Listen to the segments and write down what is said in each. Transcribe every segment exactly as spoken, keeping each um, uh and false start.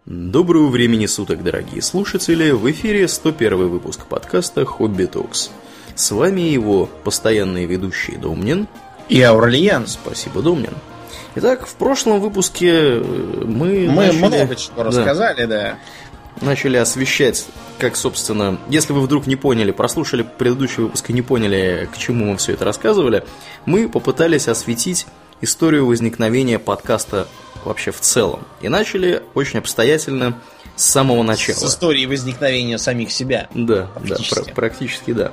Доброго времени суток, дорогие слушатели! В эфире сто первый выпуск подкаста «Хобби Токс». С вами его постоянные ведущие Домнин и Аурельян. Спасибо, Домнин. Итак, в прошлом выпуске мы... Мы начали... много чего да. рассказали, да. Начали освещать, как, собственно... Если вы вдруг не поняли, прослушали предыдущий выпуск и не поняли, к чему мы все это рассказывали, мы попытались осветить историю возникновения подкаста вообще в целом. И начали очень обстоятельно с самого начала. С истории возникновения самих себя. Да, практически. да, пр- практически да.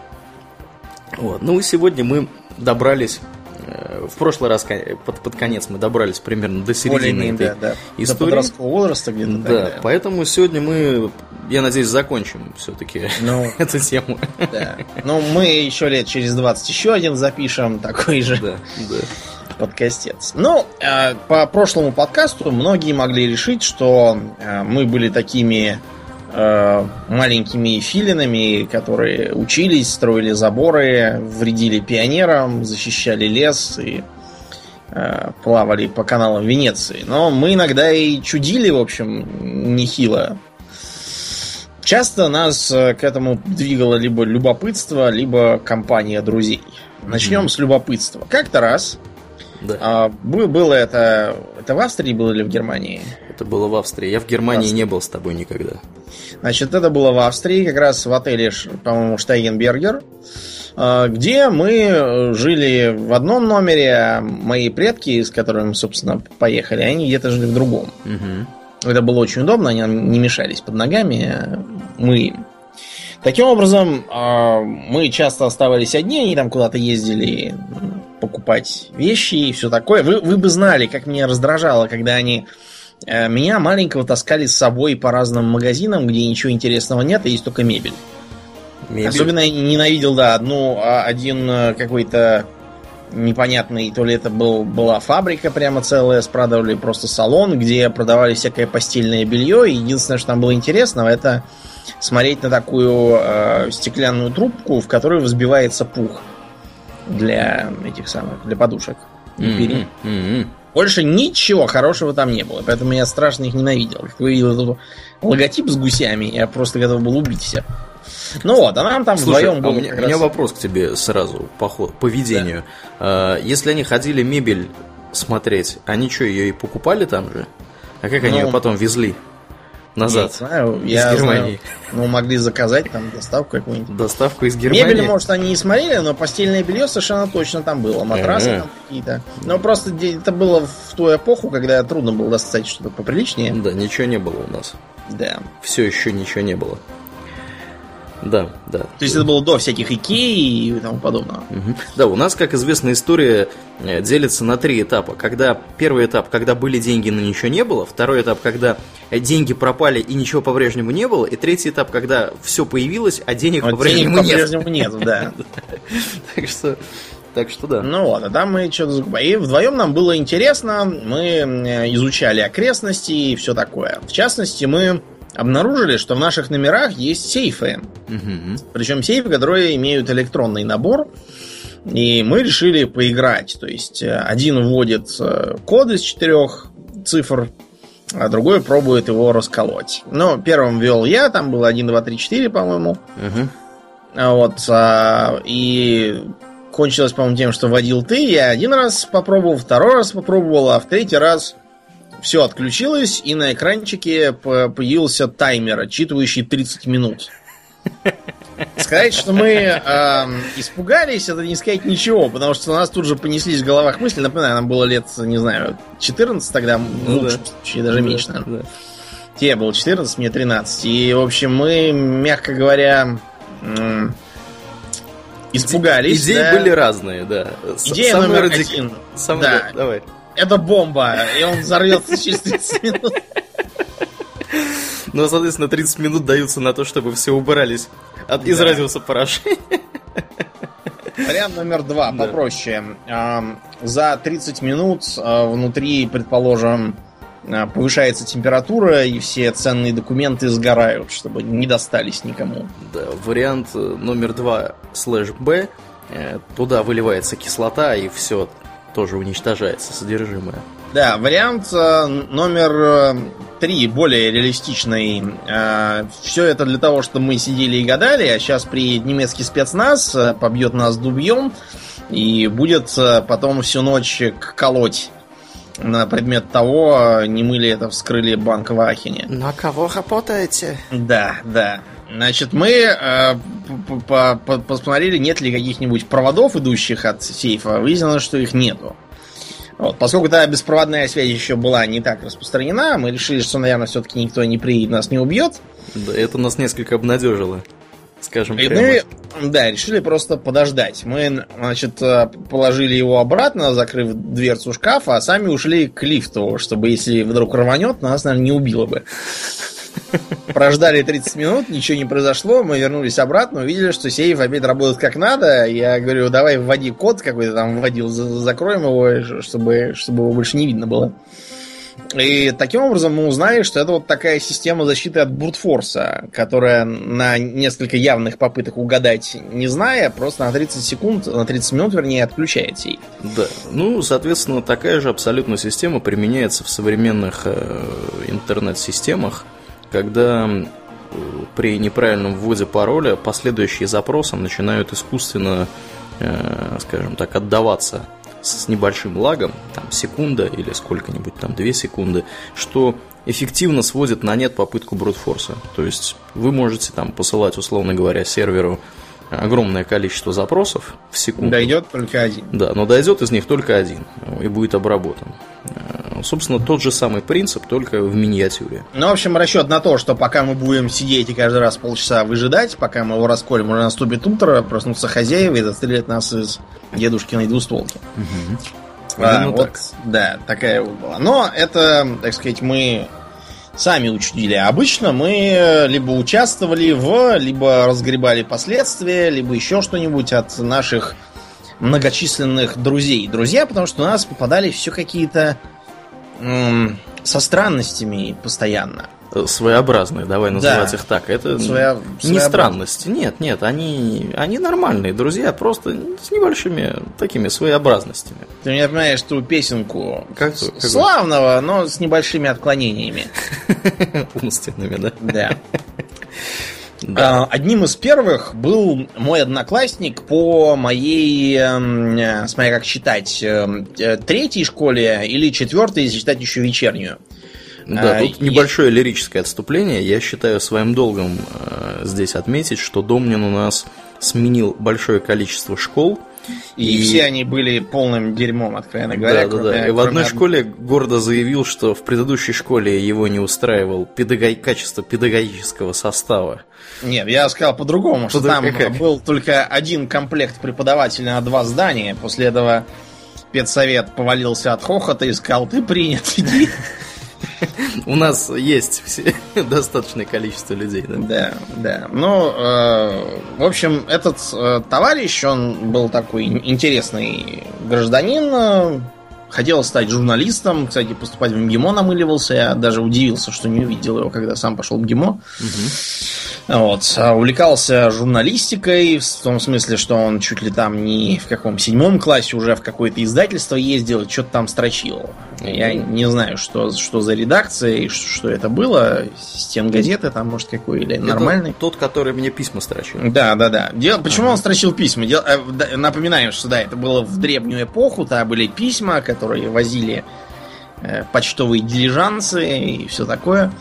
Вот. Ну и сегодня мы добрались, э, в прошлый раз под, под конец мы добрались примерно до середины этой да, да. истории. До подросткового возраста где-то. Да, тогда. Поэтому сегодня мы, я надеюсь, закончим все-таки ну, эту тему. Да. Ну, мы еще лет через двадцать еще один запишем такой же. Да, да. Подкастец. Ну, э, по прошлому подкасту многие могли решить, что э, мы были такими э, маленькими филинами, которые учились, строили заборы, вредили пионерам, защищали лес и э, плавали по каналам Венеции. Но мы иногда и чудили, в общем, нехило. Часто нас к этому двигало либо любопытство, либо компания друзей. Начнем mm-hmm. с любопытства. Как-то раз Да. А, было это... Это в Австрии было или в Германии? Это было в Австрии. Я в Германии в не был с тобой никогда. Значит, это было в Австрии, как раз в отеле, по-моему, Штайгенбергер, где мы жили в одном номере, а мои предки, с которыми, собственно, поехали, они где-то жили в другом. Угу. Это было очень удобно, они нам не мешались под ногами, мы им. Таким образом, мы часто оставались одни, они там куда-то ездили покупать вещи и все такое. Вы, вы бы знали, как меня раздражало, когда они э, меня маленького таскали с собой по разным магазинам, где ничего интересного нет, и есть только мебель. мебель? Особенно я ненавидел, да, одну, один какой-то непонятный, то ли это был, была фабрика прямо целая, спродавали просто салон, где продавали всякое постельное белье, и единственное, что там было интересного, это смотреть на такую э, стеклянную трубку, в которой взбивается пух для этих самых, для подушек. Mm-hmm. Mm-hmm. Больше ничего хорошего там не было, поэтому я страшно их ненавидел. Как увидел этот логотип с гусями, я просто готов был убить всех. Ну вот, а нам там Слушай, вдвоем было. А у меня, раз... у меня вопрос к тебе сразу по, по ведению. Да. Если они ходили мебель смотреть, они что, ее и покупали там же? А как они ну, ее потом везли? Назад. Не знаю, из я Германии. Знаю, ну, могли заказать там доставку какую-нибудь. Доставку из Германии. Мебель, может, они не смотрели, но постельное белье совершенно точно там было. Матрасы там какие-то. Но просто это было в ту эпоху, когда трудно было достать что-то поприличнее. Да, ничего не было у нас. Да. Все еще ничего не было. Да, да. То есть это было до всяких Икеи и тому подобного. Угу. Да, у нас, как известно, история делится на три этапа. Когда первый этап, когда были деньги, но ничего не было. Второй этап, когда деньги пропали и ничего по-прежнему не было. И третий этап, когда все появилось, а денег вот по-прежнему денег нет. по-прежнему нет, да. Так что, так что да. Ну вот, а там мы что-то закупали. И вдвоем нам было интересно. Мы изучали окрестности и все такое. В частности, мы обнаружили, что в наших номерах есть сейфы. Угу. Причем сейфы, которые имеют электронный набор. И мы решили поиграть. То есть один вводит код из четырех цифр, а другой пробует его расколоть. Но первым ввел я, там было один, два, три, четыре, по-моему. Угу. Вот. И кончилось, по-моему, тем, что вводил ты. Я один раз попробовал, второй раз попробовал, а в третий раз все отключилось, и на экранчике появился таймер, отчитывающий тридцать минут. Сказать, что мы э, испугались, это не сказать ничего, потому что у нас тут же понеслись в головах мысли. Напоминаю, нам было лет, не знаю, четырнадцать тогда, ну, в лучшем случае, даже меньше, наверное. Да. Тебе было четырнадцать, мне тринадцать. И, в общем, мы, мягко говоря, э, испугались. Идеи да? были разные, да. Идея Самый номер радик... один. Самый... Да. Давай. Это бомба, и он взорвется через тридцать минут. Ну, соответственно, тридцать минут даются на то, чтобы все убрались от, из да. радиуса поражения. Вариант номер два, да. попроще. За тридцать минут внутри, предположим, повышается температура, и все ценные документы сгорают, чтобы не достались никому. Да, вариант номер два, слэш Б, туда выливается кислота, и все тоже уничтожается, содержимое. Да, вариант номер три более реалистичный. Все это для того, чтобы мы сидели и гадали, а сейчас приедет немецкий спецназ, побьет нас дубьем и будет потом всю ночь колоть на предмет того, не мы ли это вскрыли банк в Ахене. На кого работаете? Да, да. Значит, мы э, посмотрели, нет ли каких-нибудь проводов, идущих от сейфа. Выяснилось, что их нету. Вот. Поскольку та беспроводная связь еще была не так распространена, мы решили, что, наверное, все-таки никто не приедет, нас не убьет. Да, это нас несколько обнадежило, скажем И прямо. мы, да, решили просто подождать. Мы, значит, положили его обратно, закрыв дверцу шкафа, а сами ушли к лифту, чтобы, если вдруг рванет, нас, наверное, не убило бы. Прождали тридцать минут, ничего не произошло, мы вернулись обратно, увидели, что сейф опять работает как надо. Я говорю, давай вводи код какой-то там вводил, закроем его, чтобы, чтобы его больше не видно было. И таким образом мы узнали, что это вот такая система защиты от брутфорса, которая на несколько явных попыток угадать, не зная, просто на тридцать секунд, на тридцать минут, вернее, отключает сейф. Да, ну, соответственно, такая же абсолютно система применяется в современных э, интернет-системах, когда при неправильном вводе пароля последующие запросам начинают искусственно, э, скажем так, отдаваться с небольшим лагом, там секунда или сколько-нибудь, там две секунды, что эффективно сводит на нет попытку брутфорса. То есть вы можете там посылать, условно говоря, серверу огромное количество запросов в секунду. Дойдет только один. Да, но дойдет из них только один и будет обработан. Собственно, тот же самый принцип, только в миниатюре. Ну, в общем, расчет на то, что пока мы будем сидеть и каждый раз полчаса выжидать, пока мы его расколем, уже наступит утро, проснутся хозяева и застрелят нас из дедушкиной двустволки. Угу. А, вот, так. Да, такая вот была. Но это, так сказать, мы сами учудили. Обычно мы либо участвовали в, либо разгребали последствия, либо еще что-нибудь от наших многочисленных друзей. Друзья, потому что у нас попадали все какие-то м- со странностями постоянно. Своеобразные, давай называть да. их так. Это Своя... не странности. Нет, нет, они, они нормальные друзья, просто с небольшими такими своеобразностями. Ты мне напоминаешь ту песенку как славного, но с небольшими отклонениями. Умственными, да? Да. Да. Одним из первых был мой одноклассник по моей, смотря как считать, третьей школе или четвертой, если считать еще вечернюю. Да, тут а, небольшое и... лирическое отступление. Я считаю своим долгом э, здесь отметить, что Домнин у нас сменил большое количество школ. И, и все они были полным дерьмом, откровенно говоря. Да, да, да. И в одной школе гордо заявил, что в предыдущей школе его не устраивал педагог... качество педагогического состава. Нет, я сказал по-другому, что Под... там как? был только один комплект преподавателей на два здания. После этого педсовет повалился от хохота и сказал: ты принят, иди. У нас есть все, достаточное количество людей, да? Да, да. Ну, э, в общем, этот э, товарищ, он был такой интересный гражданин, э, хотел стать журналистом, кстати, поступать в МГИМО намыливался, я даже удивился, что не увидел его, когда сам пошел в МГИМО. Угу. Вот. Увлекался журналистикой, в том смысле, что он чуть ли там не в каком седьмом классе уже в какое-то издательство ездил, что-то там строчил. Я не знаю, что, что за редакция и что, что это было. Стенгазеты там, может, какой, или нормальный. Тот, который мне письма строчил. Да, да, да. Дел... Почему ага. он строчил письма? Дел... Напоминаем, что да, это было в древнюю эпоху, там были письма, которые возили э, почтовые дилижансы и все такое.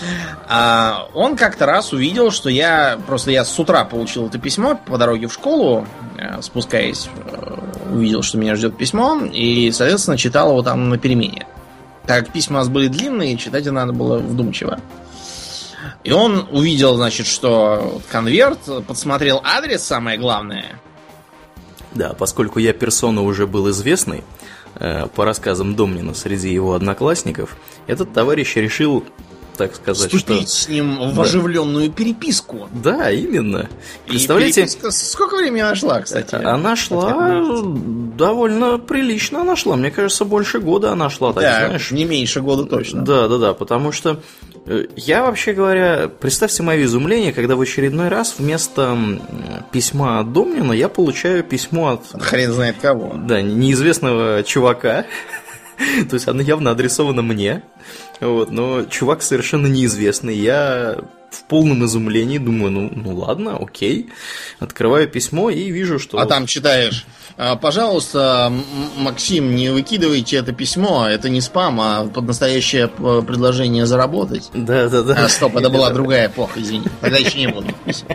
А он как-то раз увидел, что я... Просто я с утра получил это письмо по дороге в школу, э, спускаясь... Э, увидел, что меня ждет письмо, и, соответственно, читал его там на перемене. Так как письма у нас были длинные, читать надо было вдумчиво. И он увидел, значит, что конверт, подсмотрел адрес, самое главное. Да, поскольку я персона уже был известный, э, по рассказам Домнина среди его одноклассников, этот товарищ решил, так сказать, вступить что... с ним в оживленную да. переписку. Да, именно. Представляете? И переписка... Сколько времени она шла, кстати? Она шла довольно прилично, она шла. Мне кажется, больше года она шла, так да, знаешь. Не меньше года точно. Да, да, да, потому что я, вообще говоря, представьте мое изумление, когда в очередной раз вместо письма от Домнина я получаю письмо от... Хрен знает кого. Да, неизвестного чувака. То есть она явно адресована мне, вот, но чувак совершенно неизвестный. Я в полном изумлении думаю, ну, ну ладно, окей. Открываю письмо и вижу, что... А там читаешь: пожалуйста, Максим, не выкидывайте это письмо, это не спам, а под настоящее предложение заработать. Да, да, да. А, стоп, это была другая эпоха, извини. Тогда еще не было писем.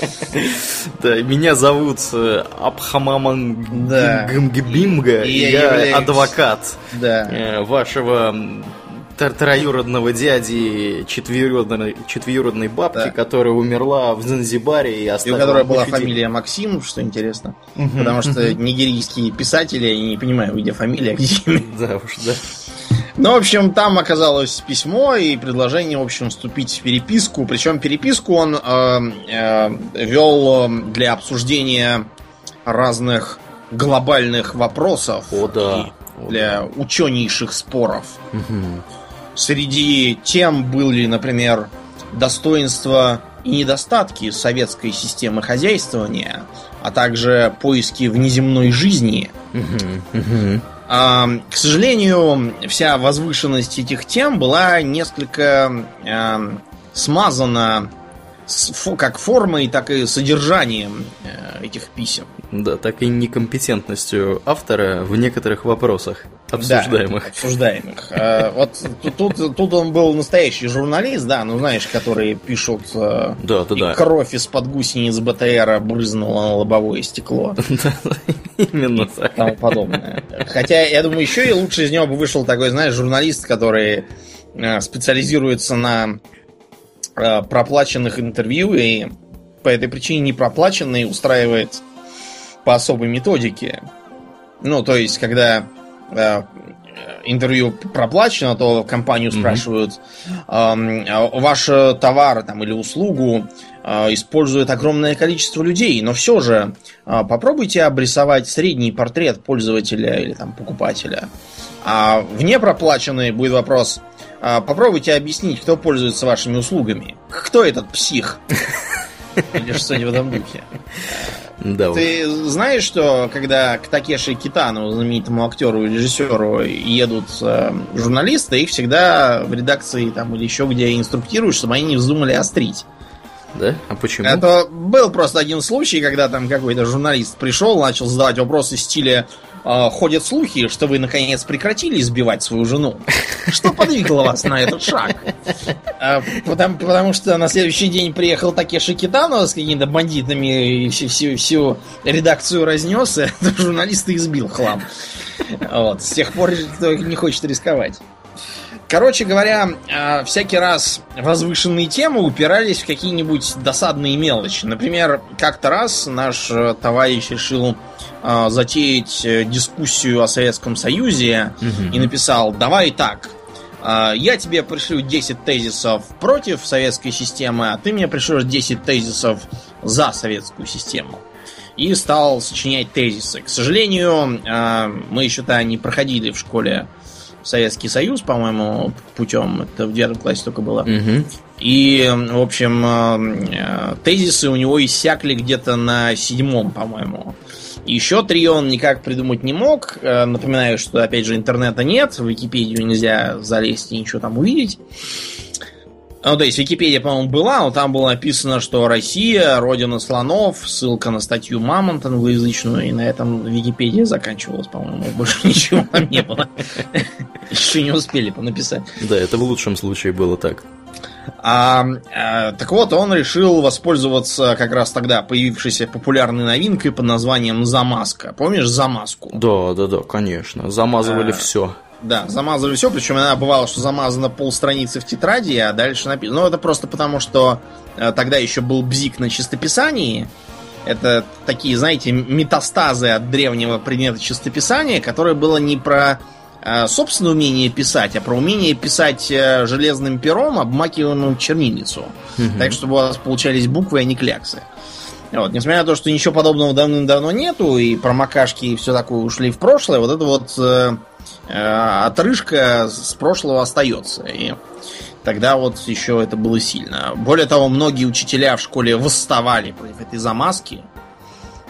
Да, меня зовут Абхамаман Да. Гамгибимга, и И я я являюсь- адвокат Да. э, вашего тр- троюродного дяди четверюродной, четверюродной бабки, Да. которая умерла в Занзибаре и И у оставила которой была кучу денег. фамилия Максим, что интересно. Потому что нигерийские писатели, я не понимаю, где фамилия, где имя. Да уж, да. Ну, в общем, там оказалось письмо и предложение, в общем, вступить в переписку. Причем переписку он э, э, вел для обсуждения разных глобальных вопросов. О, да. И для ученейших споров. Среди тем были, например, достоинства и недостатки советской системы хозяйствования, а также поиски внеземной жизни. Мгм, мгм. А, к сожалению, вся возвышенность этих тем была несколько э, смазана с, фо- как формой, так и содержанием э, этих писем. Да, так и некомпетентностью автора в некоторых вопросах обсуждаемых. Да, обсуждаемых. Э, Вот тут, тут, тут он был настоящий журналист, да, ну знаешь, которые пишут э, Да, да, и да. кровь из-под гусениц БТРа брызнула на лобовое стекло. Именно И так. тому подобное. Хотя, я думаю, еще и лучше из него бы вышел такой, знаешь, журналист, который э, специализируется на э, проплаченных интервью и по этой причине не проплаченный устраивает по особой методике. Ну, то есть, когда э, интервью проплачено, то компанию Мгм. спрашивают, эм, а ваш товар там, или услугу э, использует огромное количество людей, но все же э, попробуйте обрисовать средний портрет пользователя или там, покупателя. А вне проплаченный будет вопрос: э, попробуйте объяснить, кто пользуется вашими услугами. Кто этот псих? Или что-нибудь в этом духе. Да уж. Ты знаешь, что когда к Такеши Китану, знаменитому актеру и режиссеру, едут э, журналисты, их всегда в редакции там, или еще где инструктируют, чтобы они не вздумали острить. Да? А почему? Это был просто один случай, когда там какой-то журналист пришел, начал задавать вопросы в стиле э, «Ходят слухи, что вы наконец прекратили избивать свою жену. Что подвигло вас на этот шаг?» А, потому, потому что на следующий день приехал Такеши Китано с какими-то бандитами и всю, всю, всю редакцию разнес, и этого журналиста избил в хлам. Вот. С тех пор никто не хочет рисковать. Короче говоря, э, всякий раз возвышенные темы упирались в какие-нибудь досадные мелочи. Например, как-то раз наш э, товарищ решил э, затеять э, дискуссию о Советском Союзе Мгм. и написал: давай так, э, я тебе пришлю десять тезисов против советской системы, а ты мне пришлешь десять тезисов за советскую систему. И стал сочинять тезисы. К сожалению, э, мы еще-то не проходили в школе Советский Союз, по-моему, путем. Это в девятом классе только было. Мгм. И, в общем, э, тезисы у него иссякли где-то на седьмом, по-моему. Еще три он никак придумать не мог. Э, Напоминаю, что, опять же, интернета нет. В Википедию нельзя залезть и ничего там увидеть. Ну, то есть, Википедия, по-моему, была, но там было написано, что Россия, родина слонов, ссылка на статью Мамонт англоязычную, и на этом Википедия заканчивалась, по-моему. Больше ничего там не было. Еще не успели понаписать. Да, это в лучшем случае было так. А, а, так вот, он решил воспользоваться как раз тогда появившейся популярной новинкой под названием замазка. Помнишь замазку? Да, да, да, конечно. Замазывали А. все. Да, замазывали все, причем она бывала, что замазано полстраницы в тетради, а дальше написано. Ну, это просто потому, что э, тогда еще был бзик на чистописании. Это такие, знаете, метастазы от древнего предмета чистописания, которое было не про э, собственное умение писать, а про умение писать э, железным пером, обмакиваемым в чернильницу. Мгм. Так, чтобы у вас получались буквы, а не кляксы. Вот. Несмотря на то, что ничего подобного давным-давно нету, и промокашки и все такое ушли в прошлое, вот это вот э, э, отрыжка с прошлого остается. И тогда вот еще это было сильно. Более того, многие учителя в школе восставали против этой замазки.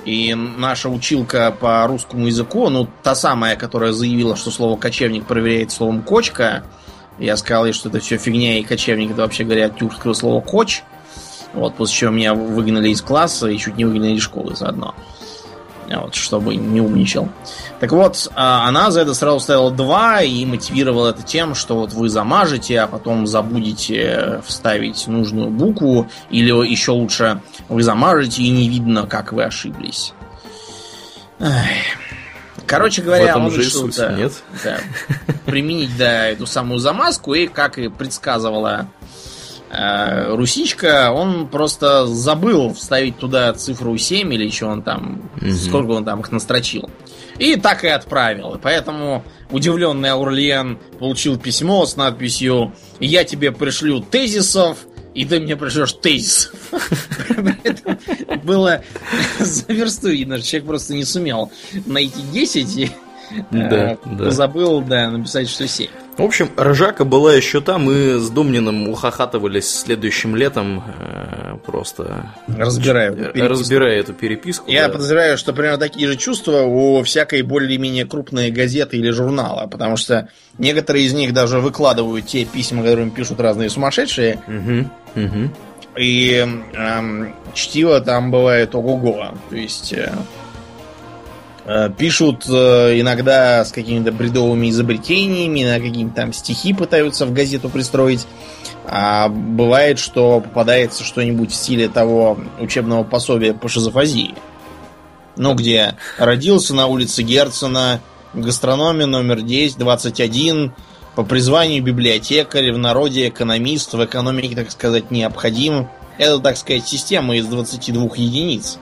И наша училка по русскому языку, ну, та самая, которая заявила, что слово кочевник проверяет словом кочка, я сказал ей, что это все фигня, и кочевник это, вообще говоря, от тюркского слова коч. Вот, после чего меня выгнали из класса и чуть не выгнали из школы заодно. Вот, чтобы не умничал. Так вот, она за это сразу ставила два и мотивировала это тем, что вот вы замажете, а потом забудете вставить нужную букву, или еще лучше, вы замажете и не видно, как вы ошиблись. Эх. Короче говоря, он решил да, да, применить да, эту самую замазку, и, как и предсказывала э, Русичка, он просто забыл вставить туда цифру семь или что он там, угу. сколько он там их настрочил. И так и отправил. И поэтому удивленный Аурлиен получил письмо с надписью «Я тебе пришлю тезисов, и ты мне пришлешь тезис». Было за версту видно, что человек просто не сумел найти десять и да, да. забыл да, написать, что семь. В общем, ржака была еще там, мы с Домниным ухахатывались следующим летом, просто разбирая эту переписку. Разбирая эту переписку Я да. подозреваю, что примерно такие же чувства у всякой более-менее крупной газеты или журнала, потому что некоторые из них даже выкладывают те письма, которыми пишут разные сумасшедшие, угу, угу. и эм, чтиво там бывает ого-го, то есть... Э, Пишут иногда с какими-то бредовыми изобретениями, на какие-то там стихи пытаются в газету пристроить. А бывает, что попадается что-нибудь в стиле того учебного пособия по шизофазии. Ну, где родился на улице Герцена, в гастрономе номер десять двадцать один, по призванию библиотекарь, в народе экономист, в экономике, так сказать, необходим. Это, так сказать, система из двадцати двух единиц.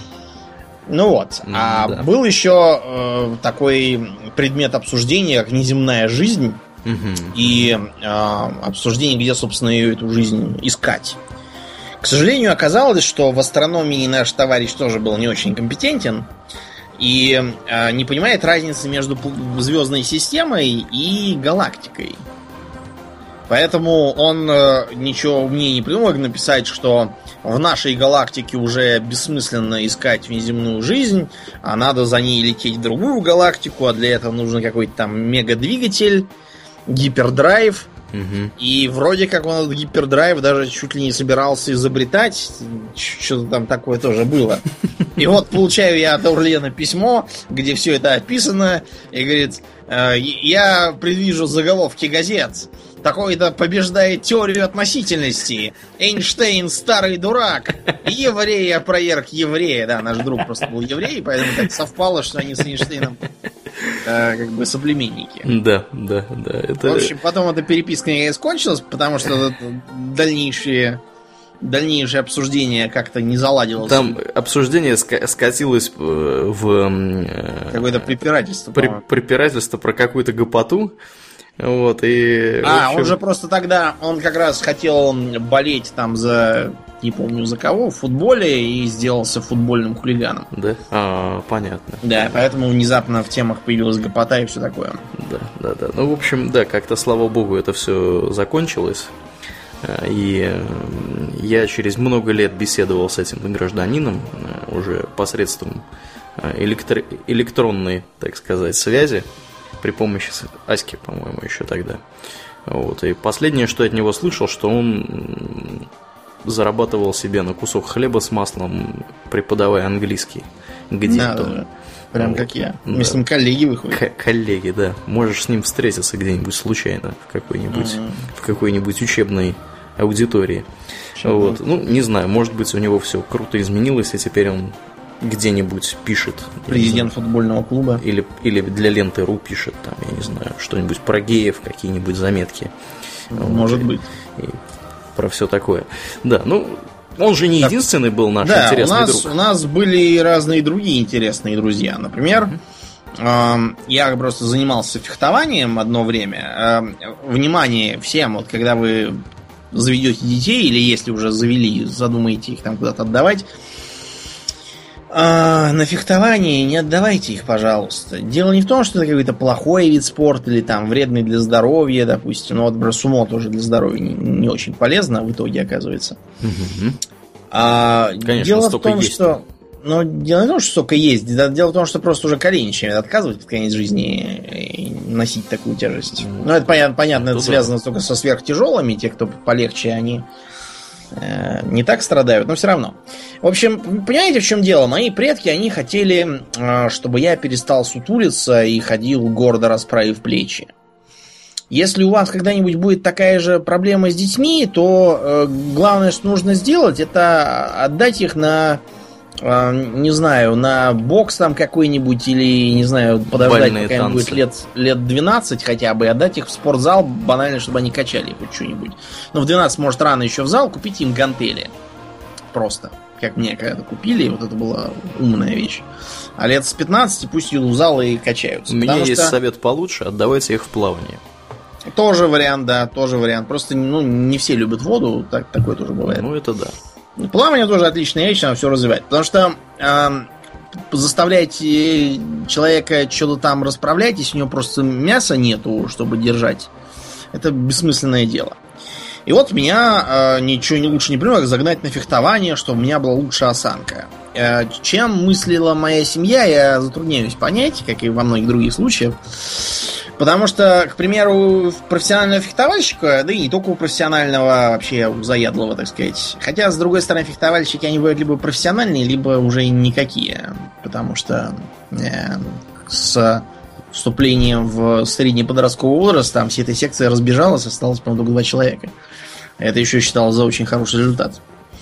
Ну вот, mm, а да. был еще э, такой предмет обсуждения, как неземная жизнь, mm-hmm. и э, обсуждение, где, собственно, ее эту жизнь искать. К сожалению, оказалось, что в астрономии наш товарищ тоже был не очень компетентен и э, не понимает разницы между звездной системой и галактикой. Поэтому он э, ничего умнее не придумал, как написать, что в нашей галактике уже бессмысленно искать внеземную жизнь, а надо за ней лететь в другую галактику, а для этого нужен какой-то там мегадвигатель, гипердрайв. Угу. И вроде как он этот гипердрайв даже чуть ли не собирался изобретать. Что-то там такое тоже было. И вот получаю я от Аурлиена письмо, где все это описано, и говорит, я предвижу заголовки газет. Такой-то побеждает теорию относительности. Эйнштейн старый дурак. Еврей опроверг еврея. Да, наш друг просто был еврей, поэтому так совпало, что они с Эйнштейном э, как бы соплеменники. Да, да, да. Это... В общем, потом эта переписка не кончилась, потому что дальнейшие дальнейшее обсуждение как-то не заладилось. Там обсуждение ска- скатилось в... Какое-то препирательство. При- препирательство про какую-то гопоту. Вот, и... А, общем... он же просто тогда, он как раз хотел болеть там за, не помню за кого, в футболе, и сделался футбольным хулиганом. Да? А, понятно. Да, понятно. Поэтому внезапно в темах появилась гопота и все такое. Да, да, да. Ну, в общем, да, как-то, слава богу, это все закончилось. И я через много лет беседовал с этим гражданином уже посредством электро- электронной, так сказать, связи. При помощи Аськи, по-моему, еще тогда. Вот. И последнее, что я от него слышал, что он зарабатывал себе на кусок хлеба с маслом, преподавая английский где-то. Да, прям вот. Как я. Мы да. с ним коллеги выходим. К- коллеги, да. Можешь с ним встретиться где-нибудь случайно в какой-нибудь, mm-hmm. в какой-нибудь учебной аудитории. Вот. Ну, не знаю, может быть, у него все круто изменилось, и теперь он где-нибудь пишет. Президент футбольного клуба. Или, или для ленты.ру пишет, там, я не знаю, что-нибудь про геев, какие-нибудь заметки. Может вот, быть. И, и про все такое. Да, ну, он же не так, единственный был наш да, интересный у нас, друг. У нас были и разные другие интересные друзья. Например, mm-hmm. э, я просто занимался фехтованием одно время. Э, внимание всем, вот когда вы заведете детей, или если уже завели, задумаете их там куда-то отдавать, А, на фехтовании не отдавайте их, пожалуйста. Дело не в том, что это какой-то плохой вид спорта или там вредный для здоровья, допустим. Ну вот брасумо тоже для здоровья не, не очень полезно в итоге оказывается. Угу. А, Конечно, дело в том, есть. что Ну, дело не в том, что столько есть. Дело в том, что просто уже колени начинают отказывать под конец жизни носить такую тяжесть. Mm-hmm. Ну, это понятно, понятно это связано только со сверхтяжелыми. Те, кто полегче, они э, не так страдают, но все равно. В общем, понимаете, в чем дело? Мои предки, они хотели, э, чтобы я перестал сутулиться и ходил гордо расправив плечи. Если у вас когда-нибудь будет такая же проблема с детьми, то э, главное, что нужно сделать, это отдать их на, э, не знаю, на бокс там какой-нибудь или, не знаю, подождать, пока им будет лет, лет двенадцать хотя бы, и отдать их в спортзал, банально, чтобы они качали хоть что-нибудь. Но в двенадцать, может, рано еще в зал, купите им гантели. Просто. Как мне когда-то купили, вот это была умная вещь. А лет с пятнадцати пусть идут в зал и качаются. У меня есть что... совет получше, отдавайте их в плавание. Тоже вариант, да, тоже вариант. Просто, ну, не все любят воду, так, такое тоже бывает. Ну, это да. Плавание тоже отличная вещь, она все развивает. Потому что э, заставлять человека что-то там расправлять, если у него просто мяса нету, чтобы держать, это бессмысленное дело. И вот меня э, ничего не лучше не придумал, как загнать на фехтование, чтобы у меня была лучшая осанка. Э, чем мыслила моя семья, я затрудняюсь понять, как и во многих других случаях. Потому что, к примеру, профессионального фехтовальщика, да и не только у профессионального, вообще у заядлого, так сказать. Хотя, с другой стороны, фехтовальщики, они бывают либо профессиональные, либо уже никакие. Потому что э, с вступлением в средний подростковый возраст там вся эта секция разбежалась, осталось, по-моему, только два человека. Это еще считалось за очень хороший результат.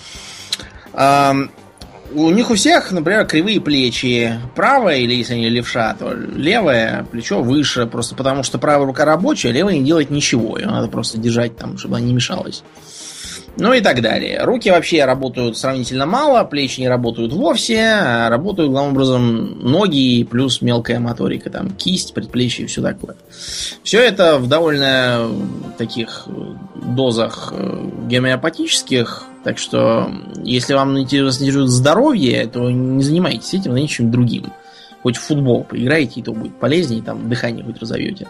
А, у них у всех, например, кривые плечи. Правое, или если они левша, то левое плечо выше, просто потому что правая рука рабочая, а левая не делает ничего. Ее надо просто держать там, чтобы она не мешалась. Ну и так далее. Руки вообще работают сравнительно мало, плечи не работают вовсе, а работают, главным образом, ноги плюс мелкая моторика, там кисть, предплечье и все такое. Все это в довольно таких дозах гомеопатических, так что если вам интересует здоровье, то не занимайтесь этим, занимайтесь чем-то другим. Хоть в футбол поиграете, и то будет полезнее, там дыхание хоть разовьете.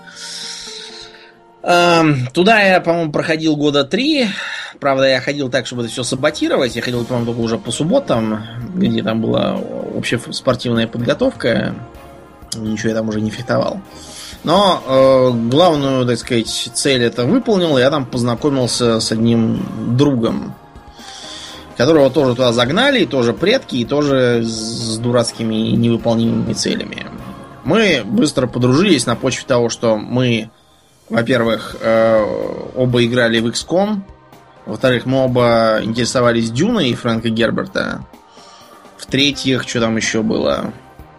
Туда я, по-моему, проходил года три. Правда, я ходил так, чтобы это все саботировать. Я ходил, по-моему, только уже по субботам, где там была общая спортивная подготовка. Ничего я там уже не фехтовал. Но э, главную, так сказать, цель это выполнил. Я там познакомился с одним другом, которого тоже туда загнали, и тоже предки, и тоже с дурацкими и невыполнимыми целями. Мы быстро подружились на почве того, что мы, во-первых, э, оба играли в икс ком. Во-вторых, мы оба интересовались Дюной Фрэнка Герберта. В-третьих, что там еще было?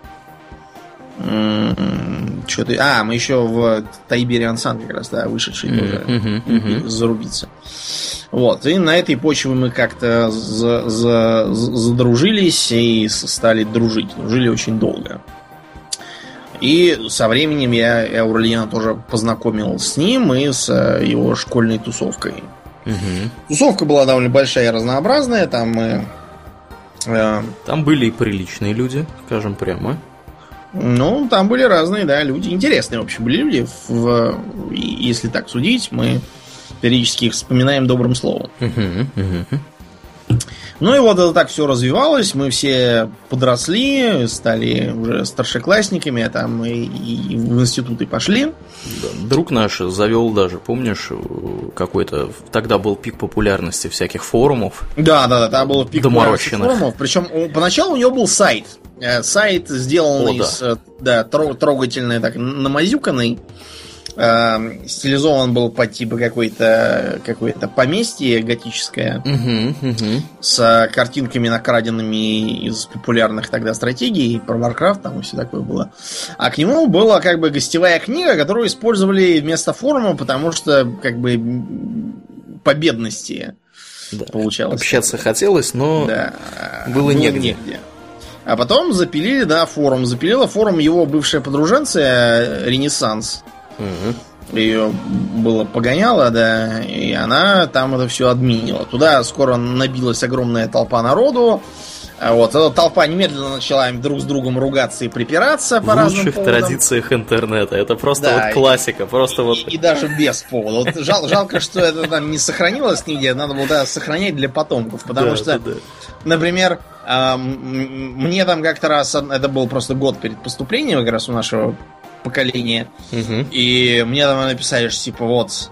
М-м, что-то... А, мы еще в Tiberian Sun как раз, да, вышедший mm-hmm, тоже mm-hmm, mm-hmm. зарубиться. Вот, и на этой почве мы как-то за- за- задружились и стали дружить. Дружили очень долго. И со временем я Аурлиена тоже познакомил с ним и с его школьной тусовкой. Угу. Тусовка была довольно большая и разнообразная. Там мы... Э, там были и приличные люди, скажем прямо. Ну, там были разные, да, люди. Интересные, в общем, были люди. В, если так судить, мы периодически их вспоминаем добрым словом. Угу, угу. Ну и вот это так все развивалось. Мы все подросли, стали уже старшеклассниками, а там и, и в институты пошли. Да, друг наш завел даже, помнишь, какой-то... Тогда был пик популярности всяких форумов. Да, да, да, там был пик популярности форумов. Причем поначалу у него был сайт. Сайт, сделанный О, да. с да, трогательной, так, намазюканный. Э, стилизован был по типу какой-то, какое-то поместье готическое, uh-huh, uh-huh. с картинками, накраденными из популярных тогда стратегий про Warcraft, там и все такое было. А к нему была как бы гостевая книга, которую использовали вместо форума, потому что как бы по бедности да. получалось. Общаться хотелось, но да. было, было негде. негде. А потом запилили, да, форум. Запилила форум его бывшая подруженция Ренессанс. Угу. Ее было погоняло, да, и она там это все админила. Туда скоро набилась огромная толпа народу. Вот, эта толпа немедленно начала друг с другом ругаться и припираться по В разным лучших поводам. традициях интернета. Это просто Да, вот классика. И, просто и, вот... и даже без повода. Вот жал, жалко, что это там не сохранилось нигде. Надо было да, сохранять для потомков. Потому Да, что, да, да. например, эм, мне там как-то раз... Это был просто год перед поступлением как раз у нашего поколения. Угу. И мне там написали, что типа вот...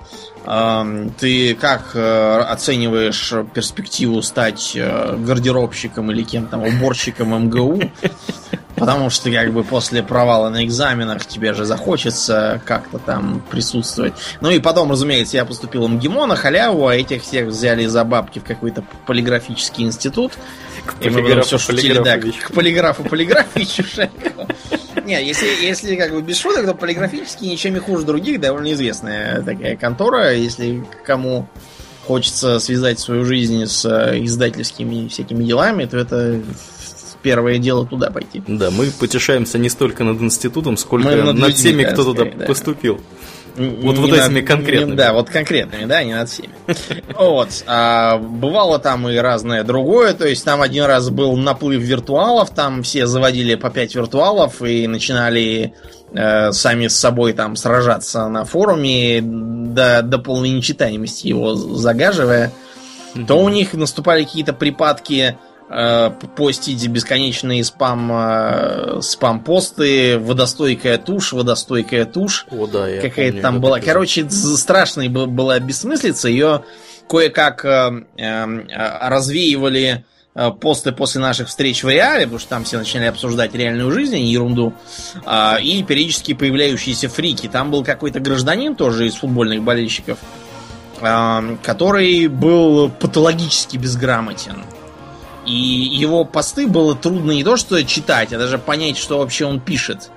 Ты как оцениваешь перспективу стать гардеробщиком или кем там, уборщиком эм гэ у? Потому что как бы после провала на экзаменах тебе же захочется как-то там присутствовать. Ну и потом, разумеется, я поступил в МГИМО на халяву, а этих всех взяли за бабки в какой-то полиграфический институт. К И мы потом все полиграфу шутили, да, Полиграфовичу. к полиграфу полиграфичу Шейкову. Не, если, если как бы без шуток, то полиграфически ничем не хуже других, довольно известная такая контора. Если кому хочется связать свою жизнь с издательскими всякими делами, то это первое дело туда пойти. Да, мы потешаемся не столько над институтом, сколько Мы над, над людьми, теми, да, кто скорее, туда да. поступил. Н- Вот, не вот над- этими конкретными. не- да, вот конкретными, да, не над всеми. Вот. А бывало там и разное другое. То есть там один раз был наплыв виртуалов, там все заводили по пять виртуалов и начинали э, сами с собой там сражаться на форуме до, до полной нечитаемости его загаживая. То у них наступали какие-то припадки э, постить бесконечные спам, э, спам-посты, водостойкая тушь, водостойкая тушь. О, да, я Какая-то помню, там как была. это. Короче, з- страшная б- была бессмыслица. Ее кое-как э, э, развеивали э, посты после наших встреч в реале, потому что там все начали обсуждать реальную жизнь, а не ерунду. А, и периодически появляющиеся фрики. Там был какой-то гражданин тоже из футбольных болельщиков, э, который был патологически безграмотен. И его посты было трудно не то что читать, а даже понять, что вообще он пишет.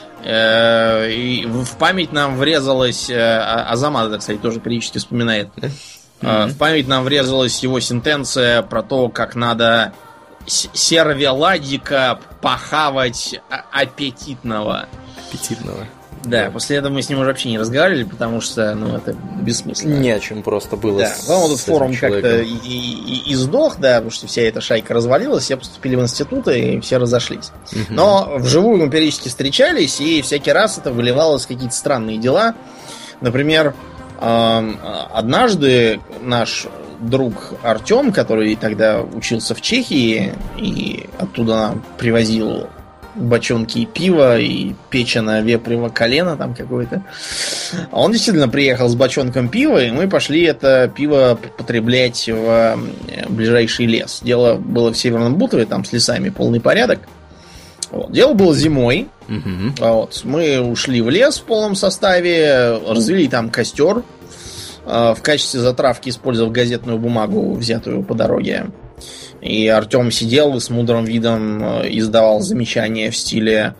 Э, и в память нам врезалась... э, А- Азамат это, кстати, тоже периодически вспоминает. Э, В память нам врезалась его сентенция про то, как надо с- сервеладика похавать а- аппетитного. Аппетитного. Да, после этого мы с ним уже вообще не разговаривали, потому что, ну, это бессмысленно. Не о чем просто было. Да, с- потом этот с этим форум как-то человеком. и, и- и сдох, да, потому что вся эта шайка развалилась, все поступили в институты и все разошлись. Мгм. Но вживую мы периодически встречались, и всякий раз это выливалось в какие-то странные дела. Например, эм, однажды наш друг Артем, который тогда учился в Чехии и оттуда нам привозил бочонки пива и печеное вепрево колено там какое-то. Он действительно приехал с бочонком пива, и мы пошли это пиво потреблять в э, ближайший лес. Дело было в Северном Бутове, там с лесами полный порядок. Вот. Дело было зимой. Мгм. А Вот. Мы ушли в лес в полном составе, развели там костер. э, В качестве затравки использовав газетную бумагу, взятую по дороге. И Артем сидел и с мудрым видом э, издавал замечания в стиле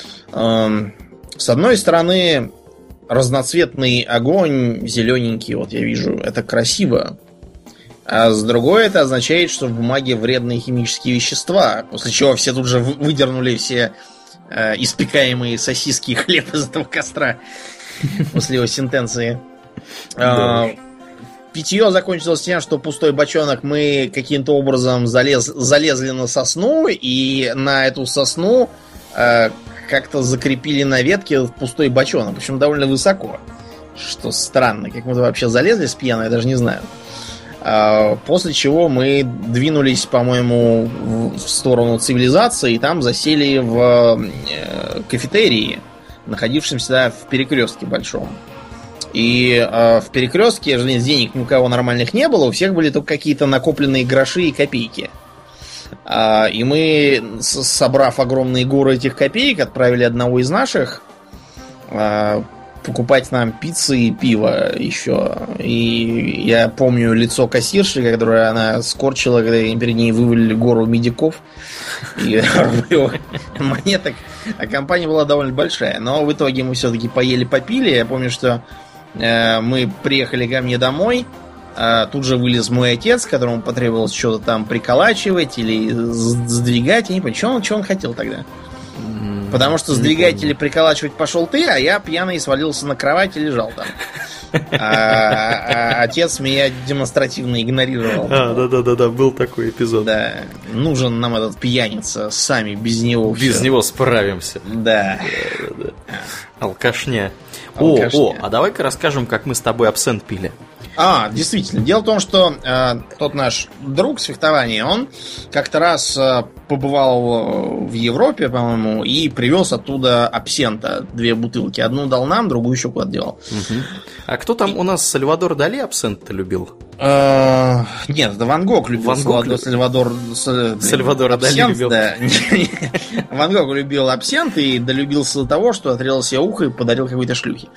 эм, с одной стороны, разноцветный огонь, зелененький, вот я вижу, это красиво. А с другой, это означает, что в бумаге вредные химические вещества. После чего все тут же вы- выдернули все э, испекаемые сосиски и хлеб из этого костра. После его сентенции. Да А, Питье закончилось тем, что пустой бочонок мы каким-то образом залез, залезли на сосну, и на эту сосну э, как-то закрепили на ветке в пустой бочонок, причем довольно высоко. Что странно, как мы туда вообще залезли с пьяной, я даже не знаю. А, После чего мы двинулись, по-моему, в в сторону цивилизации, и там засели в э, кафетерии, находившемся да, в перекрестке большом. И э, в перекрестке, разумеется, денег ни у кого нормальных не было, у всех были только какие-то накопленные гроши и копейки. А, и мы, с- собрав огромные горы этих копеек, отправили одного из наших а, покупать нам пиццы и пиво еще. И я помню лицо кассирши, которое она скорчила, когда перед ней вывалили гору медиков и монеток. А компания была довольно большая. Но в итоге мы все-таки поели-попили. Я помню, что э, мы приехали ко мне домой. А тут же вылез мой отец, которому потребовалось что-то там приколачивать или с- сдвигать. Я не понимаю, что он, что он хотел тогда. М, Потому что сдвигатель приколачивать пошел ты, а я пьяный свалился на кровать и лежал там. А, а отец меня демонстративно игнорировал. А, да-да-да, был такой эпизод. Да, нужен нам этот пьяница, сами без него. Без все. него справимся. Да. Да-да-да. Алкашня. Алкашня. О, о, а давай-ка расскажем, как мы с тобой абсент пили. А, действительно. Дело в том, что э, тот наш друг с фехтования, он как-то раз э, побывал в Европе, по-моему, и привез оттуда абсента. Две бутылки. Одну дал нам, другую еще куда-то девал. Угу. А кто там у нас, Сальвадор Дали, абсент-то любил? Э, нет, это Ван Гог любил. Ван Гог Сальвадор, Сальвадор, Сальвадора Дали любил. Да. Ван Гог любил абсент и долюбился до того, что отрезал себе ухо и подарил какой-то шлюхе.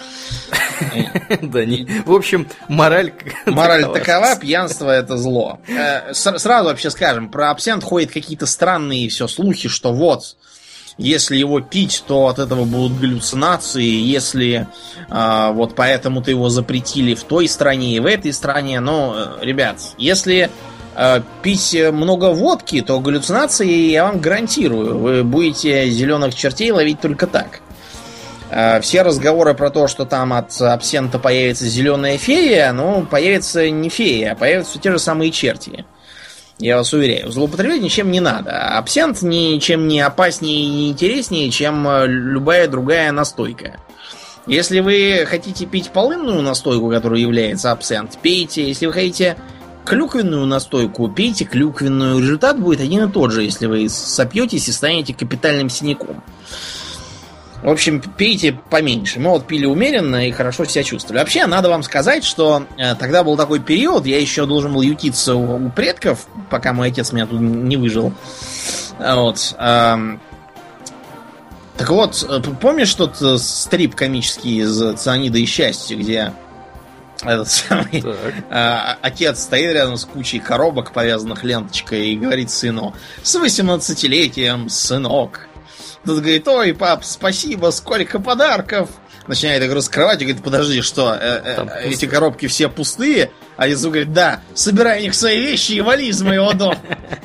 Да, не. В общем, мораль... Мораль такова, пьянство это зло. Сразу вообще скажем, про абсент ходят какие-то странные все слухи, что вот, если его пить, то от этого будут галлюцинации, если э, вот поэтому-то его запретили в той стране и в этой стране. Но, ребят, если э, пить много водки, то галлюцинации я вам гарантирую. Вы будете зеленых чертей ловить только так. Э, все разговоры про то, что там от абсента появится зеленая фея, ну, появится не фея, а появятся те же самые черти. Я вас уверяю, злоупотреблять ничем не надо. Абсент ничем не опаснее и не интереснее, чем любая другая настойка. Если вы хотите пить полынную настойку, которая является абсент, пейте. Если вы хотите клюквенную настойку, пейте клюквенную. Результат будет один и тот же, если вы сопьетесь и станете капитальным синяком. В общем, пейте поменьше. Мы вот пили умеренно и хорошо себя чувствовали. Вообще, надо вам сказать, что э, тогда был такой период, я еще должен был ютиться у, у предков, пока мой отец меня тут не выжил. Вот. Эм, так вот, помнишь тот стрип комический из «Цианида и счастья», где этот самый э, отец стоит рядом с кучей коробок, повязанных ленточкой, и говорит сыну: «С восемнадцатилетием, сынок!» Тут говорит: «Ой, пап, спасибо, сколько подарков!» Начинает их раскрывать и говорит: «Подожди, что, э, э, эти коробки все пустые?» А Иисус говорит: «Да, собирай в них свои вещи и вали из моего дома».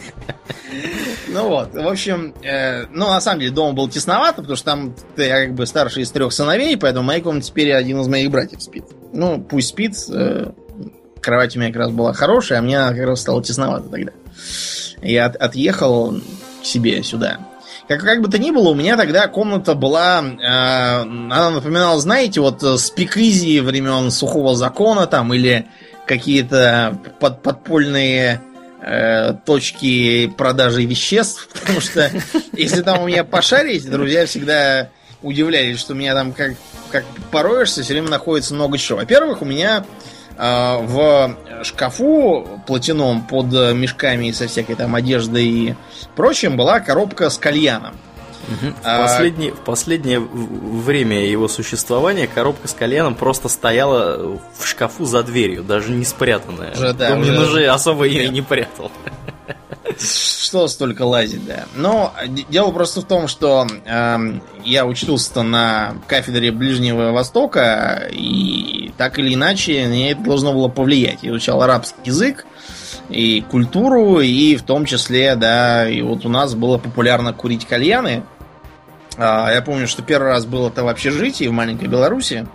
Ну вот, в общем, э, ну на самом деле дома было тесновато, потому что там я как бы старший из трех сыновей, поэтому в моей комнате теперь один из моих братьев спит. Ну, пусть спит, э, кровать у меня как раз была хорошая, а мне как раз стало тесновато тогда. Я от, отъехал к себе сюда. Как, как бы то ни было, у меня тогда комната была, э, она напоминала, знаете, вот спикизи времен Сухого Закона там, или какие-то под, подпольные э, точки продажи веществ, потому что если там у меня пошарить, друзья всегда удивлялись, что у меня там как, как пороешься, все время находится много чего. Во-первых, у меня э, в шкафу платяном под мешками со всякой там одеждой и прочим была коробка с кальяном. Угу. В, а... последнее, в последнее время его существования коробка с кальяном просто стояла в шкафу за дверью, даже не спрятанная. Уже, да, Думаю, уже... уже особо ее и не прятал. Что столько лазить, да. Но дело просто в том, что э, я учился на кафедре Ближнего Востока, и так или иначе мне это должно было повлиять. Я изучал арабский язык и культуру, и в том числе, да, и вот у нас было популярно курить кальяны. А, я помню, что первый раз было это в общежитии в маленькой Беларуси.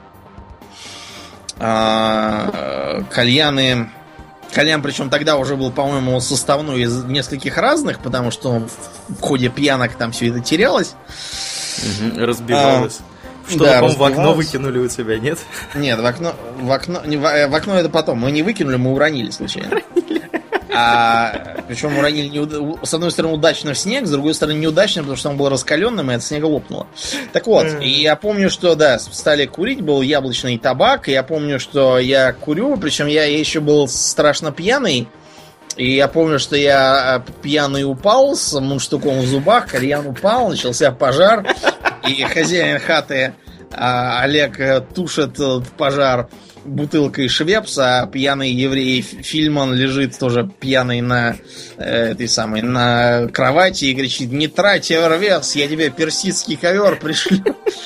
А, кальяны... Кальян, причем тогда уже был, по-моему, составной из нескольких разных, потому что в ходе пьянок там все это терялось. Угу, разбивалось. А, Что, да, по-моему, в окно выкинули у тебя, нет? Нет, в окно, в окно, в, в окно это потом. Мы не выкинули, мы уронили случайно. А, причем уронили не, с одной стороны удачно в снег, с другой стороны неудачно, потому что он был раскаленным, и от снега лопнуло. Так вот, mm. и я помню, что, да, стали курить, был яблочный табак, и я помню, что я курю, причем я еще был страшно пьяный, и я помню, что я пьяный упал с мундштуком в зубах, кальян упал, начался пожар, и хозяин хаты Олег тушит пожар бутылкой швепса, а пьяный еврей Фильман лежит тоже пьяный на э, этой самой на кровати и кричит: «Не трать эвервес, я тебе персидский ковер пришлю».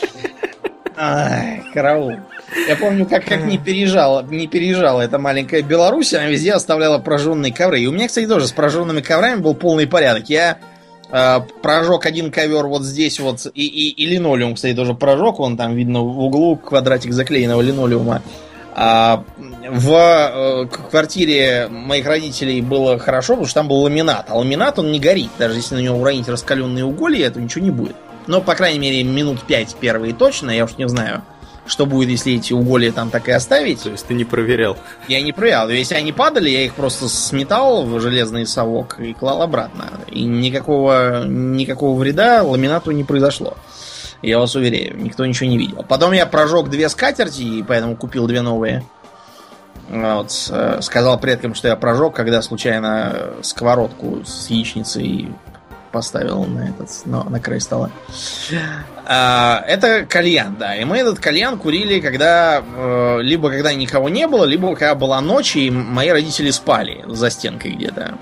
Ай, караул. Я помню, как, как не переезжала, не переезжала эта маленькая Беларусь, она везде оставляла прожженные ковры. И у меня, кстати, тоже с прожженными коврами был полный порядок. Я э, прожег один ковер вот здесь вот, и, и, и линолеум, кстати, тоже прожег, вон там видно в углу квадратик заклеенного линолеума. А в э, квартире моих родителей было хорошо, потому что там был ламинат. А ламинат, он не горит. Даже если на него уронить раскаленные уголья, то ничего не будет. Но, по крайней мере, минут пять первые точно. Я уж не знаю, что будет, если эти уголья там так и оставить. То есть ты не проверял? Я не проверял. Если они падали, я их просто сметал в железный совок и клал обратно. И никакого, никакого вреда ламинату не произошло. Я вас уверяю, никто ничего не видел. Потом я прожег две скатерти, и поэтому купил две новые. Вот. Сказал предкам, что я прожег, когда случайно сковородку с яичницей поставил на, этот, на, на край стола. А, это кальян, да. И мы этот кальян курили, когда э, либо когда никого не было, либо когда была ночь, и мои родители спали за стенкой где-то.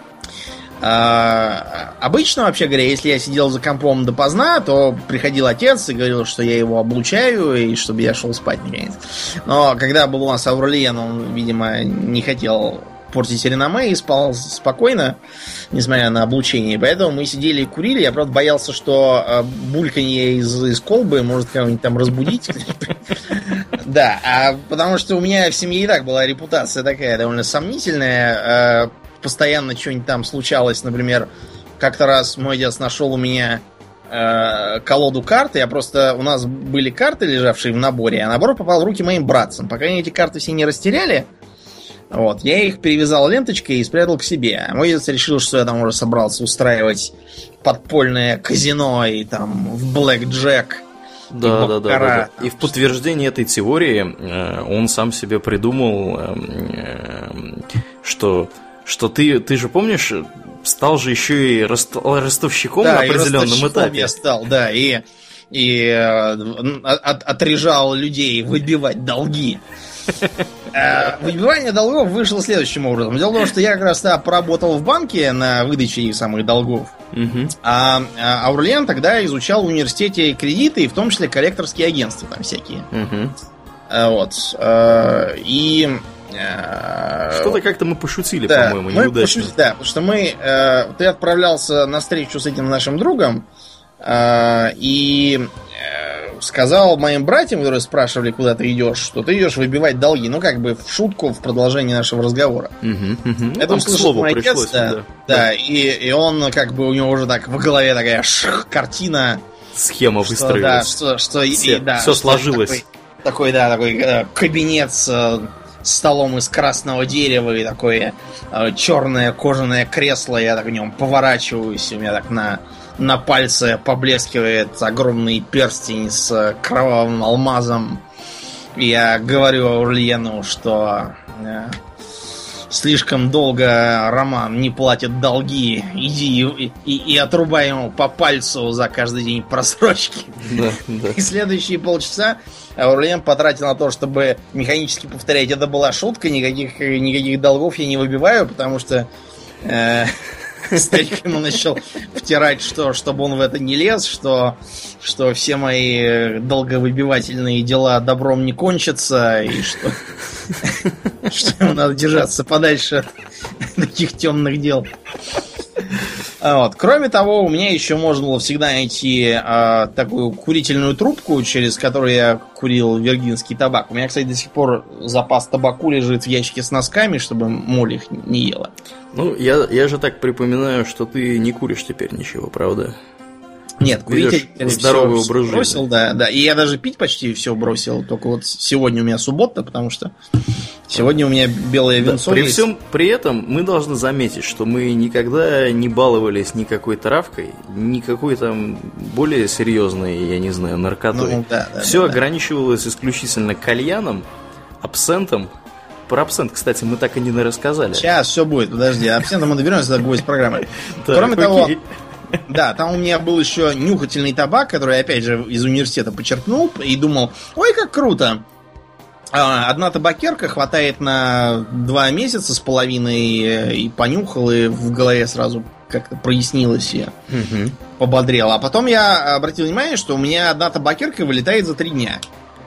А, обычно, вообще говоря, если я сидел за компом допоздна, то приходил отец и говорил, что я его облучаю, и чтобы я шел спать наконец. Но когда был у нас Аурельен, он, видимо, не хотел портить реноме и спал спокойно, несмотря на облучение. Поэтому мы сидели и курили. Я, правда, боялся, что бульканье из, из колбы может кого-нибудь там разбудить. Да, а потому что у меня в семье и так была репутация такая довольно сомнительная. Постоянно что-нибудь там случалось. Например, как-то раз мой отец нашел у меня колоду карт. Я просто... У нас были карты, лежавшие в наборе, а набор попал в руки моим братцам. Пока они эти карты все не растеряли, вот, я их перевязал ленточкой и спрятал к себе. Мой отец решил, что я там уже собрался устраивать подпольное казино и там в блэк-джек. Да, да, да, да. И в подтверждение этой теории он сам себе придумал, что, что ты, ты же помнишь, стал же еще и ростовщиком, да, на определенном этапе. Я стал, да, и, и от, отрежал людей выбивать долги. Выбивание долгов вышло следующим образом. Дело в том, что я как раз тогда поработал в банке на выдаче самых долгов. Uh-huh. А, а Аурельен тогда изучал в университете кредиты, и в том числе коллекторские агентства там всякие. Uh-huh. А, вот. А, и... Что-то как-то мы пошутили, да, по-моему, мы неудачно. Пошутили, да, потому что мы... Э, ты отправлялся на встречу с этим нашим другом, э, и... сказал моим братьям, которые спрашивали, куда ты идешь, что ты идешь выбивать долги. Ну, как бы в шутку, в продолжение нашего разговора. Угу, угу. Это услышал мой отец, да, да, да. И, и он, как бы, у него уже так в голове такая шх, картина. Схема что, выстроилась. Да, что, что, все, и, да, все что сложилось. Такой, такой, да, такой э, кабинет с э, столом из красного дерева и такое э, черное кожаное кресло. Я так в нем поворачиваюсь, у меня так на... На пальце поблескивает огромный перстень с кровавым алмазом. Я говорю Аурельену, что э, слишком долго Роман не платит долги. Иди и, и, и отрубай ему по пальцу за каждый день просрочки. Да, да. И следующие полчаса Аурельен потратил на то, чтобы механически повторять: это была шутка, никаких, никаких долгов я не выбиваю, потому что... Э, Старик ему начал втирать, что чтобы он в это не лез, что, что все мои долговыбивательные дела добром не кончатся, и что, что ему надо держаться подальше от таких темных дел. Вот. Кроме того, у меня еще можно было всегда найти а, такую курительную трубку, через которую я курил виргинский табак. У меня, кстати, до сих пор запас табаку лежит в ящике с носками, чтобы моль их не ела. Ну, я, я же так припоминаю, что ты не куришь теперь ничего, правда? Нет, курить я здоровый образ жизни. Бросил, да, да. И я даже пить почти все бросил. Только вот сегодня у меня суббота, потому что сегодня у меня белое винцо. Да, при есть. всем при этом мы должны заметить, что мы никогда не баловались никакой травкой, никакой там более серьезной, я не знаю, наркотой. Ну, да, да, все да, ограничивалось да. исключительно кальяном, абсентом. Про абсент, кстати, мы так и не рассказали. Сейчас все будет, подожди. Абсентом мы доберемся до гвоздь программы. Кроме того, да, там у меня был еще нюхательный табак, который я опять же из университета почерпнул и думал, ой, как круто. Одна табакерка хватает на два месяца с половиной, и понюхал, и в голове сразу как-то прояснилось и угу. пободрело. А потом я обратил внимание, что у меня одна табакерка вылетает за три дня.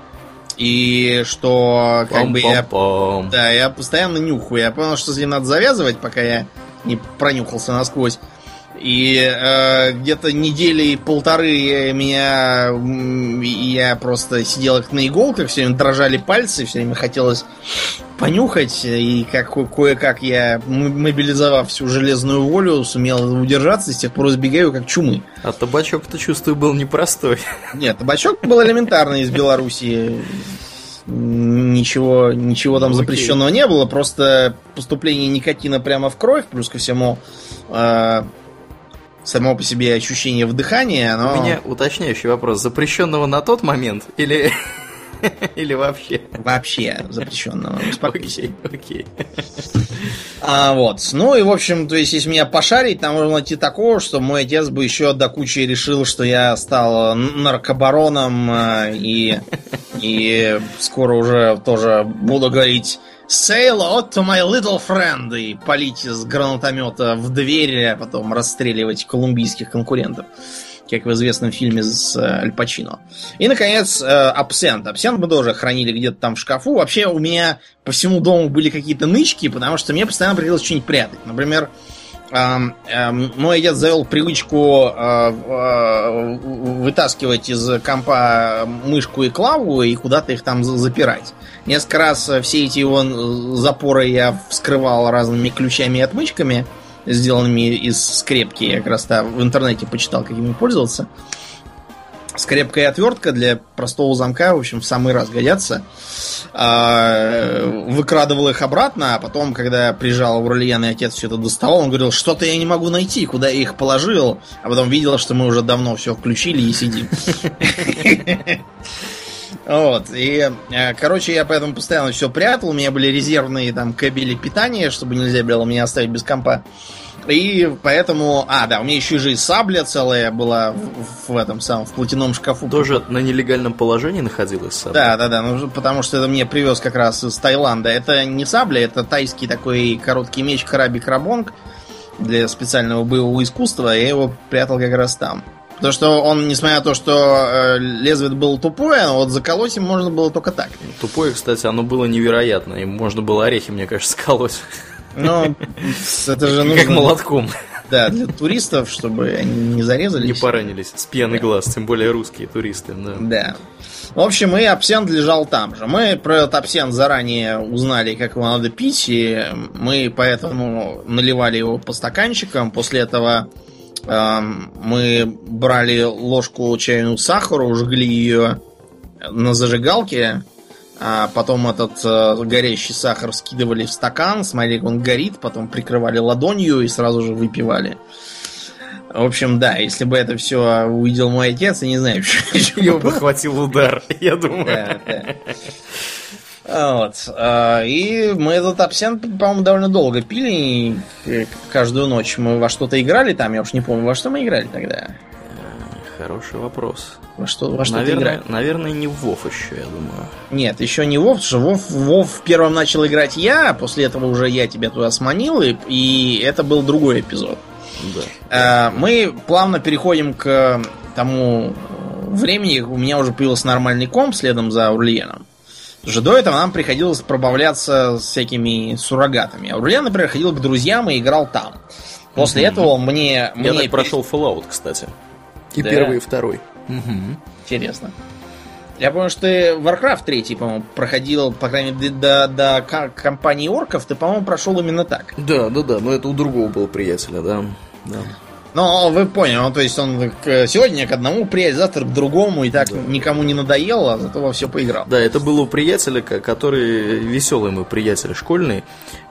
И что как Пам-пам-пам. бы я, да, я постоянно нюхаю. Я понял, что с ним надо завязывать, пока я не пронюхался насквозь. И э, где-то недели полторы меня я просто сидел как на иголках, все время дрожали пальцы, все время хотелось понюхать, и как кое-как я, мобилизовав всю железную волю, сумел удержаться, и с тех пор избегаю как чумы. А табачок-то, чувствую, был непростой. Нет, табачок был элементарный из Белоруссии. Ничего, ничего там ну, запрещенного не было, просто поступление никотина прямо в кровь, плюс ко всему э, само по себе ощущение вдыхания, но... У меня уточняющий вопрос. Запрещенного на тот момент или... Или вообще? Вообще запрещенного. Окей, окей. А, вот. Ну и, в общем, то есть, если меня пошарить, там можно найти такого, что мой отец бы еще до кучи решил, что я стал наркобароном, и, и скоро уже тоже буду говорить «Say hello to my little friend» и палить из гранатомета в дверь, а потом расстреливать колумбийских конкурентов, как в известном фильме с Аль Пачино. И, наконец, абсент. Абсент мы тоже хранили где-то там в шкафу. Вообще у меня по всему дому были какие-то нычки, потому что мне постоянно приходилось что-нибудь прятать. Например, эм, эм, мой отец завел привычку э, э, вытаскивать из компа мышку и клаву и куда-то их там запирать. Несколько раз все эти его запоры я вскрывал разными ключами и отмычками, сделанными из скрепки. Я как раз в интернете почитал, как ими пользоваться. Скрепка и отвертка для простого замка, в общем, в самый раз годятся. Выкрадывал их обратно, а потом, когда приезжал в Урлиен, и отец все это доставал, он говорил, что-то я не могу найти, куда я их положил. А потом видел, что мы уже давно все включили и сидим. Вот, и, короче, я поэтому постоянно все прятал, у меня были резервные там кабели питания, чтобы нельзя было меня оставить без компа. И поэтому, а, да, у меня еще же и сабля целая была в, в этом самом, в платяном шкафу. Тоже на нелегальном положении находилась сабля? Да, да, да, ну, потому что это мне привез как раз из Таиланда. Это не сабля, это тайский такой короткий меч Хараби-Крабонг для специального боевого искусства, я его прятал как раз там. Потому что он, несмотря на то, что э, лезвие было тупое, но вот заколоть им можно было только так. Тупое, кстати, оно было невероятно. Им можно было орехи, мне кажется, сколоть. Ну, это же нужно... Как молотком. Да, для туристов, чтобы они не зарезались. Не поранились с пьяный глаз, тем более русские туристы. Да. Да. В общем, и абсент лежал там же. Мы про этот абсент заранее узнали, как его надо пить, и мы поэтому наливали его по стаканчикам. После этого э, мы брали ложку чайную сахара, жгли ее на зажигалке, а потом этот э, горящий сахар скидывали в стакан, смотрели, как он горит, потом прикрывали ладонью и сразу же выпивали. В общем, да, если бы это все увидел мой отец, я не знаю, что его бы хватил удар, я думаю. Да, да. Вот. И мы этот абсент, по-моему, довольно долго пили. Каждую ночь мы во что-то играли там, я уж не помню, во что мы играли тогда. Хороший вопрос. Во что, во что наверное, играли? Наверное, не в Вов еще, я думаю. Нет, еще не Вов, потому что Вов, Вов первым начал играть я, а после этого уже я тебя туда сманил, и, и это был другой эпизод. Да. Мы плавно переходим к тому времени, у меня уже появился нормальный комп следом за Урлиеном. Потому что до этого нам приходилось пробавляться с всякими суррогатами. А Урлиен, например, ходил к друзьям и играл там. После mm-hmm. этого мне... Я мне так прошел Fallout, кстати. И да. Первый, и второй. Угу. Интересно. Я помню, что ты Warcraft три, по-моему, проходил, по крайней мере, до, до компании орков, ты, по-моему, прошел именно так. Да, да, да, но это у другого был приятеля, да. да. Ну, вы поняли, ну, то есть он сегодня к одному приятелю, завтра к другому, и так да. никому не надоело, а зато во все поиграл. Да, это был у приятеля, который веселый мой приятель школьный.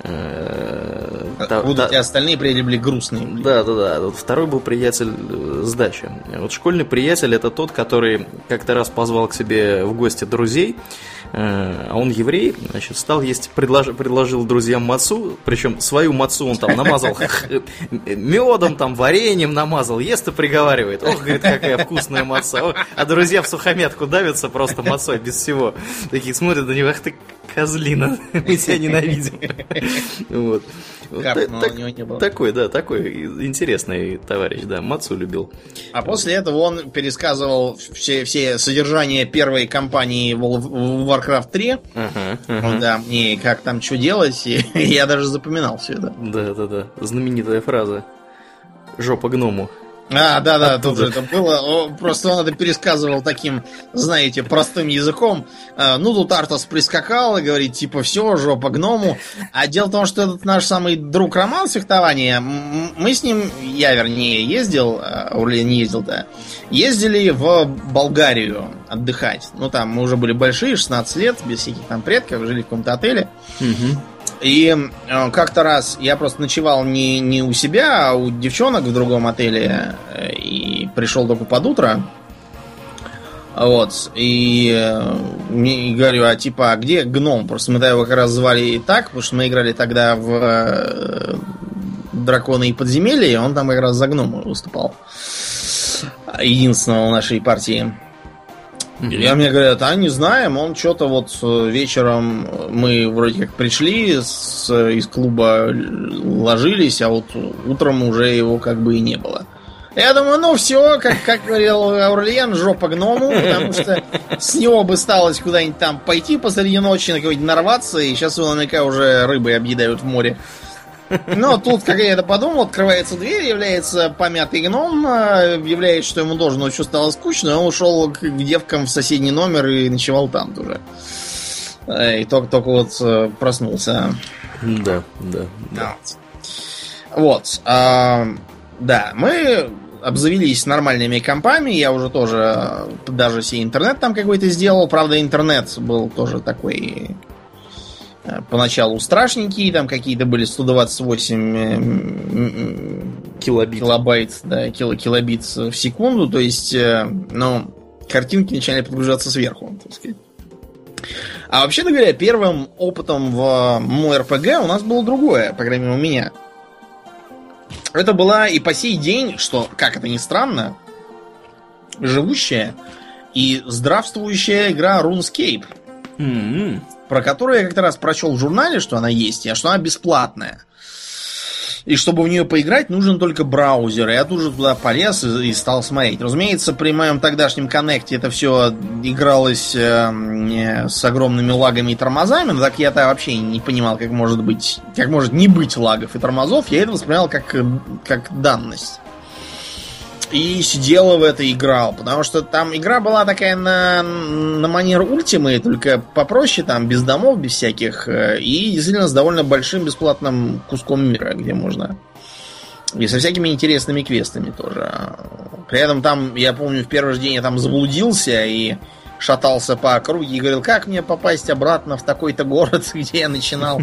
А будут и остальные приятели были грустные. Да, да, да. Вот второй был приятель с дачи. Вот школьный приятель — это тот, который как-то раз позвал к себе в гости друзей, а он еврей, значит, стал есть, предложил, предложил друзьям мацу, причем свою мацу он там намазал медом, там, вареньем намазал, ест и приговаривает: ох, говорит, какая вкусная маца. А друзья в сухомятку давятся просто мацой, без всего. Такие смотрят на него: ах ты козлина, мы тебя ненавидим. Вот. Карп, так, у него не было. Такой, да, такой интересный товарищ, да, мацу любил. А после этого он пересказывал все, все содержания первой кампании в Warcraft три. Ага, ага. Да, мне как там что делать, и я даже запоминал все это. Да, да, да, знаменитая фраза. жопа гному. А, да-да, тут же это было. Просто он это пересказывал таким, знаете, простым языком. Ну, тут Артас прискакал и говорит, типа, все, жопа гному. А дело в том, что этот наш самый друг Роман с фехтования, мы с ним, я, вернее, ездил, Аурлиен не ездил-то, ездили в Болгарию отдыхать. Ну, там мы уже были большие, шестнадцать лет, без всяких там предков, жили в каком-то отеле. Угу. И э, как-то раз я просто ночевал не, не у себя, а у девчонок в другом отеле. И пришел только под утро. Вот. И, э, и говорю, а типа, а где гном? Просто мы его как раз звали и так, потому что мы играли тогда в э, Драконы и подземелья, и он там как раз за гнома выступал. Единственного в нашей партии. Mm-hmm. И мне говорят, а не знаем, он что-то вот вечером мы вроде как пришли с, из клуба, ложились, а вот утром уже его как бы и не было. Я думаю, ну все, как, как говорил Аурлиен, жопа гному, потому что с него бы сталось куда-нибудь там пойти посреди ночи, на кого-нибудь нарваться, и сейчас его наверняка уже рыбы объедают в море. Но тут, как я это подумал, открывается дверь, является помятый гном, объявляет, что ему должно, но что стало скучно, и он ушел к девкам в соседний номер и ночевал там тоже. И только, только вот проснулся. Да, да, да. Вот. А, да, мы обзавелись нормальными компами, я уже тоже даже себе интернет там какой-то сделал. Правда, интернет был тоже такой... Поначалу страшненькие, там какие-то были сто двадцать восемь килобит, килобайт, да, кило, килобит в секунду, то есть, ну, картинки начали подгружаться сверху, так сказать. А вообще-то говоря, первым опытом в ММО-РПГ у нас было другое, по крайней мере, у меня. Это была и по сей день, что, как это ни странно, живущая и здравствующая игра RuneScape. Mm-hmm. Про которую я как-то раз прочел в журнале, что она есть, а что она бесплатная. И чтобы в нее поиграть, нужен только браузер. Я тут же туда полез и, и стал смотреть. Разумеется, при моем тогдашнем коннекте это все игралось э, с огромными лагами и тормозами, но так я-то вообще не понимал, как может быть, как может не быть лагов и тормозов. Я это воспринял как, как данность. И сидел в это играл, потому что там игра была такая на, на манер Ультимы, только попроще, там, без домов, без всяких, и действительно с довольно большим бесплатным куском мира, где можно... И со всякими интересными квестами тоже. При этом там, я помню, в первый же день я там заблудился и шатался по округе и говорил, как мне попасть обратно в такой-то город, где я начинал.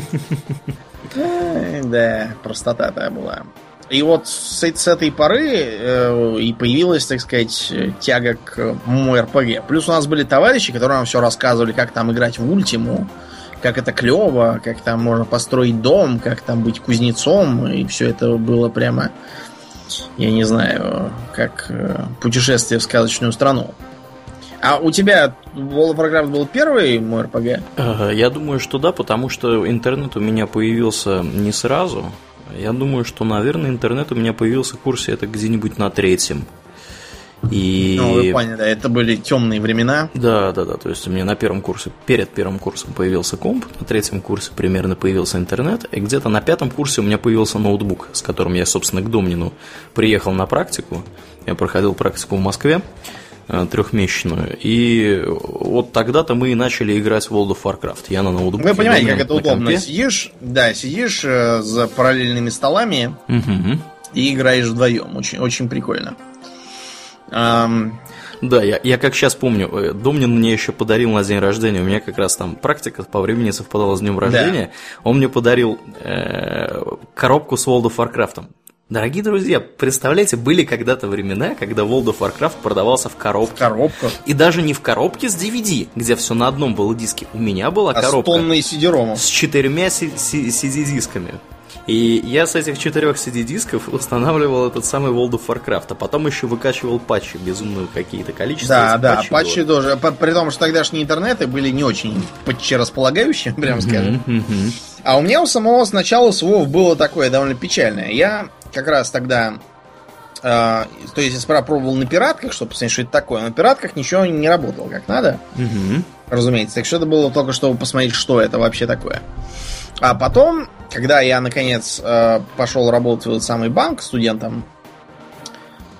Да, простота-то была. И вот с, с этой поры э, и появилась, так сказать, тяга к ММО-РПГ. Плюс у нас были товарищи, которые нам все рассказывали, как там играть в Ультиму, как это клево, как там можно построить дом, как там быть кузнецом. И все это было прямо, я не знаю, как путешествие в сказочную страну. А у тебя World of Warcraft был первый ММО-РПГ? Я думаю, что да, потому что интернет у меня появился не сразу. Я думаю, что, наверное, интернет у меня появился в курсе это где-нибудь на третьем. И... Ну, вы поняли, да, это были темные времена. Да, да, да, то есть у меня на первом курсе, перед первым курсом появился комп, на третьем курсе примерно появился интернет, и где-то на пятом курсе у меня появился ноутбук, с которым я, собственно, к Домнину приехал на практику. Я проходил практику в Москве, трехмесячную, и вот тогда-то мы и начали играть в World of Warcraft. Я на ноутбуке. Вы понимаете, как это удобно. Компе. Сидишь, да, сидишь э, за параллельными столами угу. и играешь вдвоем. Очень, очень прикольно. Um... Да, я, я как сейчас помню, Домнин мне еще подарил на день рождения, у меня как раз там практика по времени совпадала с днем рождения, да. Он мне подарил э, коробку с World of Warcraft. Дорогие друзья, представляете, были когда-то времена, когда World of Warcraft продавался в коробке. В коробках. И даже не в коробке с ди ви ди, где все на одном было диске. У меня была а коробка с тонной си ди-ромом. С четырьмя си ди-дисками. И я с этих четырех си ди-дисков устанавливал этот самый World of Warcraft, а потом еще выкачивал патчи, безумные какие-то количества. Да, да, патчи, патчи тоже. При том, что тогдашние интернеты были не очень патчерасполагающими, прям скажем. А у меня у самого сначала с WoW было такое довольно печальное. Я как раз тогда... Э, то есть я сперва пробовал на пиратках, чтобы посмотреть, что это такое. На пиратках ничего не работало как надо. Разумеется. Так что это было только, чтобы посмотреть, что это вообще такое. А потом, когда я, наконец, э, пошел работать в этот самый банк студентом,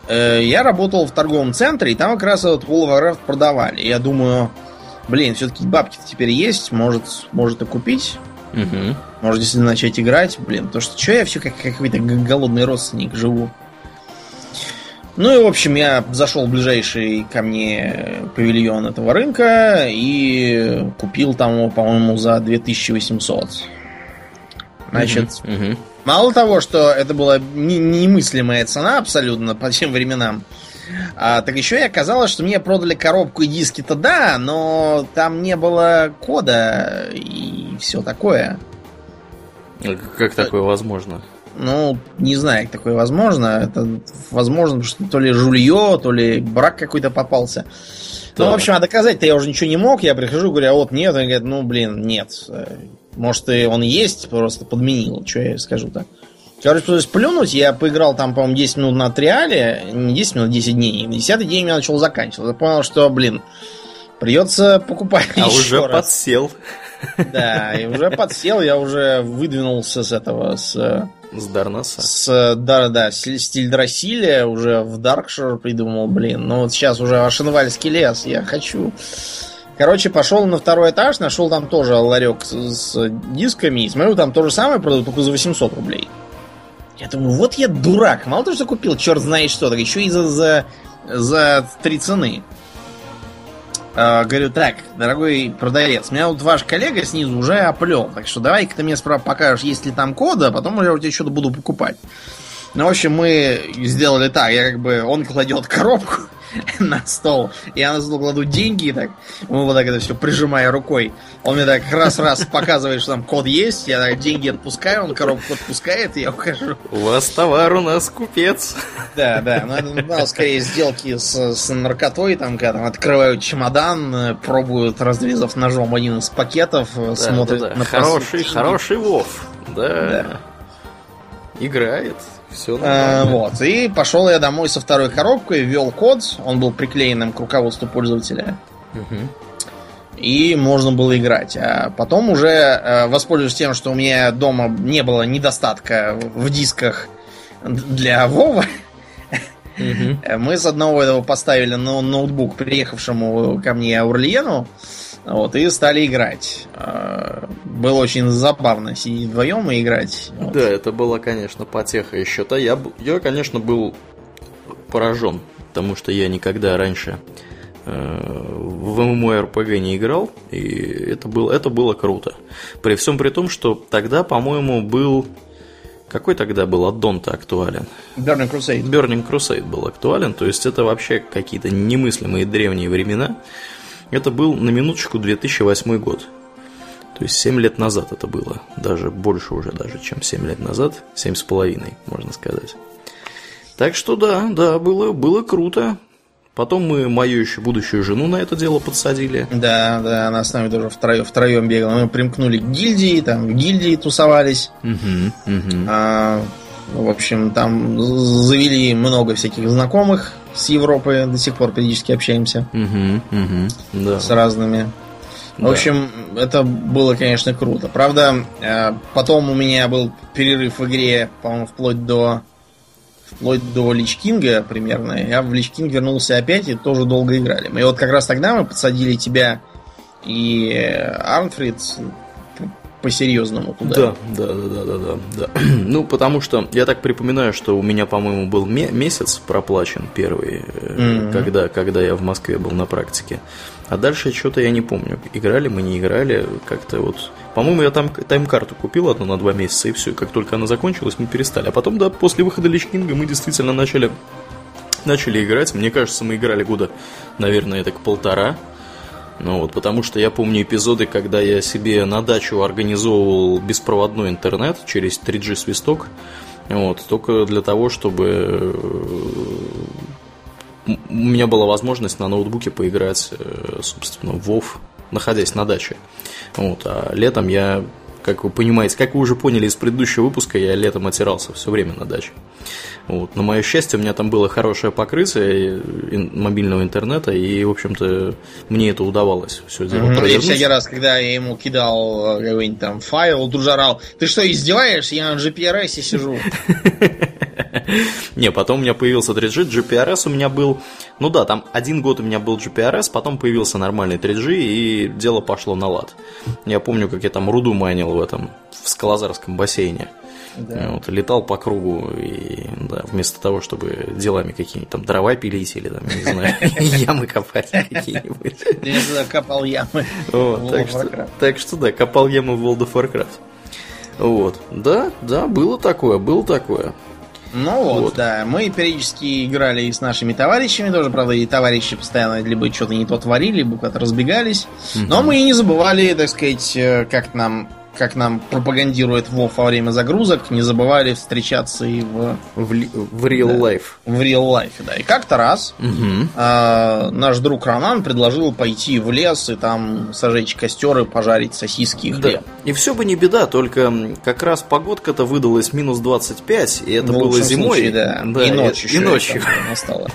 э, я работал в торговом центре, и там как раз этот World of Warcraft продавали. И я думаю, блин, все-таки бабки-то теперь есть, может, может и купить. Угу. Может, если начать играть, блин, потому что что я все как какой-то голодный родственник живу. Ну и, в общем, я зашел в ближайший ко мне павильон этого рынка и купил там его, по-моему, за две тысячи восемьсот. Значит, uh-huh, uh-huh. мало того, что это была не- немыслимая цена абсолютно по тем временам, а, так еще и оказалось, что мне продали коробку и диски-то да, но там не было кода и все такое. Как такое возможно? Ну, не знаю, как такое возможно. Это возможно, потому что то ли жулье, то ли брак какой-то попался. Да. Ну, в общем, а доказать-то я уже ничего не мог. Я прихожу, говорю, а вот нет. Они говорят, ну, блин, нет. Может, и он есть, просто подменил. Что я скажу так? Короче, пришлось плюнуть. Я поиграл там, по-моему, десять минут на триале. Не десять минут, десять дней. десятый день я начал заканчивать. Я понял, что, блин, придется покупать а еще уже раз. подсел. Да, и уже подсел. Я уже выдвинулся с этого, с... С Дарнаса. С, да, да, стиль Драсиля уже в Даркшир придумал, блин. Ну вот сейчас уже Ашенвальский лес, я хочу. Короче, пошел на второй этаж, нашел там тоже ларек с, с дисками. И смотрю, там то же самое продают, только за восемьсот рублей. Я думаю, вот я дурак. Мало того, что купил, черт знает что, так еще и за, за, за три цены. Uh, говорю, так, дорогой продавец, меня вот ваш коллега снизу уже оплел, так что давай-ка ты мне справа покажешь, есть ли там кода, а потом я у тебя что-то буду покупать. Ну, в общем, мы сделали так, я как бы, он кладет коробку на стол, я на стол кладу деньги, и так, мы вот так это все прижимая рукой. Он мне так раз-раз показывает, что там код есть, я так деньги отпускаю, он коробку отпускает, и я ухожу. У вас товар, у нас купец. Да, да, но это ну, скорее сделки с, с наркотой, там, когда там, открывают чемодан, пробуют, разрезав ножом один из пакетов, да, смотрят да, да. на хороший, хороший Вов, да. да. Играет. Все а, вот. И пошел я домой со второй коробкой, ввел код, он был приклеенным к руководству пользователя. Угу. И можно было играть. А потом уже, воспользуясь тем, что у меня дома не было недостатка в дисках для Вова, угу. мы с одного этого поставили на ноутбук приехавшему ко мне Аурлиену. Вот, и стали играть. Было очень забавно сидеть вдвоем и играть. Вот. Да, это была, конечно, потеха еще-то. Я, я, конечно, был поражен, потому что я никогда раньше э, в MMORPG не играл, и это было, это было круто. При всем при том, что тогда, по-моему, был... Какой тогда был аддон-то актуален? Burning Crusade. Burning Crusade был актуален, то есть это вообще какие-то немыслимые древние времена. Это был, на минуточку, две тысячи восьмой год. То есть семь лет назад это было. Даже больше уже, даже, чем семь лет назад. семь с половиной, можно сказать. Так что да, да, было, было круто. Потом мы мою еще будущую жену на это дело подсадили. Да, да, она с нами тоже втроем, втроем бегала. Мы примкнули к гильдии, там в гильдии тусовались. Угу, угу. А, в общем, там завели много всяких знакомых с Европы, до сих пор периодически общаемся. Угу, угу, да. С разными. В да. общем, это было, конечно, круто. Правда, потом у меня был перерыв в игре, по-моему, вплоть до вплоть до Лич Кинга примерно. Я в Лич Кинг вернулся опять и тоже долго играли. И вот как раз тогда мы подсадили тебя и Арнфрид по-серьезному туда. Да, да, да, да, да, да, да. Ну, потому что я так припоминаю, что у меня, по-моему, был месяц проплачен первый, mm-hmm. когда, когда я в Москве был на практике. А дальше что-то я не помню. Играли мы, не играли, как-то вот. По-моему, я там тайм-карту купил одну на два месяца, и все. И как только она закончилась, мы перестали. А потом, да, после выхода Лич Кинга мы действительно начали, начали играть. Мне кажется, мы играли года, наверное, так полтора. Ну вот, потому что я помню эпизоды, когда я себе на дачу организовывал беспроводной интернет через три джи свисток. Вот, только для того, чтобы у меня была возможность на ноутбуке поиграть, собственно, в WoW, находясь на даче. Вот, а летом я, как вы понимаете, как вы уже поняли из предыдущего выпуска, я летом отирался все время на даче. Вот. На мое счастье, у меня там было хорошее покрытие мобильного интернета, и, в общем-то, мне это удавалось все дело mm-hmm. провернуть. Всякий раз, когда я ему кидал какой-нибудь там файл, он тут же орал: ты что, издеваешься? Я на джи пи ар эс сижу. Не, потом у меня появился три джи, джи пи ар эс у меня был. Ну да, там один год у меня был джи пи ар эс, потом появился нормальный три джи, и дело пошло на лад. Я помню, как я там руду майнил в этом, в Скалозарском бассейне. Да. Вот, летал по кругу, и да, вместо того, чтобы делами какие-нибудь там дрова пилить или там, не знаю, ямы копать какие-нибудь. Я копал ямы. Так что да, копал ямы в World of Warcraft. Вот, да, да, было такое, было такое. Ну вот, вот, да, мы периодически играли и с нашими товарищами тоже, правда, и товарищи постоянно либо что-то не то творили, либо куда-то разбегались. Угу. Но мы и не забывали, так сказать, как нам... как нам пропагандирует WoW во время загрузок, не забывали встречаться и в... В, в real да, life. В real life, да. И как-то раз угу. э, наш друг Роман предложил пойти в лес и там сожечь костер и пожарить сосиски и хлеб. Да. И все бы не беда, только как раз погодка-то выдалась минус двадцать пять, и это в было зимой. Случае, да. Да, и ночью. И, и ночью. Настало.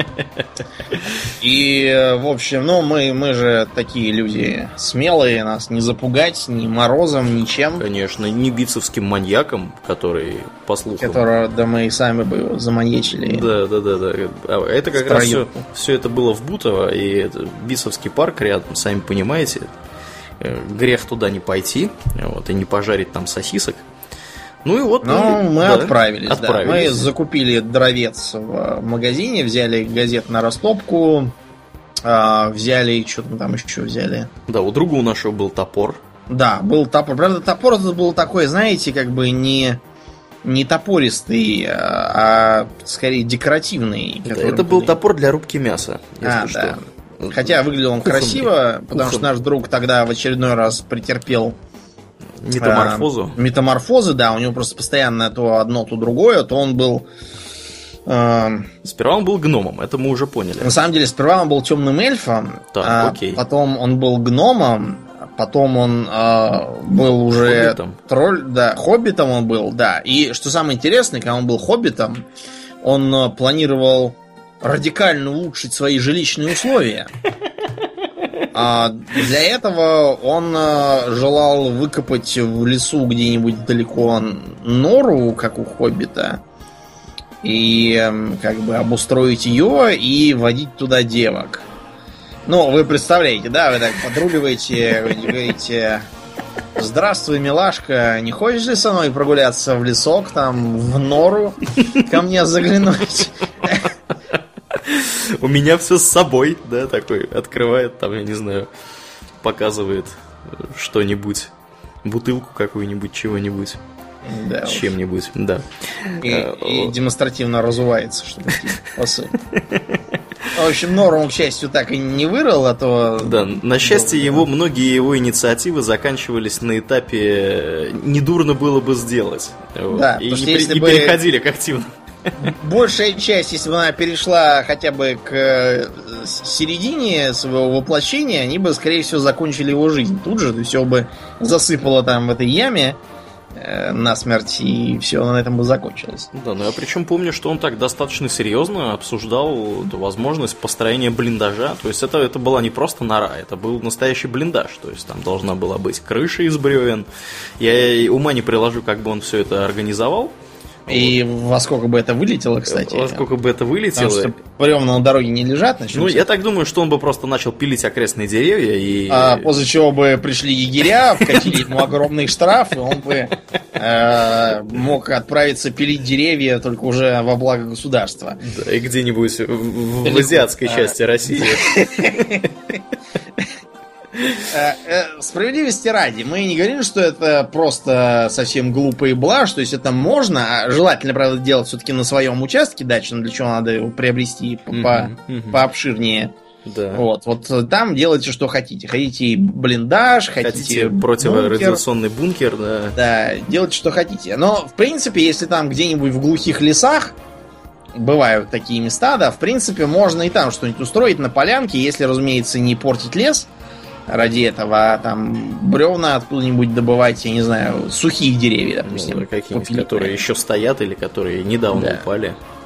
И, в общем, ну, мы, мы же такие люди смелые, нас не запугать ни морозом, ничем. Конечно, не битцевским маньяком, который, по слухам... Которого, да, мы и сами бы его заманьячили. Да, да, да, да. Это как раз все, все это было в Бутово, и это Битцевский парк рядом, сами понимаете. Грех туда не пойти, вот, и не пожарить там сосисок. Ну и вот ну, мы, мы да, отправились, отправились. Да. Мы закупили дровец в магазине, взяли газет на растопку, взяли, что мы там еще взяли. Да, у друга у нашего был топор. Да, был топор. Правда, топор этот был такой, знаете, как бы не, не топористый, а скорее декоративный. Да, это был топор для рубки мяса, если а, что. Да. Хотя выглядел он кухонный, красиво, потому кухонный. Что наш друг тогда в очередной раз претерпел метаморфозу. А, метаморфозы, да, у него просто постоянно то одно, то другое, то он был... Э, сперва он был гномом, это мы уже поняли. На самом деле, сперва он был темным эльфом, так, а окей. потом он был гномом, потом он э, был уже хоббитом. Тролль, да, хоббитом он был, да. И что самое интересное, когда он был хоббитом, он э, планировал радикально улучшить свои жилищные условия. А для этого он э, желал выкопать в лесу где-нибудь далеко нору, как у хоббита, и э, как бы обустроить ее и водить туда девок. Ну, вы представляете, да, вы так подруливаете, вы говорите: здравствуй, милашка, не хочешь ли со мной прогуляться в лесок, там, в нору, ко мне заглянуть? У меня все с собой, да, такой, открывает, там, я не знаю, показывает что-нибудь, бутылку какую-нибудь, чего-нибудь, да, с чем-нибудь, да. И, и демонстративно разувается, чтобы посыл. В общем, нору он, к счастью, так и не вырыл, а то... Да, на счастье его, многие его инициативы заканчивались на этапе «недурно было бы сделать». Да, и потому что не, если не бы... переходили к активному. Большая часть, если бы она перешла хотя бы к середине своего воплощения, они бы, скорее всего, закончили его жизнь тут же. То есть его бы засыпало там в этой яме э, насмерть, и все на этом бы закончилось. Да, ну я причем помню, что он так достаточно серьезно обсуждал эту возможность построения блиндажа. То есть это, это была не просто нора, это был настоящий блиндаж. То есть там должна была быть крыша из бревен. Я ума не приложу, как бы он все это организовал. И вот. Во сколько бы это вылетело, кстати. Во сколько бы это вылетело. Потому что бревна на дороге не лежат. Ну, я так думаю, что он бы просто начал пилить окрестные деревья и... А после чего бы пришли егеря, вкатили ему огромный штраф, и он бы э, мог отправиться пилить деревья только уже во благо государства. Да, и где-нибудь в, в азиатской части России. Справедливости ради, мы не говорим, что это просто совсем глупый блажь, то есть это можно, а желательно, правда, делать все-таки на своем участке дачном, для чего надо его приобрести по- uh-huh, uh-huh. пообширнее. Да. Вот, вот там делайте, что хотите. Хотите блиндаж, хотите, хотите противорадиационный бункер, да. Да, делайте, что хотите. Но, в принципе, если там где-нибудь в глухих лесах бывают такие места, да, в принципе, можно и там что-нибудь устроить на полянке, если, разумеется, не портить лес ради этого, а там бревна откуда-нибудь добывать, я не знаю, сухие деревья, допустим. Ну, какие-нибудь, которые еще стоят или которые недавно да. упали.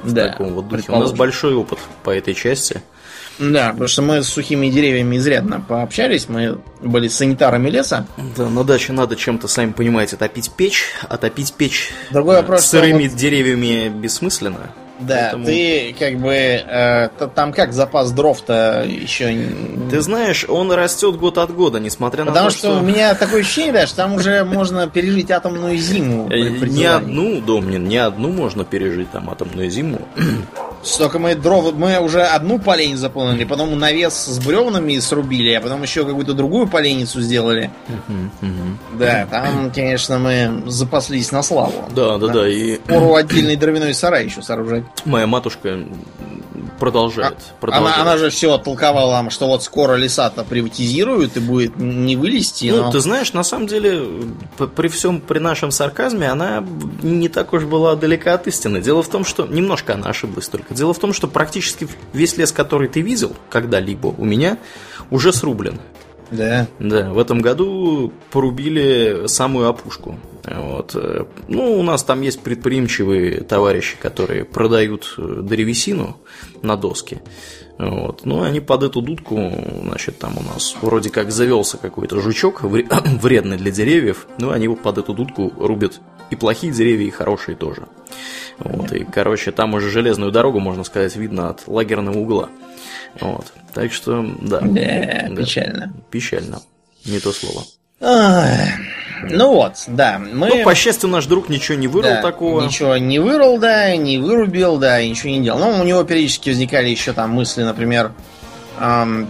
в да, таком вот духе. У нас большой опыт по этой части. Да, потому что мы с сухими деревьями изрядно пообщались, мы были санитарами леса. Да, на даче надо чем-то, сами понимаете, топить печь, а топить печь Другой вопрос, сырыми вот... деревьями бессмысленно. Да, поэтому... ты как бы э, там как запас дров-то еще. Ты знаешь, он растет год от года, несмотря Потому на то, что, что... у меня такое ощущение, да, что там уже можно пережить атомную зиму. Не одну, Домнин, не одну можно пережить там атомную зиму. Столько мы дров, мы уже одну поленницу заполнили, потом навес с бревнами срубили, а потом еще какую-то другую поленницу сделали. Uh-huh, uh-huh. Да, там, конечно, мы запаслись на славу. Да, да, да. И... Пору отдельный дровяной сарай еще сооружать. Моя матушка продолжает. А, продолжает. Она, она же все толковала нам, что вот скоро леса-то приватизируют и будет не вылезти. Ну, но... ты знаешь, на самом деле, при всем при нашем сарказме, она не так уж была далека от истины. Дело в том, что немножко она ошиблась только. Дело в том, что практически весь лес, который ты видел когда-либо у меня, уже срублен. Да. Да, в этом году порубили самую опушку. Вот. Ну, у нас там есть предприимчивые товарищи, которые продают древесину на доски. Вот. Ну, они под эту дудку, значит, там у нас вроде как завелся какой-то жучок, вредный для деревьев, но они под эту дудку рубят и плохие деревья, и хорошие тоже. Вот. И, короче, там уже железную дорогу, можно сказать, видно от лагерного угла. Вот. Так что, да. Да, да. Печально. Печально. Не то слово. Ах, ну вот, да. Мы... Ну, по счастью, наш друг ничего не вырыл да, такого. Ничего не вырыл, да, не вырубил, да, и ничего не делал. Но у него периодически возникали еще там мысли, например... Эм,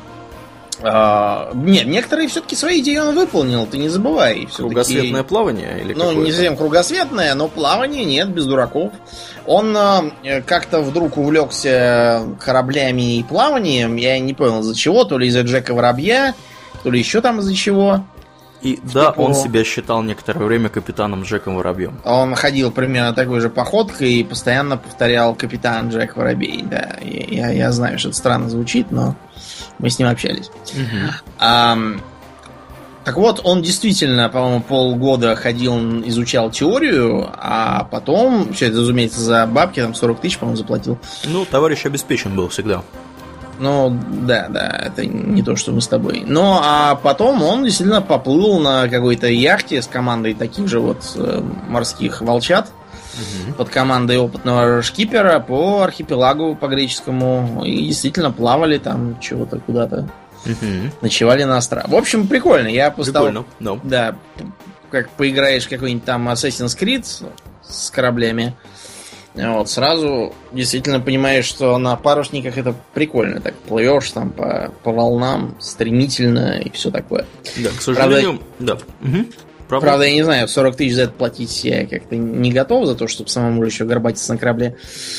э, нет, некоторые все-таки свои идеи он выполнил, ты не забывай. Кругосветное плавание? Или ну, не совсем кругосветное, но плавание нет, без дураков. Он э, как-то вдруг увлекся кораблями и плаванием, я не понял из-за чего, то ли из-за Джека Воробья, то ли еще там из-за чего. И да, он себя считал некоторое время капитаном Джеком Воробьем. Он ходил примерно такой же походкой и постоянно повторял «Капитан Джек Воробей». Да, я, я знаю, что это странно звучит, но мы с ним общались. Угу. А, так вот, он действительно, по-моему, полгода ходил, изучал теорию, а потом, все это, разумеется, за бабки, там сорок тысяч, по-моему, заплатил. Ну, товарищ обеспечен был всегда. Ну, да, да, это не то, что мы с тобой. Ну, а потом он действительно поплыл на какой-то яхте с командой таких же вот э, морских волчат, угу. под командой опытного шкипера по архипелагу по-греческому. И действительно плавали там чего-то куда-то. Угу. Ночевали на островах. В общем, прикольно. Я поставил... Прикольно, no. Да, как поиграешь какой-нибудь там Assassin's Creed с кораблями, вот, сразу действительно понимаешь, что на парусниках это прикольно. Так плывешь там по, по волнам стремительно и все такое. Да, к сожалению, правда, да. Угу. Правда? правда, я не знаю, сорок тысяч за это платить я как-то не готов, за то, чтобы самому еще горбатиться на корабле.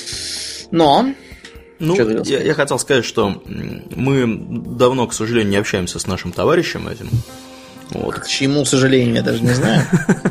Но... Ну, я, я хотел сказать, что мы давно, к сожалению, не общаемся с нашим товарищем этим. Вот. К чему, к сожалению, я даже не знаю.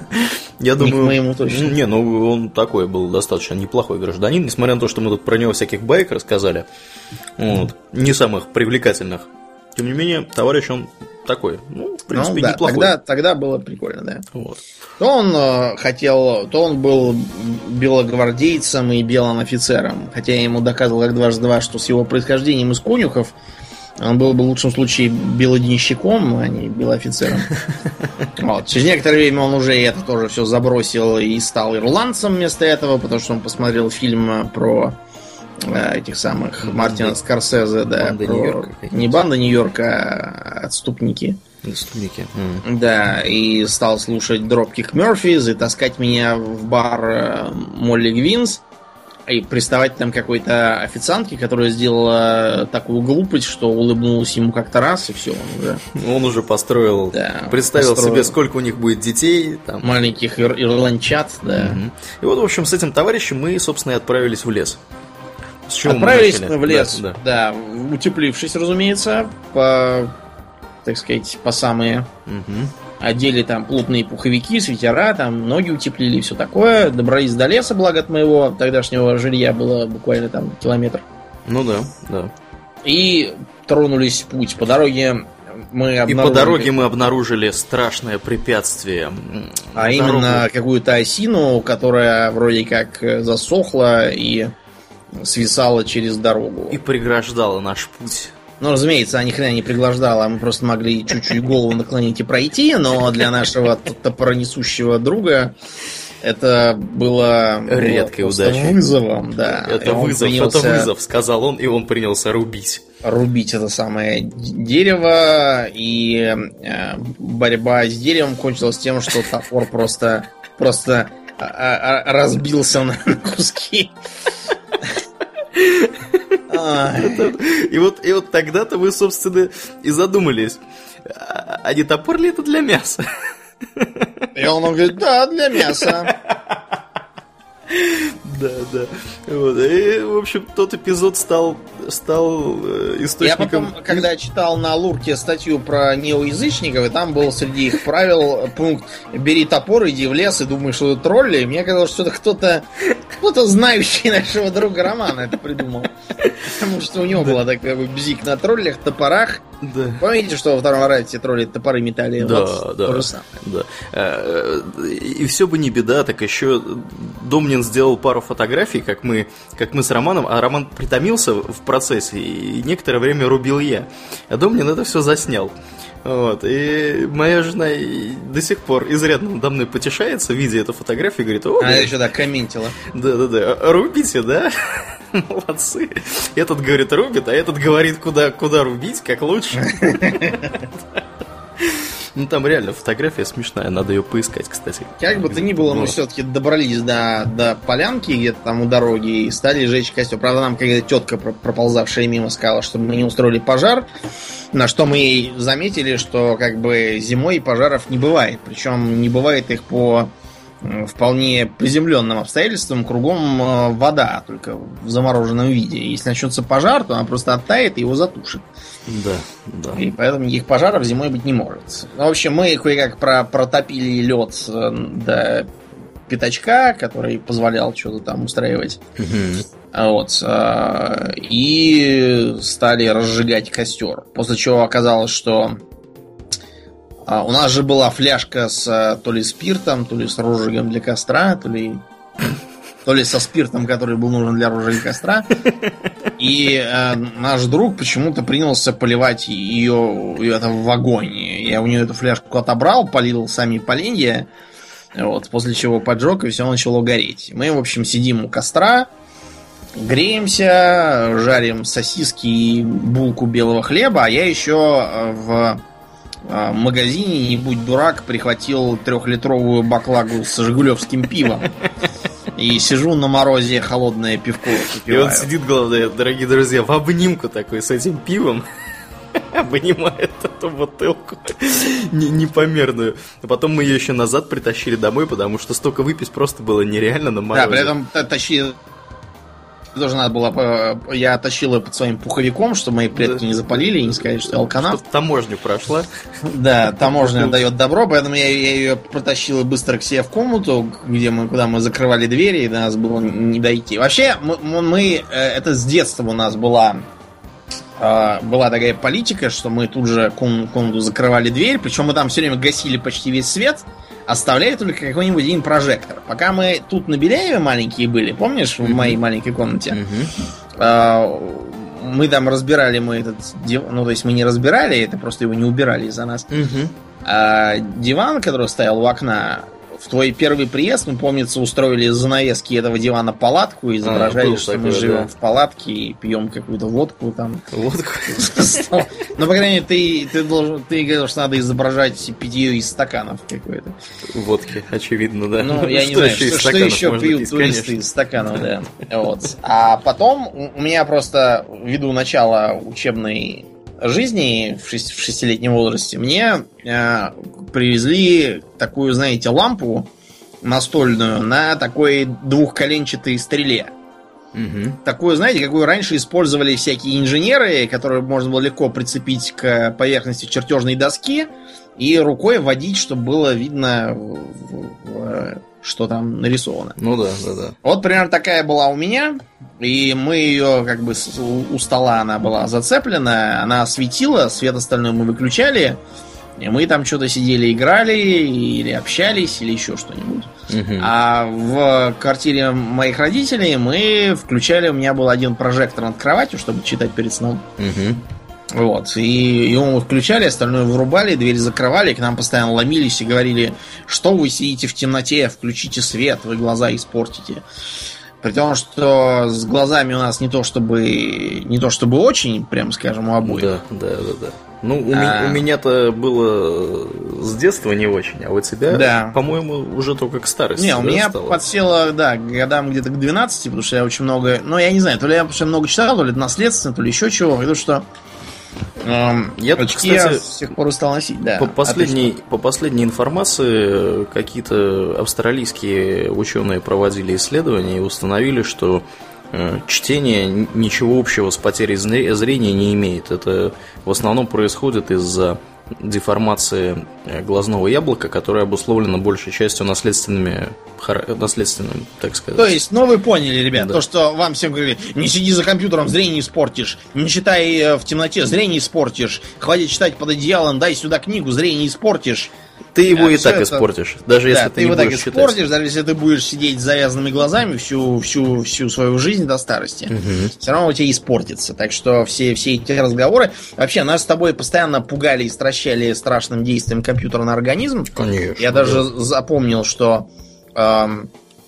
Я думаю, не к моему точно. Не, ну он такой был достаточно неплохой гражданин, несмотря на то, что мы тут про него всяких баек рассказали, вот, не самых привлекательных. Тем не менее, товарищ он такой, ну, в принципе, ну, да, неплохой. Тогда, тогда было прикольно, да. Вот. То он э, хотел, то он был белогвардейцем и белым офицером, хотя я ему доказывал как дважды два, что с его происхождением из конюхов он был бы в лучшем случае белоденщиком, а не белоофицером. Вот. Через некоторое время он уже это тоже все забросил и стал ирландцем вместо этого, потому что он посмотрел фильм про э, этих самых Мартина Скорсезе, да, Банда про... Нью-Йорка, не банда Нью-Йорка, а отступники. Отступники. Mm. Да, и стал слушать Dropkick Murphys и таскать меня в бар Молли Гвинс. И приставать там какой-то официантке, которая сделала такую глупость, что улыбнулась ему как-то раз, и все. Он уже, он уже построил, да, представил построил. себе, сколько у них будет детей. Там. Маленьких ир- ирландчат, да. Угу. И вот, в общем, с этим товарищем мы, собственно, и отправились в лес. С чего отправились мы в лес, да, да. да, утеплившись, разумеется, по, так сказать, по самые... Угу. Одели там плотные пуховики, свитера, там ноги утеплили и все такое. Добрались до леса, благо от моего тогдашнего жилья было буквально там километр. Ну да, да. И тронулись в путь. По дороге мы обнаружили... И по дороге мы обнаружили страшное препятствие. А Дорогу... именно какую-то осину, которая вроде как засохла и свисала через дорогу. И преграждала наш путь. Ну, разумеется, она ни хрена не преграждала, мы просто могли чуть-чуть голову наклонить и пройти, но для нашего топоронесущего друга это было редкой удачей. Вызовом, да. Это вызов, это вызов, сказал он, и он принялся рубить. Рубить это самое дерево, и борьба с деревом кончилась тем, что топор просто, просто разбился на куски. И вот, и вот тогда-то вы, собственно, и задумались, а не топор ли это для мяса? И он говорит, да, для мяса. Да, да. Вот. И, в общем, тот эпизод стал, стал источником... Я потом, когда читал на Лурке статью про неоязычников, и там был среди их правил пункт «Бери топор, иди в лес и думай, что это тролли». Мне казалось, что это кто-то, кто-то знающий нашего друга Романа это придумал. Потому что у него был такой бзик на троллях, топорах. Да. Помните, что во втором райте тролли топоры метали? Да, вот да. То же самое. Да. И все бы не беда, так еще Домнин сделал пару фотографий, как мы, как мы с Романом, а Роман притомился в процессе, и некоторое время рубил я. А Домнин это все заснял. Вот. И моя жена до сих пор изрядно надо мной потешается, видя эту фотографию, говорит: о, она еще так комментила. Да-да-да, рубите, да? Молодцы. Этот говорит рубит, а этот говорит, куда, куда рубить, как лучше. Ну там реально фотография смешная, надо ее поискать, кстати. Как бы то ни было, мы все-таки добрались до, до полянки где-то там у дороги и стали жечь костер. Правда, нам какая-то тетка, проползавшая мимо, сказала, чтобы мы не устроили пожар. На что мы ей заметили, что как бы зимой пожаров не бывает. Причем не бывает их по вполне приземленным обстоятельствам. Кругом вода, только в замороженном виде. Если начнется пожар, то она просто оттает и его затушит. Да, да. И поэтому никаких пожаров зимой быть не может. В общем, мы кое-как про протопили лед до пятачка, который позволял что-то там устраивать. Угу. Вот. И стали разжигать костер. После чего оказалось, что у нас же была фляжка с то ли спиртом, то ли с розжигом для костра, то ли, то ли со спиртом, который был нужен для розжига костра. И э, наш друг почему-то принялся поливать ее, ее это в огонь. Я у нее эту фляжку отобрал, полил сами поленья, вот, после чего поджег, и все начало гореть. Мы, в общем, сидим у костра, греемся, жарим сосиски и булку белого хлеба, а я еще в магазине, не будь дурак, прихватил трехлитровую баклагу с жигулевским пивом. И сижу на морозе, холодное пивко попиваю. И он сидит, главное, дорогие друзья, в обнимку такой с этим пивом. Обнимает эту бутылку непомерную. А потом мы ее еще назад притащили домой, потому что столько выпить просто было нереально на морозе. Да, при этом тащили... Тоже надо было... Я тащил ее под своим пуховиком, чтобы мои предки да. не запалили и не сказали, что я алканавт. Чтобы таможню прошла. Да, таможня дает добро, поэтому я, я ее протащил быстро к себе в комнату, где мы, куда мы закрывали двери, и до нас было не дойти. Вообще, мы, мы это с детства у нас была, была такая политика, что мы тут же комнату закрывали дверь, причем мы там все время гасили почти весь свет, оставляя только какой-нибудь один прожектор. Пока мы тут на Беляеве маленькие были, помнишь, в моей маленькой комнате, uh-huh. мы там разбирали мы этот диван, ну то есть мы не разбирали, это просто его не убирали из-за нас. Uh-huh. А диван, который стоял у окна, в твой первый приезд, мы, помнится, устроили из занавески этого дивана палатку, изображали, а, что такой, мы живем да. в палатке и пьем какую-то водку там. Водку? Ну, по крайней мере, ты, ты должен, ты говорил, что надо изображать питье из стаканов какой-то. Водки, очевидно, да. Ну, я не знаю, что, что еще пьют туристы из стаканов, да. Вот. А потом у меня просто, ввиду начала учебной жизни в, шесть, в шестилетнем возрасте, мне э, привезли такую, знаете, лампу настольную на такой двухколенчатой стреле. Угу. Такую, знаете, какую раньше использовали всякие инженеры, которые можно было легко прицепить к поверхности чертежной доски и рукой водить, чтобы было видно, что там нарисовано. Ну да, да, да. Вот примерно такая была у меня. И мы ее, как бы, у стола она была зацеплена, она светила, свет остальной мы выключали. И мы там что-то сидели, играли, или общались, или еще что-нибудь. Угу. А в квартире моих родителей мы включали, у меня был один прожектор над кроватью, чтобы читать перед сном. Угу. Вот. И его мы включали, остальное вырубали, дверь закрывали, к нам постоянно ломились и говорили, что вы сидите в темноте, включите свет, вы глаза испортите. При том, что с глазами у нас не то чтобы не то чтобы очень, прям скажем, у обоих. Да, да, да, да. Ну, у, а... ми- у меня-то было с детства не очень, а у тебя, да. по-моему, уже только к старости. Не, у да, меня стало? подсело, да, к годам где-то к двенадцати, потому что я очень много. Ну, я не знаю, то ли я потому что много читал, то ли это наследственно, то ли еще чего. Потому что эм, я, очки кстати, я с тех пор и стал носить, да. По последней, по последней информации, какие-то австралийские ученые проводили исследования и установили, что чтение ничего общего с потерей зрения не имеет. Это в основном происходит из-за деформации глазного яблока, которая обусловлена большей частью наследственными, наследственным, так сказать. То есть, ну вы поняли, ребят, да. То, что вам всем говорили, не сиди за компьютером, зрение испортишь, не читай в темноте, зрение испортишь, хватит читать под одеялом, дай сюда книгу, зрение испортишь. Ты его а, и так это... испортишь, даже да, если ты, ты не его будешь так читать. испортишь, даже если ты будешь сидеть с завязанными глазами всю, всю, всю свою жизнь до старости. Угу. Все равно у тебя испортится. Так что все, все эти разговоры... Вообще, нас с тобой постоянно пугали и стращали страшным действием компьютера на организм. Конечно. Я даже да. запомнил, что... Эм,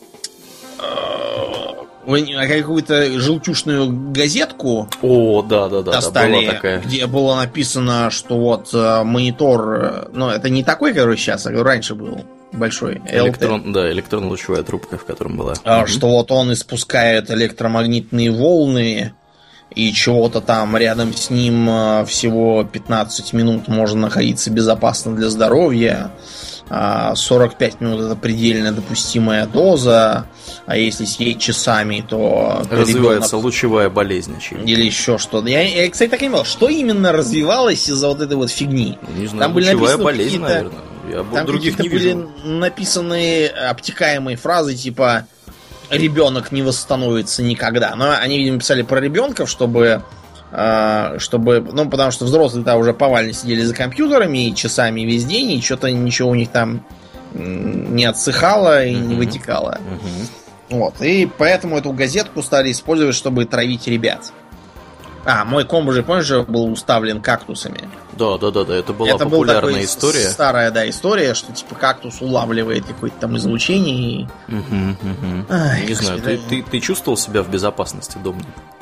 какую-то желтушную газетку О, да, да, да, достали, да, была такая. Где было написано, что вот э, монитор, ну это не такой, который сейчас, а раньше был большой. Электрон, да, электронно-лучевая трубка, в котором была. А, что вот он испускает электромагнитные волны, и чего-то там рядом с ним всего пятнадцать минут можно находиться безопасно для здоровья. сорок пять минут это предельно допустимая доза, а если съесть часами, то развивается ребенок... лучевая болезнь, очевидно. Или еще что-то. Я, я, кстати, так и не понял, что именно развивалось из-за вот этой вот фигни. Не знаю, там лучевая были болезнь, наверное. Я там других не были вижу. написаны обтекаемые фразы типа «ребенок не восстановится никогда». Но они, видимо, писали про ребенков, чтобы... чтобы, ну, потому что взрослые-то уже повально сидели за компьютерами и часами весь день, и что-то ничего у них там не отсыхало и uh-huh. не вытекало. Uh-huh. Вот. И поэтому эту газетку стали использовать, чтобы травить ребят. А, мой комп уже, помнишь, был уставлен кактусами. Да, да, да, да, это была это популярная был история. Старая, да, история, что типа кактус улавливает какое-то там излучение. И... Uh-huh, uh-huh. Ай, не знаю, ты, ты, ты чувствовал себя в безопасности дома?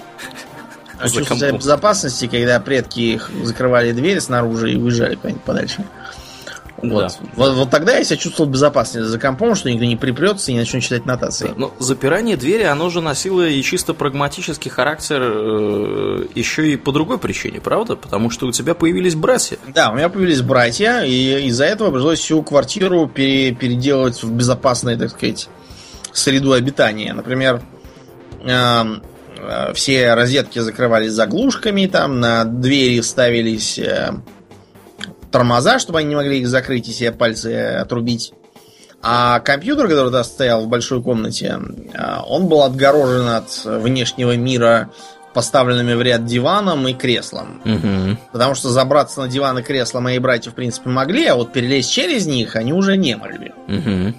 А чувствовал себя в безопасности, когда предки их закрывали дверь снаружи и уезжали куда-нибудь подальше. Вот. Да. Вот, вот тогда я себя чувствовал безопаснее за компом, что никто не припрется и не начнет читать нотации. Да, но запирание двери, оно же носило и чисто прагматический характер э, еще и по другой причине, правда? Потому что у тебя появились братья. Да, у меня появились братья, и из-за этого пришлось всю квартиру пере- переделать в безопасную, так сказать, среду обитания. Например, э, все розетки закрывались заглушками, там на двери ставились э, тормоза, чтобы они не могли их закрыть и себе пальцы отрубить. А компьютер, который тогда стоял в большой комнате, э, он был отгорожен от внешнего мира поставленными в ряд диваном и креслом. Угу. Потому что забраться на диван и кресло мои братья, в принципе, могли, а вот перелезть через них они уже не могли. Угу.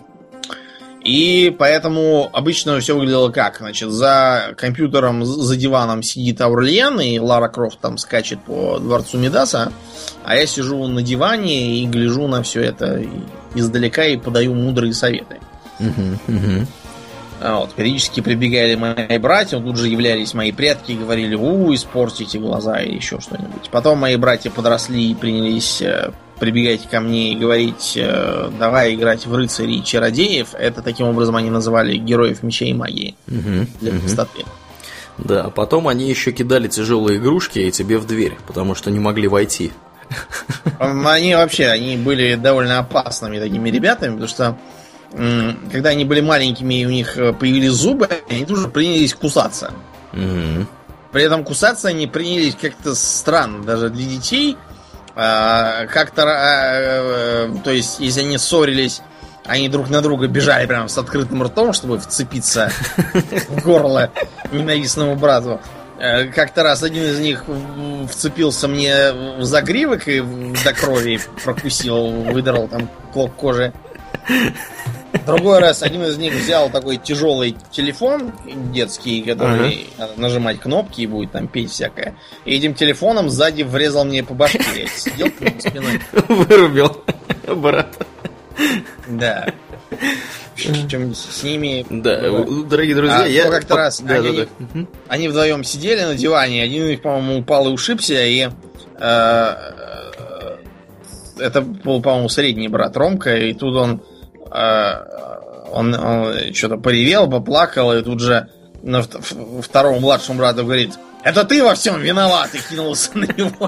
И поэтому обычно все выглядело как? Значит, за компьютером, за диваном сидит Аурлиен, и Лара Крофт там скачет по дворцу Мидаса, а я сижу на диване и гляжу на все это издалека и подаю мудрые советы. Uh-huh, uh-huh. Вот, периодически прибегали мои братья, тут же являлись мои предки и говорили: у, испортите глаза или еще что-нибудь. Потом мои братья подросли и принялись прибегать ко мне и говорить: давай играть в рыцарей и чародеев. Это таким образом они называли героев меча и магии. Uh-huh, для uh-huh. простоты. Да, а потом они еще кидали тяжелые игрушки и тебе в дверь, потому что не могли войти. Они вообще, они были довольно опасными такими ребятами, потому что когда они были маленькими и у них появились зубы, они тут же принялись кусаться. Угу. При этом кусаться они принялись как-то странно, даже для детей. А, как-то, а, то есть, если они ссорились, они друг на друга бежали прямо с открытым ртом, чтобы вцепиться в горло ненавистному брату. Как-то раз один из них вцепился мне в загривок и до крови прокусил, выдрал там клок кожи. Другой раз один из них взял такой тяжелый телефон детский, который uh-huh. нажимать кнопки и будет там петь всякое. И этим телефоном сзади врезал мне по башке. Я сидел к нему спиной. Вырубил брата. Да. В общем, с ними... Да, дорогие друзья, а, я... как-то раз да, они, да, да. они вдвоем сидели на диване, один из них, по-моему, упал и ушибся, и э, это был, по-моему, средний брат Ромка, и тут он, э, он, он что-то поревел, поплакал, и тут же на второму младшему брату говорит: «Это ты во всем виноват!» и кинулся на него.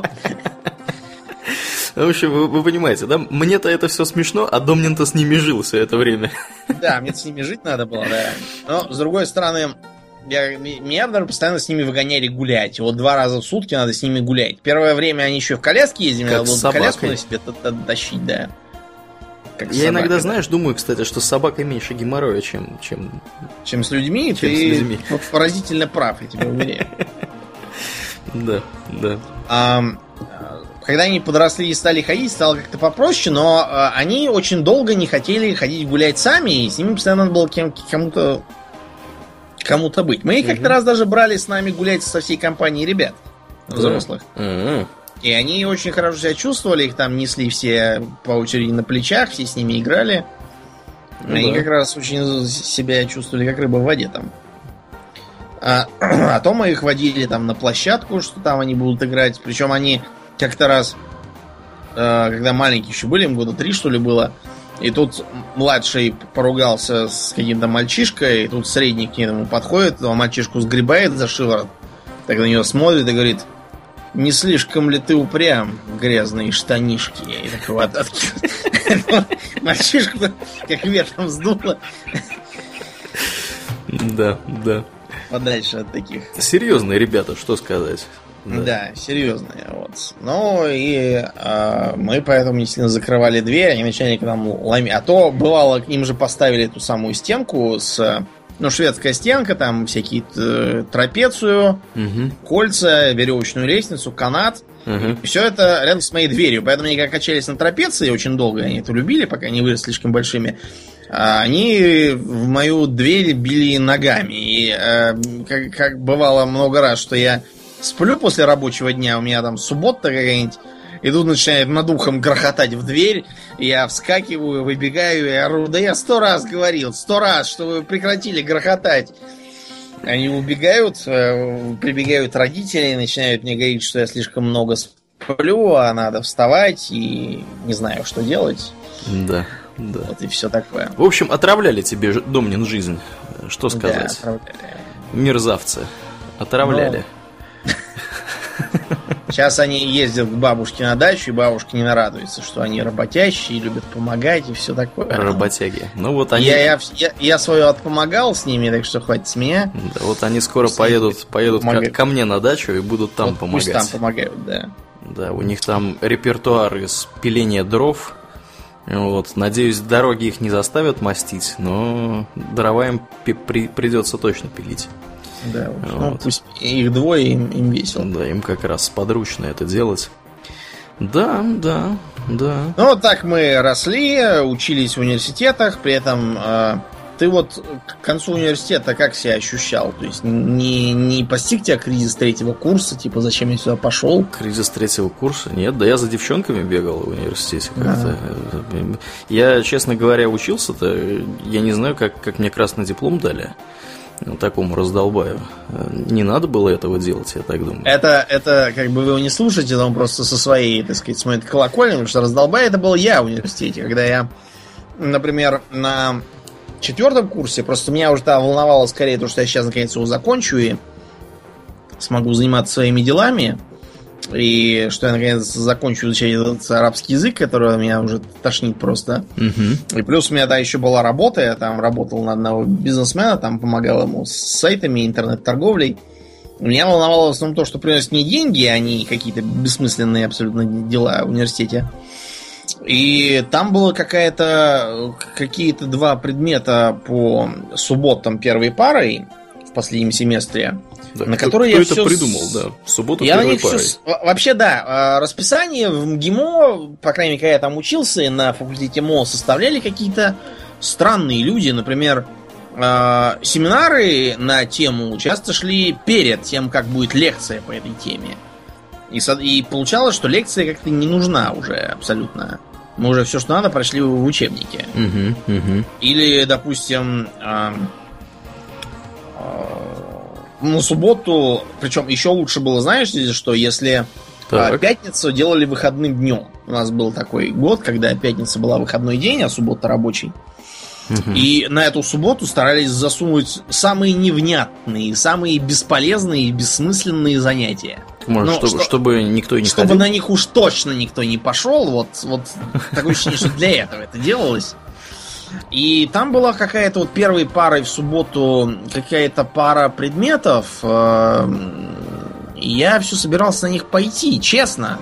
В общем, вы, вы понимаете, да? Мне-то это все смешно, а Домнин-то с ними жил все это время. Да, мне с ними жить надо было, да. Но, с другой стороны, я, меня даже постоянно с ними выгоняли гулять. Вот два раза в сутки надо с ними гулять. Первое время они еще в коляске ездили, надо было коляску на себе тащить, да. Как я собакой, иногда, да. знаешь, думаю, кстати, что с собакой меньше геморроя, чем... Чем, чем с людьми. Чем ты с людьми. Поразительно прав, я тебе уверяю. Да, да. Когда они подросли и стали ходить, стало как-то попроще, но э, они очень долго не хотели ходить гулять сами, и с ними постоянно надо было кем- кому-то кому-то быть. Мы их как-то раз даже брали с нами гулять со всей компанией ребят взрослых. Mm-hmm. И они очень хорошо себя чувствовали, их там несли все по очереди на плечах, все с ними играли. Mm-hmm. Они как раз очень себя чувствовали как рыба в воде там. А, а то мы их водили там на площадку, что там они будут играть. Причем они как-то раз, э, когда маленькие еще были, им года три, что ли, было, и тут младший поругался с каким-то мальчишкой, и тут средний к нему подходит, а мальчишку сгребает за шиворот, так на него смотрит и говорит: «Не слишком ли ты упрям, грязные штанишки?» И такой вот откинул. Мальчишку как ветром сдуло. Да, да. Подальше от таких. Серьезные ребята, что сказать. Да, да, серьезные. Вот. Ну и э, мы поэтому не сильно закрывали дверь, они начали к нам ломить. А то бывало, к ним же поставили ту самую стенку с. Ну, шведская стенка, там всякие э, трапецию, угу. кольца, веревочную лестницу, канат. Угу. Все это рядом с моей дверью. Поэтому они как качались на трапеции очень долго, они это любили, пока не выросли слишком большими. Они в мою дверь били ногами. И э, как, как бывало много раз, что я сплю после рабочего дня, у меня там суббота какая-нибудь, и тут начинает над ухом грохотать в дверь, я вскакиваю, выбегаю и ору: «Да я сто раз говорил, сто раз, что вы прекратили грохотать». Они убегают, прибегают родители, начинают мне говорить, что я слишком много сплю, а надо вставать, и не знаю, что делать. Да, да. Вот и все такое. В общем, отравляли тебе, Домнин, жизнь, что сказать. Да, отравляли. Мерзавцы. Отравляли. Но... Сейчас они ездят к бабушке на дачу, и бабушка не нарадуется, что они работящие, любят помогать и все такое. Работяги. Ну вот они. Я, я, я, я свое отпомогал с ними, так что хватит с меня. Да, вот они скоро с поедут, поедут ко, ко мне на дачу и будут там вот помогать. Пусть там помогают, да. Да, у них там репертуар из пиления дров. Вот, надеюсь, дороги их не заставят мастить, но дрова им при, придется точно пилить. Да, вот. Ну, пусть их двое, им, им весело. Да, им как раз подручно это делать. Да, да, да. Ну, вот так мы росли, учились в университетах, при этом э, ты вот к концу университета как себя ощущал? То есть не, не постиг тебя кризис третьего курса, типа зачем я сюда пошел? Кризис третьего курса? Нет, да я за девчонками бегал в университете как-то. А-а-а. Я, честно говоря, учился-то, я не знаю, как, как мне красный диплом дали. Такому раздолбаю. Не надо было этого делать, я так думаю. Это, это как бы вы его не слушаете, но он просто со своей, так сказать, смотрит колокольни, потому что раздолбай это был я в университете. Когда я, например, на четвертом курсе, просто меня уже там волновало скорее то, что я сейчас наконец его закончу и смогу заниматься своими делами. И что я наконец закончу изучать этот арабский язык, который меня уже тошнит просто. Uh-huh. И плюс у меня да, еще была работа, я там работал на одного бизнесмена, там помогал ему с сайтами, интернет-торговлей. Меня волновало в основном то, что приносят не деньги, а не какие-то бессмысленные абсолютно дела в университете. И там было какая-то какие-то два предмета по субботам первой парой. последнем семестре, да, на кто, которые кто я это все придумал, с... да, в субботу я первой парой. все... Вообще, да, расписание в МГИМО, по крайней мере, когда я там учился, и на факультете МО составляли какие-то странные люди. Например, семинары на тему часто шли перед тем, как будет лекция по этой теме. И, и получалось, что лекция как-то не нужна уже абсолютно. Мы уже все, что надо, прошли в учебнике. Угу, угу. Или, допустим, э, э, на субботу, причем еще лучше было, знаешь, что если э, пятницу делали выходным днем. У нас был такой год, когда пятница была выходной день, а суббота рабочий. Угу. И на эту субботу старались засунуть самые невнятные, самые бесполезные и бессмысленные занятия. Может, ну, чтобы, что, чтобы никто и не чтобы ходил? на них уж точно никто не пошел. Вот, вот такое ощущение, что для этого это делалось. И там была какая-то вот первой парой в субботу какая-то пара предметов. И я все собирался на них пойти, честно.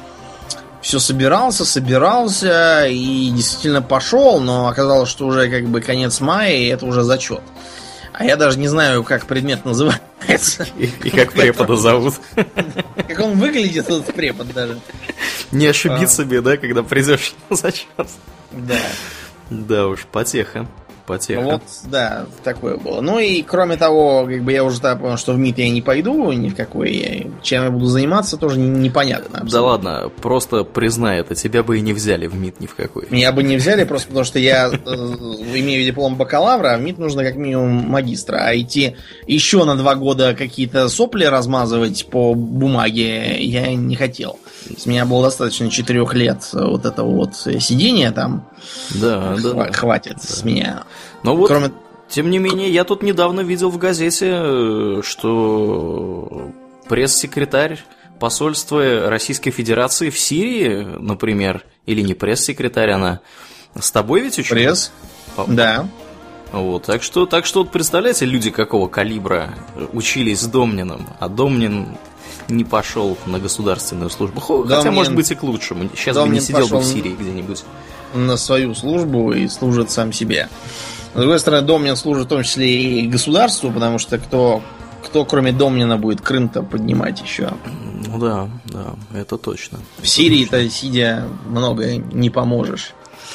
Все собирался, собирался и действительно пошел, но оказалось, что уже как бы конец мая, и это уже зачет. А я даже не знаю, как предмет называется. И, и как препода зовут. Как он выглядит, этот препод даже. Не ошибиться себе, да, когда придешь на зачет. Да. Да уж, потеха. Потеха. Вот, да, такое было. Ну и кроме того, как бы я уже так понял, что в МИД я не пойду ни в какой. Чем я буду заниматься, тоже непонятно. Абсолютно. Да ладно, просто признай это, тебя бы и не взяли в МИД ни в какой. Меня бы не взяли, просто потому что я э, имею диплом бакалавра, а в МИД нужно как минимум магистра. А идти еще на два года какие-то сопли размазывать по бумаге я не хотел. С меня было достаточно четырех лет вот этого вот сидения там. Да, Хва- да. Хватит да. с меня. Но вот, Кроме... тем не менее, я тут недавно видел в газете, что пресс-секретарь посольства Российской Федерации в Сирии, например, или не пресс-секретарь, она с тобой ведь училась? Пресс, По- да. Вот, так что, так что вот представляете, люди какого калибра учились с Домниным, а Домнин не пошел на государственную службу. Хотя, Домнин... может быть, и к лучшему. Сейчас Домнин бы не сидел бы в пошел... Сирии где-нибудь. На свою службу и служит сам себе. С другой стороны, Домнин служит в том числе и государству, потому что кто, кто кроме Домнина будет Крым-то поднимать еще? Ну да, да, это точно. В Сирии-то, сидя, много не поможешь.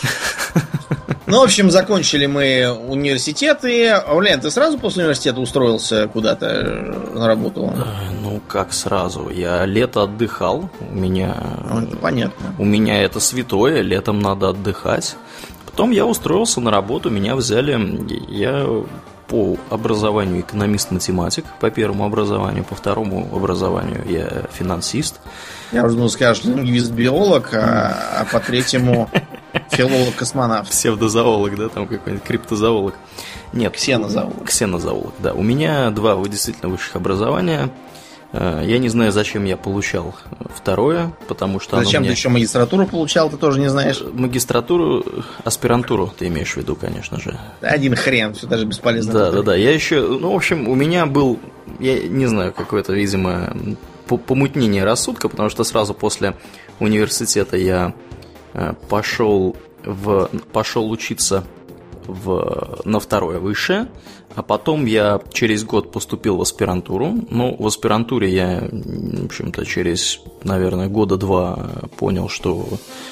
Ну, в общем, закончили мы университеты. Аурлен, ты сразу после университета устроился куда-то на работу? Ну, как сразу? Я лето отдыхал. У меня... Ну, это понятно. У меня это святое, летом надо отдыхать. Потом я устроился на работу, меня взяли. Я по образованию экономист-математик, по первому образованию, по второму образованию я финансист. Я уже думал, скажешь, лингвист-биолог, а, а по третьему филолог-космонавт. Псевдозоолог, да, там какой-нибудь криптозоолог. Нет. Ксенозоолог. Ксенозоолог, да. У меня два действительно высших образования. Я не знаю, зачем я получал второе, потому что... Зачем мне... ты еще магистратуру получал, ты тоже не знаешь? Магистратуру, аспирантуру ты имеешь в виду, конечно же. Один хрен, все даже бесполезно. Да, да, да. Я еще... Ну, в общем, у меня был, я не знаю, какое-то, видимо, помутнение рассудка, потому что сразу после университета я пошел, в... пошел учиться в... на второе высшее. А потом я через год поступил в аспирантуру. Ну, в аспирантуре я, в общем-то, через, наверное, года два понял, что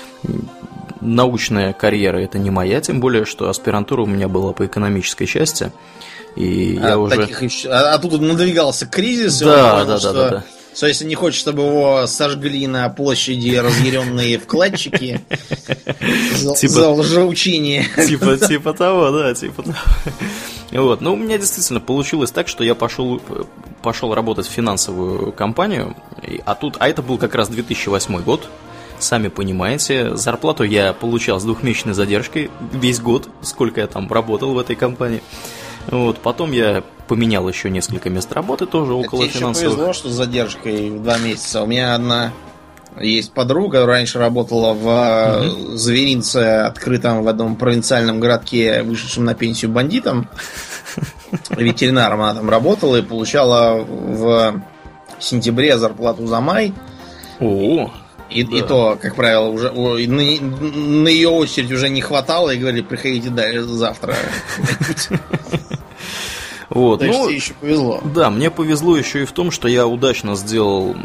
научная карьера – это не моя, тем более, что аспирантура у меня была по экономической части. И а, я уже... еще... а, а тут надвигался кризис, да, и он понял, да, что... да, да, да. Что если не хочешь, чтобы его сожгли на площади разъяренные вкладчики за лжеучение. Типа, типа того, да, типа того. Вот. Ну, у меня действительно получилось так, что я пошел, пошел работать в финансовую компанию, а тут, а это был как раз две тысячи восьмой год, сами понимаете, зарплату я получал с двухмесячной задержкой весь год, сколько я там работал в этой компании. Вот. Потом я поменял еще несколько мест работы тоже около тебе финансовых. Тебе повезло, что с задержкой в два месяца. У меня одна есть подруга, которая раньше работала в mm-hmm. зверинце, открытом в одном провинциальном городке, вышедшем на пенсию бандитам. Ветеринаром она там работала и получала в сентябре зарплату за май. О, и, да. и то, как правило, уже на, на ее очередь уже не хватало, и говорили, приходите дальше завтра. Вот. То есть ну, тебе еще повезло. Да, мне повезло еще и в том, что я удачно сделал,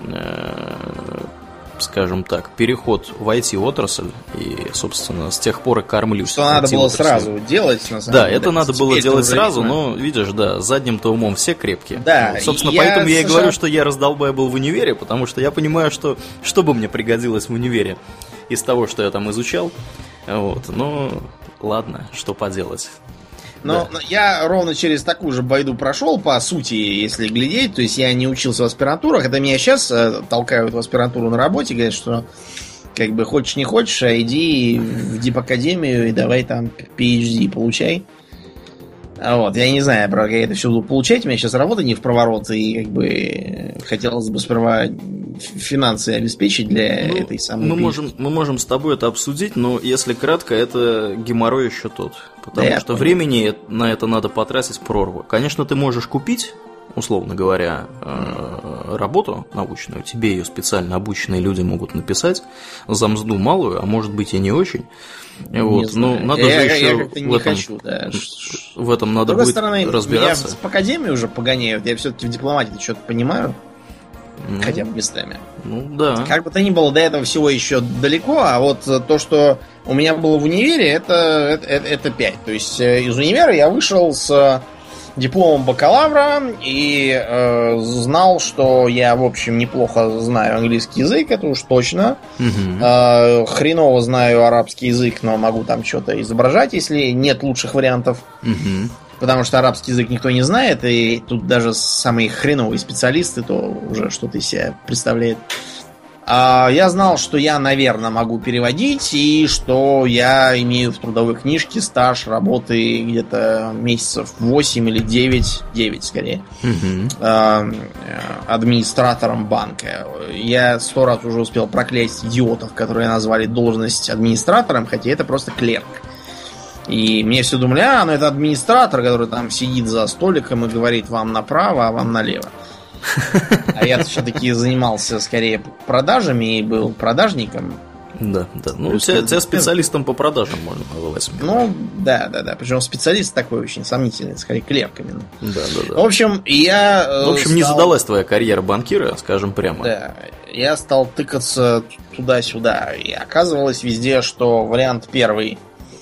э, скажем так, переход в ай ти-отрасль. И, собственно, с тех пор и кормлюсь. Что надо было сразу делать, на самом да, деле. это надо было делать сразу, видно. но, видишь, да, задним-то умом все крепкие. Да, вот, собственно, я поэтому я и совершенно... говорю, что я раздолбай был в универе, потому что я понимаю, что что бы мне пригодилось в универе из того, что я там изучал. Вот, но ладно, что поделать. Но да. Я ровно через такую же байду прошел, по сути, если глядеть. То есть я не учился в аспирантурах. Это меня сейчас э, толкают в аспирантуру на работе. Говорят, что как бы хочешь не хочешь, а иди в дипакадемию и давай там пи эйч ди получай. Вот, я не знаю, правда, как я это все буду получать. У меня сейчас работа не в проворот. И как бы хотелось бы сперва финансы обеспечить для ну, этой самой мы можем, мы можем с тобой это обсудить, но если кратко, это геморрой еще тот. Потому да, что времени на это надо потратить прорву. Конечно, ты можешь купить, условно говоря, работу научную, тебе ее специально обученные люди могут написать за мзду малую, а может быть и не очень. Вот. Но надо я, же я, еще я в, не этом, хочу, да. в этом надо будет стороны, разбираться. Меня в академию уже погоняют, я все-таки в дипломатии что-то понимаю. Ну, хотя бы местами. Ну да. Как бы то ни было, до этого всего еще далеко, а вот то, что у меня было в универе, это, это, это пять. То есть из универа я вышел с дипломом бакалавра и э, знал, что я, в общем, неплохо знаю английский язык, это уж точно. Угу. Э, хреново знаю арабский язык, но могу там что-то изображать, если нет лучших вариантов. Угу. Потому что арабский язык никто не знает, и тут даже самые хреновые специалисты то уже что-то из себя представляет. А я знал, что я, наверное, могу переводить, и что я имею в трудовой книжке стаж работы где-то месяцев восемь или девять, девять скорее, угу. администратором банка. Я сто раз уже успел проклясть идиотов, которые назвали должность администратором, хотя это просто клерк. И мне все думали, а, ну это администратор, который там сидит за столиком и говорит вам направо, а вам налево. А я все-таки занимался скорее продажами и был продажником. Да, да. Ну, тебя, тебя специалистом по продажам можно называть. Ну, да, да, да. Причем специалист такой очень сомнительный, скорее клерк именно. Да, да, да. В общем, я... В общем, стал... не задалась твоя карьера банкира, скажем прямо. Да, я стал тыкаться туда-сюда. И оказывалось везде, что вариант первый...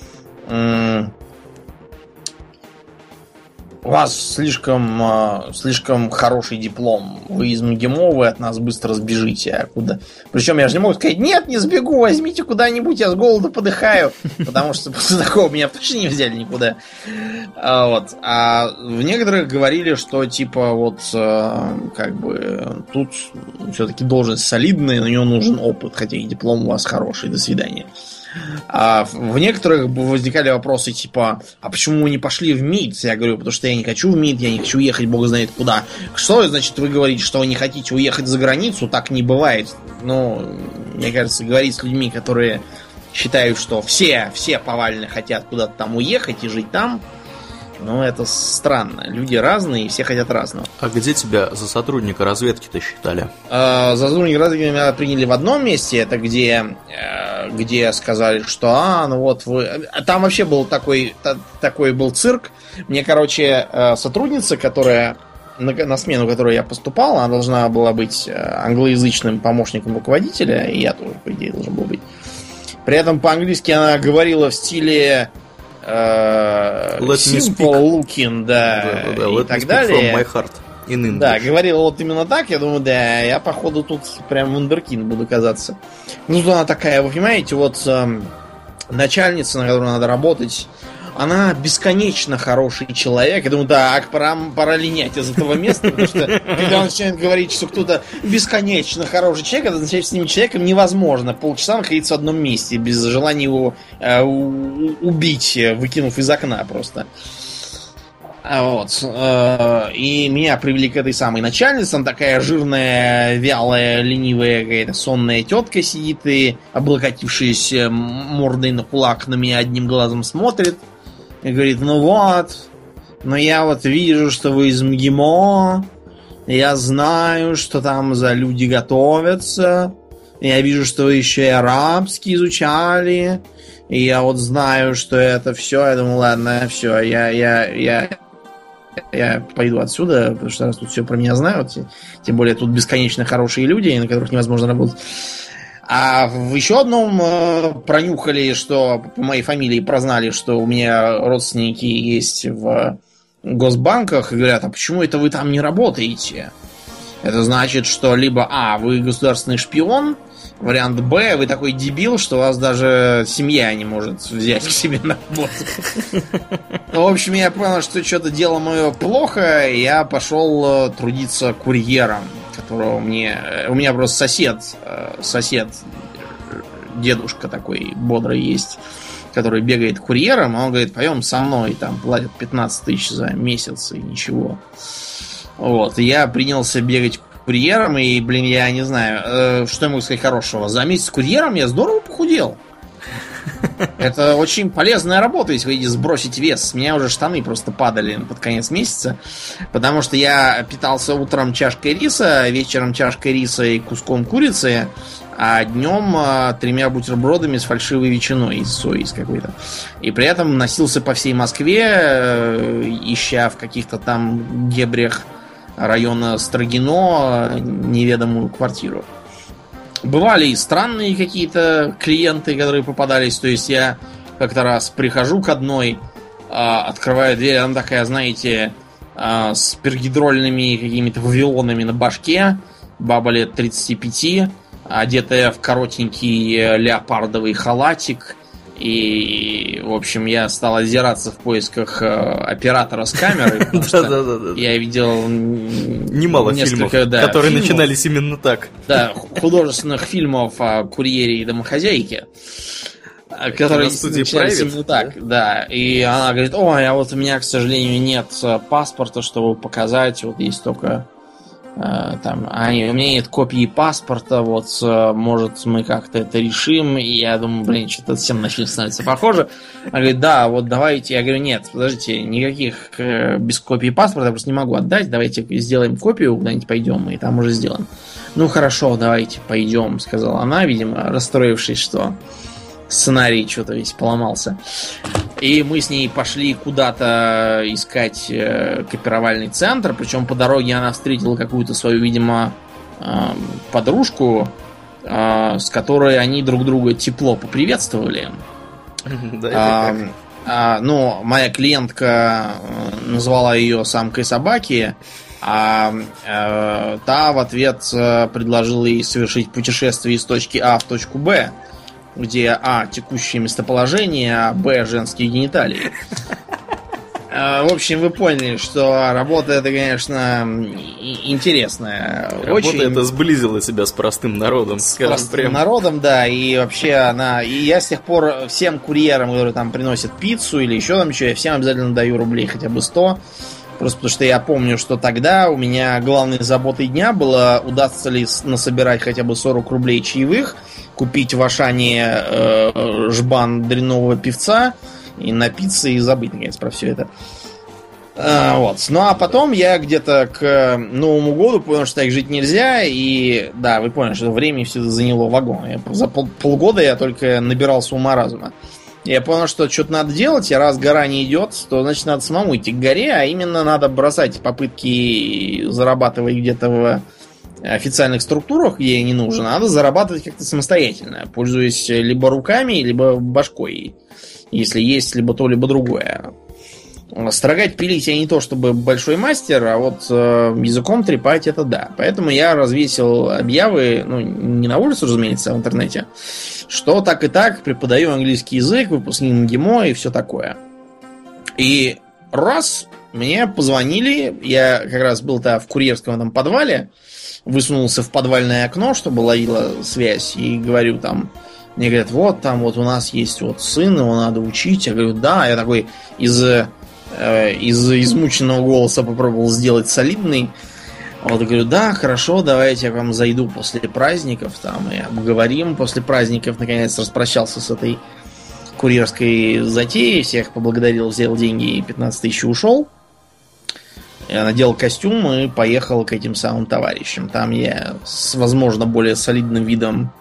У вас слишком, э, слишком хороший диплом. Вы из МГИМО, вы от нас быстро сбежите. А куда? Причем я же не могу сказать, нет, не сбегу, возьмите куда-нибудь, я с голода подыхаю. Потому что после такого меня точно не взяли никуда. А, вот. А в некоторых говорили, что типа вот э, как бы тут все-таки должность солидная, на нее нужен опыт, хотя и диплом у вас хороший. До свидания. А в некоторых возникали вопросы типа, а почему вы не пошли в МИД? Я говорю, потому что я не хочу в МИД, я не хочу уехать, бог знает куда. Что, значит, вы говорите, что вы не хотите уехать за границу? Так не бывает. Ну, мне кажется, говорить с людьми, которые считают, что все, все повально хотят куда-то там уехать и жить там, ну, это странно. Люди разные, и все хотят разного. А где тебя за сотрудника разведки-то считали? За сотрудника разведки меня приняли в одном месте. Это где, где сказали, что а, ну вот вы... Там вообще был такой, такой был цирк. Мне, короче, сотрудница, которая на, на смену, которой я поступал, она должна была быть англоязычным помощником руководителя, и я тоже, по идее, должен был быть. При этом по-английски она говорила в стиле... Uh, simple looking, да, да, да, да. и Let так me speak далее. From my heart in English. Да, говорила вот именно так. Я думаю, да, я походу тут прям вундеркинд буду казаться. Ну, она такая, вы понимаете, вот э, начальница, на которой надо работать, она бесконечно хороший человек. Я думаю, так, пора, пора линять из этого места, потому что когда он начинает говорить, что кто-то бесконечно хороший человек, это означает, что с ним человеком невозможно полчаса находиться в одном месте, без желания его э, убить, выкинув из окна просто. Вот. И меня привели к этой самой начальнице. Она такая жирная, вялая, ленивая, какая-то сонная тетка сидит и, облокотившись мордой на кулак, на меня одним глазом смотрит. И говорит, ну вот, но я вот вижу, что вы из МГИМО, я знаю, что там за люди готовятся, я вижу, что вы еще и арабский изучали, и я вот знаю, что это все, я думаю, ладно, все, я, я, я я пойду отсюда, потому что раз тут все про меня знают, тем более тут бесконечно хорошие люди, на которых невозможно работать. А в еще одном э, пронюхали, что по моей фамилии прознали, что у меня родственники есть в госбанках, и говорят, а почему это вы там не работаете? Это значит, что либо А, вы государственный шпион, вариант Б, вы такой дебил, что вас даже семья не может взять к себе на работу. Ну, в общем, я понял, что что-то дело мое плохо, и я пошел трудиться курьером, которого мне... У меня просто сосед, сосед, дедушка такой бодрый есть, который бегает курьером, а он говорит, пойдем со мной, там платят пятнадцать тысяч за месяц, и ничего. Вот, и я принялся бегать курьером, и, блин, я не знаю, э, что я могу сказать хорошего. За месяц курьером я здорово похудел. Это очень полезная работа, если вы хотите сбросить вес. У меня уже штаны просто падали под конец месяца, потому что я питался утром чашкой риса, вечером чашкой риса и куском курицы, а днем э, тремя бутербродами с фальшивой ветчиной из сои из какой-то. И при этом носился по всей Москве, э, ища в каких-то там дебрях района Строгино неведомую квартиру. Бывали и странные какие-то клиенты, которые попадались. То есть я как-то раз прихожу к одной, открываю дверь, она такая, знаете, с пергидрольными какими-то вавилонами на башке, баба лет тридцати пяти, одетая в коротенький леопардовый халатик. И, в общем, я стал озираться в поисках э, оператора с камерой, потому что я видел немало фильмов, которые начинались именно так. Да, художественных фильмов о курьере и домохозяйке, которые начинались именно так. Да, и она говорит, ой, а вот у меня, к сожалению, нет паспорта, чтобы показать, вот есть только... Там, а нет, у меня нет копии паспорта, вот, может, мы как-то это решим. И я думаю, блин, что-то всем начали становиться похоже. Она говорит, да, вот давайте. Я говорю, нет, подождите, никаких без копии паспорта я просто не могу отдать. Давайте сделаем копию, куда-нибудь пойдем, и там уже сделаем. Ну, хорошо, давайте пойдем, сказала она, видимо, расстроившись, что сценарий что-то весь поломался. И мы с ней пошли куда-то искать э, копировальный центр. Причем по дороге она встретила какую-то свою, видимо, э, подружку, э, с которой они друг друга тепло поприветствовали. Да, это как? Ну, моя клиентка назвала ее самкой собаки, а э, та в ответ предложила ей совершить путешествие из точки А в точку Б, где А – текущее местоположение, а Б – женские гениталии. В общем, вы поняли, что работа это, конечно, интересная. Работа очень... это сблизила себя с простым народом. С простым прям. народом, да. И вообще она... И я с тех пор всем курьерам, которые там приносят пиццу или еще там что, я всем обязательно даю рублей хотя бы сто. Просто потому что я помню, что тогда у меня главной заботой дня было, удастся ли насобирать хотя бы сорок рублей чаевых, купить в Ашане э, жбан дрянного певца и напиться и забыть, наконец, про все это. А, вот. Ну, а потом я где-то к Новому году понял, что так жить нельзя, и да, вы поняли, что времени все это заняло вагон. Я, за пол, полгода я только набирался ума-разума. Я понял, что что-то надо делать, и раз гора не идет, то, значит, надо самому идти к горе, а именно надо бросать попытки зарабатывать где-то в официальных структурах, где я не нужен, надо зарабатывать как-то самостоятельно, пользуясь либо руками, либо башкой, если есть либо то, либо другое. Строгать, пилить я не то чтобы большой мастер, а вот э, языком трепать это да. Поэтому я развесил объявы, ну, не на улице, разумеется, а в интернете, что так и так преподаю английский язык, выпускник МГИМО и все такое. И раз мне позвонили, я как раз был-то в курьерском этом подвале, высунулся в подвальное окно, чтобы ловила связь, и говорю там, мне говорят, вот там вот у нас есть вот сын, его надо учить. Я говорю, да, я такой из, э, из измученного голоса попробовал сделать солидный. Вот, я говорю, да, хорошо, давайте я к вам зайду после праздников, там, и обговорим. После праздников, наконец, распрощался с этой курьерской затеей, всех поблагодарил, взял деньги и пятнадцать тысяч ушел. Я надел костюм и поехал к этим самым товарищам. Там я с, возможно, более солидным видом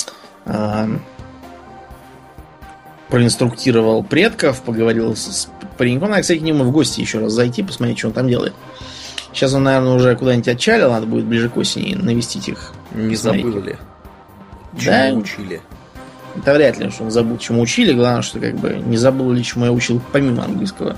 э, проинструктировал предков, поговорил с пареньком. Надо, кстати, к нему в гости еще раз зайти, посмотреть, что он там делает. Сейчас он, наверное, уже куда-нибудь отчалил, надо будет ближе к осени навестить их. Не забыл ли? Чему Да, учили? Это вряд ли, что он забыл, чему учили. Главное, что как бы не забыл ли, чему я учил помимо английского.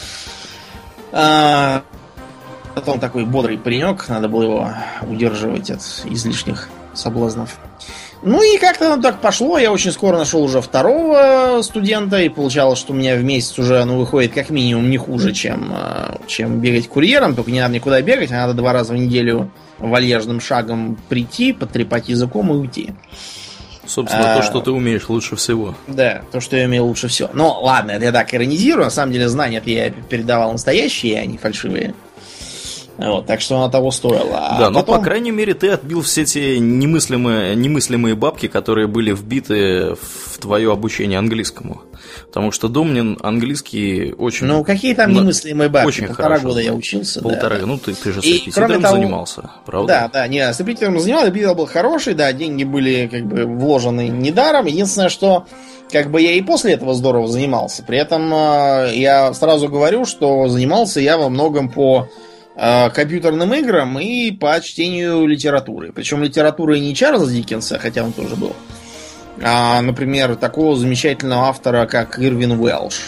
А, потом такой бодрый паренек, надо было его удерживать от излишних соблазнов. Ну и как-то оно так пошло. Я очень скоро нашел уже второго студента, и получалось, что у меня в месяц уже ну, выходит как минимум не хуже, чем, чем бегать курьером. Только не надо никуда бегать, а надо два раза в неделю вальяжным шагом прийти, потрепать языком и уйти. Собственно, а, то, что ты умеешь лучше всего. Да, то, что я умею лучше всего. Но ладно, это я так иронизирую. На самом деле знания я передавал настоящие, а не фальшивые. Вот, так что оно того стоило. А да, но потом... по крайней мере ты отбил все те немыслимые, немыслимые бабки, которые были вбиты в твое обучение английскому. Потому что Домнин английский очень... Ну, какие там немыслимые бабки? Очень Полтора хорошо. года я учился. Полтора, да. ну ты, ты же с И, репетитором того... занимался, правда? Да, да, не, с репетитором занимался, репетитор был хороший, да, деньги были как бы вложены недаром. Единственное, что как бы я и после этого здорово занимался. При этом э, я сразу говорю, что занимался я во многом по э, компьютерным играм и по чтению литературы. Причем литературы не Чарльза Диккенса, хотя он тоже был, а, например, такого замечательного автора, как Ирвин Уэлш.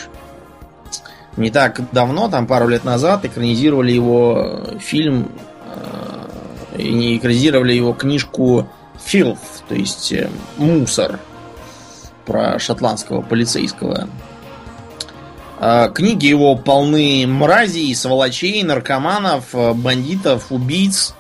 Не так давно, там пару лет назад, экранизировали его фильм, э, и экранизировали его книжку «Filth», то есть э, «Мусор», про шотландского полицейского. Э, книги его полны мразей, сволочей, наркоманов, бандитов, убийц,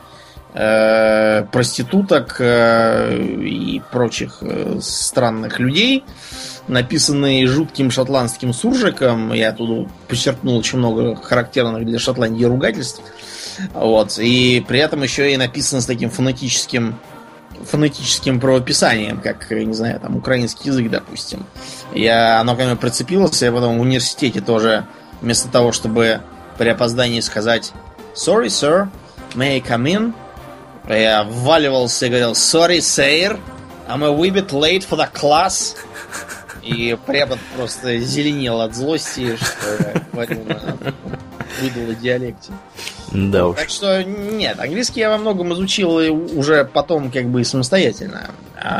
э, проституток э, и прочих э, странных людей, написанные жутким шотландским суржиком. Я тут подчеркнул очень много характерных для Шотландии ругательств. Вот. И при этом еще и написано с таким фонетическим фонетическим правописанием, как, не знаю, там, украинский язык, допустим. Я, оно ко мне прицепилось, я потом в университете тоже, вместо того, чтобы при опоздании сказать «Sorry, sir, may I come in?», я вваливался и говорил «Sorry, sir, I'm a wee bit late for the class». И препод просто зеленел от злости, что я говорил на выдал о диалекте. Да уж. Так что нет, английский я во многом изучил и уже потом как бы самостоятельно.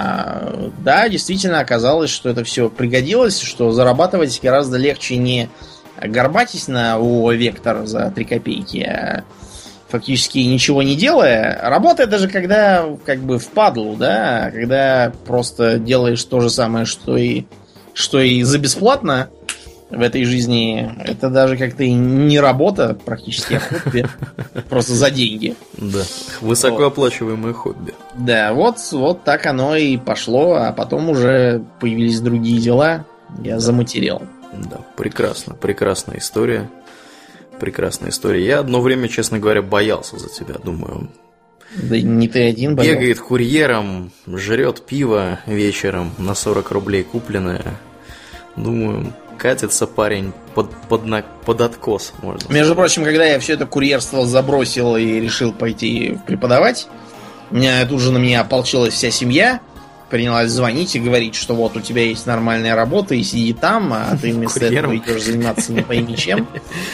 А, да, действительно оказалось, что это все пригодилось, что зарабатывать гораздо легче не горбатись на ООО «Вектор» за три копейки, а фактически ничего не делая, работая даже когда как бы впадлу, да, когда просто делаешь то же самое, что и, что и за бесплатно в этой жизни, это даже как-то и не работа, практически, а хобби. Просто за деньги. Да, высокооплачиваемое хобби. Да, вот, вот так оно и пошло, а потом уже появились другие дела, я заматерел. Да, прекрасно, прекрасная история. Прекрасная история. Я одно время, честно говоря, боялся за тебя, думаю. Да не ты один боялся. Бегает курьером, жрет пиво вечером на сорок рублей купленное. Думаю, катится парень под, под, на, под откос, можно сказать. Между прочим, когда я все это курьерство забросил и решил пойти преподавать, у меня тут же на меня ополчилась вся семья, принялась звонить и говорить, что вот у тебя есть нормальная работа, и сиди там, а ты вместо этого идешь заниматься не пойми чем.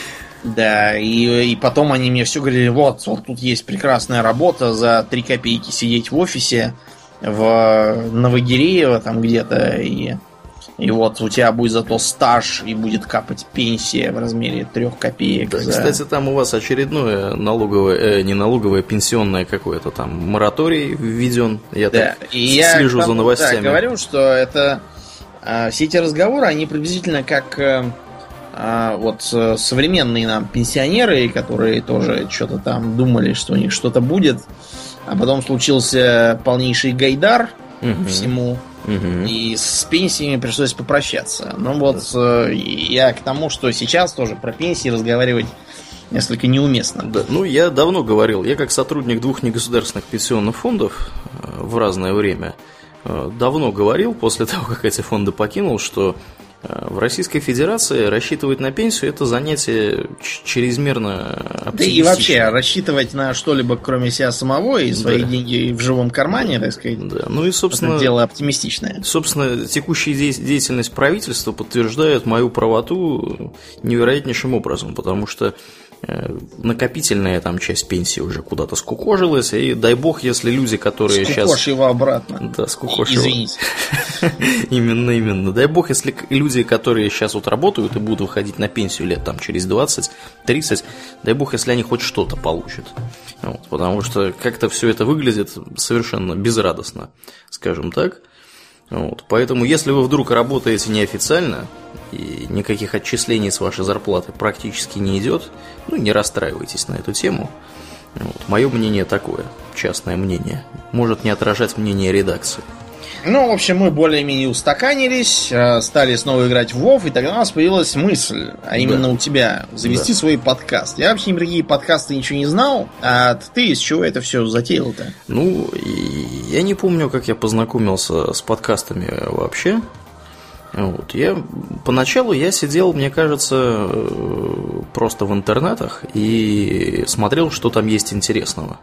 Да, и, и потом они мне все говорили, вот, вот тут есть прекрасная работа, за три копейки сидеть в офисе в Новогиреево там где-то, и, и вот у тебя будет зато стаж, и будет капать пенсия в размере трех копеек. Да, за... Кстати, там у вас очередное налоговое, э, не налоговое, пенсионное какое-то там мораторий введен. Я да, так и слежу я за новостями. Да, говорю, что это э, все эти разговоры, они приблизительно как... Э, А вот современные нам пенсионеры, которые тоже что-то там думали, что у них что-то будет, а потом случился полнейший гайдар угу. всему, угу. и с пенсиями пришлось попрощаться. Ну вот да. Я к тому, что сейчас тоже про пенсии разговаривать несколько неуместно. Да. Ну, я давно говорил, я как сотрудник двух негосударственных пенсионных фондов в разное время давно говорил, после того, как эти фонды покинул, что В Российской Федерации рассчитывать на пенсию – это занятие чрезмерно оптимистичное. Да и вообще, рассчитывать на что-либо, кроме себя самого, и свои да. деньги в живом кармане, так сказать, да. ну и, собственно, это дело оптимистичное. Собственно, текущая деятельность правительства подтверждает мою правоту невероятнейшим образом, потому что накопительная там часть пенсии уже куда-то скукожилась, и дай бог, если люди, которые скукошь сейчас... Скукошь его обратно. Да, скукошь его. Извините. Именно, именно. Дай бог, если люди, которые сейчас вот работают и будут выходить на пенсию лет там через двадцать-тридцать, дай бог, если они хоть что-то получат. Вот, потому что как-то все это выглядит совершенно безрадостно, скажем так. Вот, поэтому, если вы вдруг работаете неофициально и никаких отчислений с вашей зарплаты практически не идет, ну, не расстраивайтесь на эту тему. Вот, мое мнение такое, частное мнение, может не отражать мнение редакции. Ну, в общем, мы более-менее устаканились, стали снова играть в WoW, и тогда у нас появилась мысль, а именно да. у тебя, завести да. свой подкаст. Я вообще ни про какие подкасты ничего не знал, а ты из чего это все затеял-то? Ну, я не помню, как я познакомился с подкастами вообще. Вот. Я, поначалу я сидел, мне кажется, просто в интернетах и смотрел, что там есть интересного.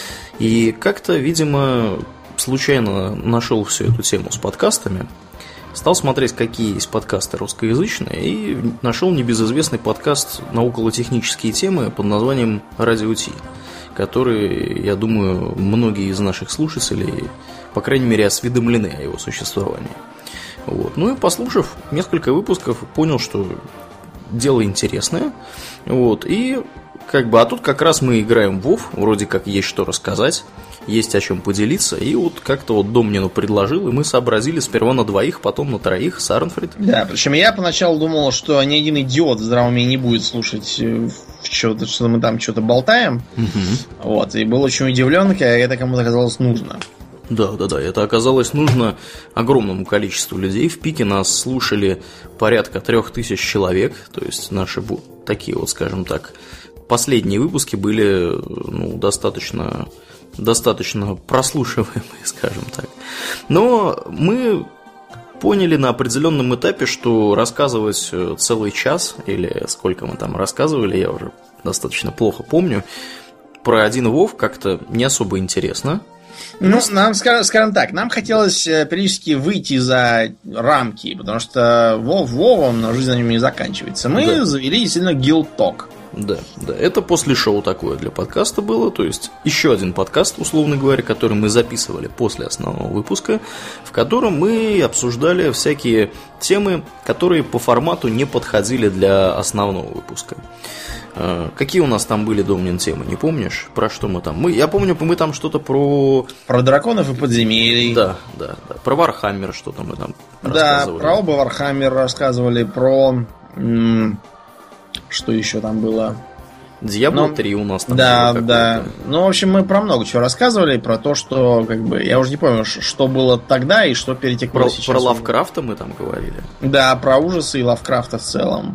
И как-то, видимо... случайно нашел всю эту тему с подкастами, стал смотреть, какие есть подкасты русскоязычные, и нашел небезызвестный подкаст на околотехнические темы под названием «Радио Ти», который, я думаю, многие из наших слушателей, по крайней мере, осведомлены о его существовании. Вот. Ну и послушав несколько выпусков, понял, что дело интересное. Вот. И как бы, а тут как раз мы играем в WoW, вроде как есть что рассказать, есть о чем поделиться, и вот как-то вот Домнину предложил, и мы сообразили сперва на двоих, потом на троих с Арнфрид. Да, причем я поначалу думал, что ни один идиот в здравом уме не будет слушать что-то, что мы там что-то болтаем. Угу. Вот, и был очень удивлен, когда это кому-то оказалось нужно. Да, да, да, это оказалось нужно огромному количеству людей. В пике нас слушали порядка трех тысяч человек, то есть наши такие вот, скажем так, последние выпуски были, ну, достаточно, достаточно прослушиваемые, скажем так. Но мы поняли на определенном этапе, что рассказывать целый час, или сколько мы там рассказывали, я уже достаточно плохо помню, про один WoW как-то не особо интересно. Ну, нам, скажем так, нам хотелось периодически выйти за рамки, потому что WoW WoW, но жизнь на нем не заканчивается. Мы да. завели действительно Guild-Talk. Да, да, это после шоу такое для подкаста было, то есть еще один подкаст, условно говоря, который мы записывали после основного выпуска, в котором мы обсуждали всякие темы, которые по формату не подходили для основного выпуска. Какие у нас там были, Домнин, темы, не помнишь? Про что мы там? Мы, я помню, мы там что-то про... Про драконов и подземелий. Да, да, да. Про Вархаммер что-то мы там да, рассказывали. Да, про оба Вархаммер рассказывали, про... М- что еще там было? Диабло три у нас там да, было. Да, да. Ну, в общем, мы про много чего рассказывали, про то, что, как бы, я уже не помню, что было тогда и что перетекло про, сейчас. Про Лавкрафта мы там говорили. Да, про ужасы и Лавкрафта в целом.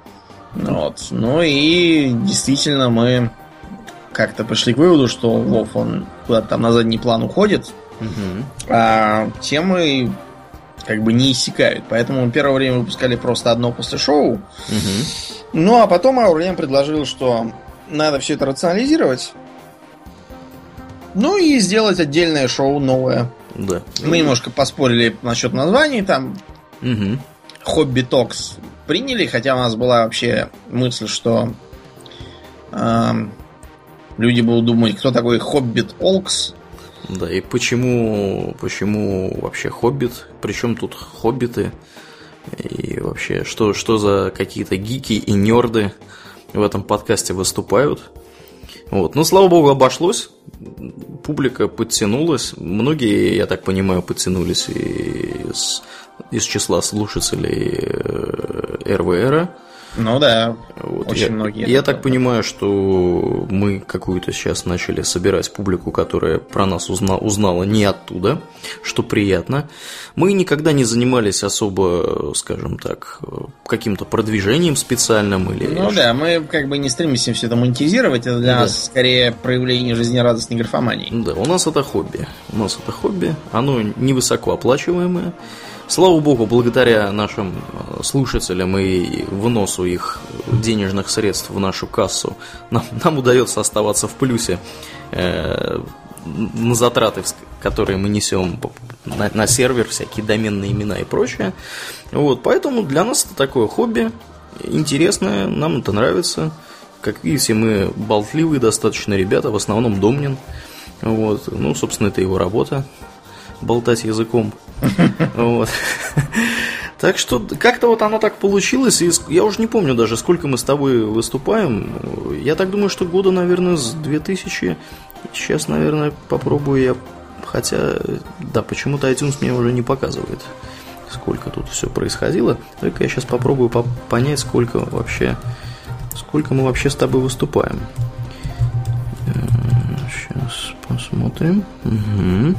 Вот. Ну и действительно мы как-то пришли к выводу, что WoW, он куда-то там на задний план уходит, угу. а темы как бы не иссякают. Поэтому первое время выпускали просто одно после шоу. Угу. Ну а потом Аурлиен предложил, что надо все это рационализировать. Ну и сделать отдельное шоу новое. Да. Мы немножко поспорили насчет названий. Там угу. Хобби Токс приняли, хотя у нас была вообще мысль, что э, люди будут думать, кто такой Хоббит Олкс. Да, и почему, почему вообще Хоббит? Причем тут хоббиты? И вообще, что, что за какие-то гики и нерды в этом подкасте выступают? Вот. Ну, слава богу, обошлось. Публика подтянулась. Многие, я так понимаю, подтянулись из, из числа слушателей эр вэ эр. Ну да, вот. очень я, многие. Я так понимаю, что мы какую-то сейчас начали собирать публику, которая про нас узна, узнала не оттуда, что приятно. Мы никогда не занимались особо, скажем так, каким-то продвижением специальным. Или... Ну да, мы как бы не стремимся все это монетизировать, это для да. нас скорее проявление жизнерадостной графомании. Да, у нас это хобби. У нас это хобби, оно невысокооплачиваемое. Слава богу, благодаря нашим слушателям и вносу их денежных средств в нашу кассу, нам, нам удается оставаться в плюсе э, на затраты, которые мы несем на, на сервер, всякие доменные имена и прочее. Вот, поэтому для нас это такое хобби, интересное, нам это нравится. Как видите, мы болтливые достаточно ребята, в основном Домнин. Вот. Ну, собственно, это его работа. Болтать языком. Вот. Так что как-то вот оно так получилось. И я уже не помню даже, сколько мы с тобой выступаем. Я так думаю, что года, наверное, с две тысячи. Сейчас, наверное, попробую я. Хотя, да, почему-то iTunes мне уже не показывает, сколько тут все происходило. Только я сейчас попробую понять, сколько вообще, сколько мы вообще с тобой выступаем. Сейчас посмотрим. Угу.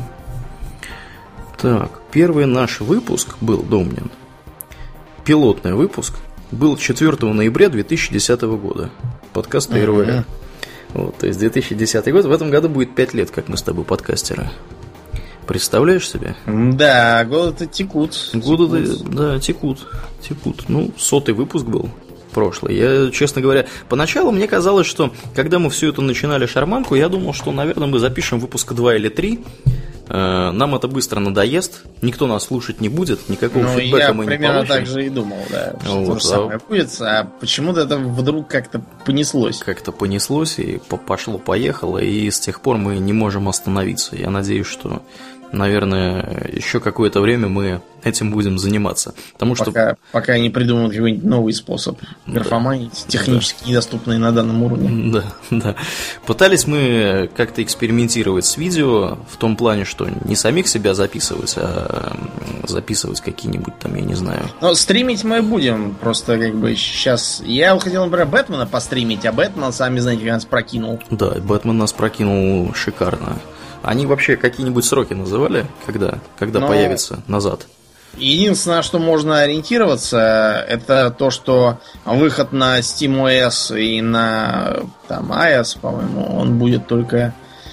Так, первый наш выпуск был, Домнин, пилотный выпуск, был четвёртого ноября две тысячи десятого года. Подкаст ТРВ. Uh-huh. Вот, то есть две тысячи десятый год. В этом году будет пять лет, как мы с тобой подкастеры. Представляешь себе? Да, годы-то текут. Годы-то, да, текут. Текут. Ну, сотый выпуск был прошлый. Я, честно говоря, поначалу мне казалось, что когда мы все это начинали шарманку, я думал, что, наверное, мы запишем выпуска два или три. Нам это быстро надоест, никто нас слушать не будет, никакого ну, фидбэка мы не получим. Я примерно так же и думал, да, что вот, то же самое а... будет, а почему-то это вдруг как-то понеслось. Как-то понеслось, и пошло-поехало, и с тех пор мы не можем остановиться. Я надеюсь, что, наверное, еще какое-то время мы этим будем заниматься. Потому пока, что... пока не придумают какой-нибудь новый способ графоманить, да. технически да. недоступный на данном уровне. Да, да. Пытались мы как-то экспериментировать с видео в том плане, что не самих себя записывать, а записывать какие-нибудь там, я не знаю. Но стримить мы будем, просто как бы сейчас... Я хотел, например, Бэтмена постримить, а Бэтмен, сами знаете, нас прокинул. Да, Бэтмен нас прокинул шикарно. Они вообще какие-нибудь сроки называли, когда, когда Но... появится назад? Единственное, что можно ориентироваться, это то, что выход на SteamOS и на там, iOS, по-моему, он будет только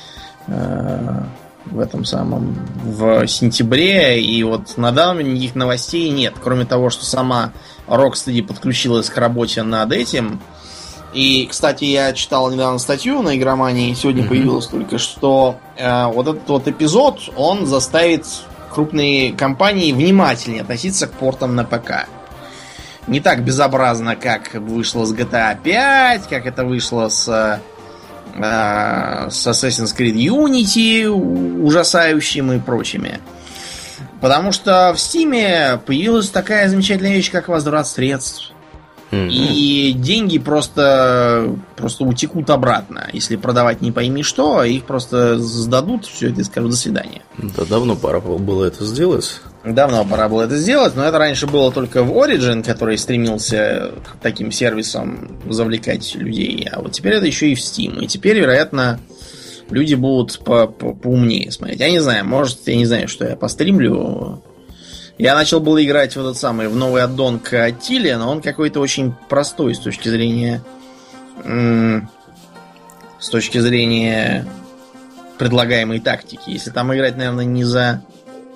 э, в этом самом в сентябре. И вот на данный момент никаких новостей нет, кроме того, что сама Rocksteady подключилась к работе над этим. И, кстати, я читал недавно статью на Игромании, сегодня mm-hmm. появилось только, что э, вот этот вот эпизод, он заставит крупные компании внимательнее относиться к портам на ПК. Не так безобразно, как вышло с джи ти эй пять, как это вышло с, э, с Assassin's Creed Unity ужасающим и прочими. Потому что в Steam появилась такая замечательная вещь, как возврат средств. Mm-hmm. И деньги просто, просто утекут обратно. Если продавать не пойми что, их просто сдадут, все это и скажут до свидания. Да, давно пора было это сделать. Давно пора было это сделать, но это раньше было только в Origin, который стремился к таким сервисам завлекать людей. А вот теперь это еще и в Steam. И теперь, вероятно, люди будут по- по- поумнее смотреть. Я не знаю, может, я не знаю, что я постримлю. Я начал было играть в этот самый, в новый аддон к Аттиле, но он какой-то очень простой с точки зрения м- с точки зрения предлагаемой тактики. Если там играть, наверное, не за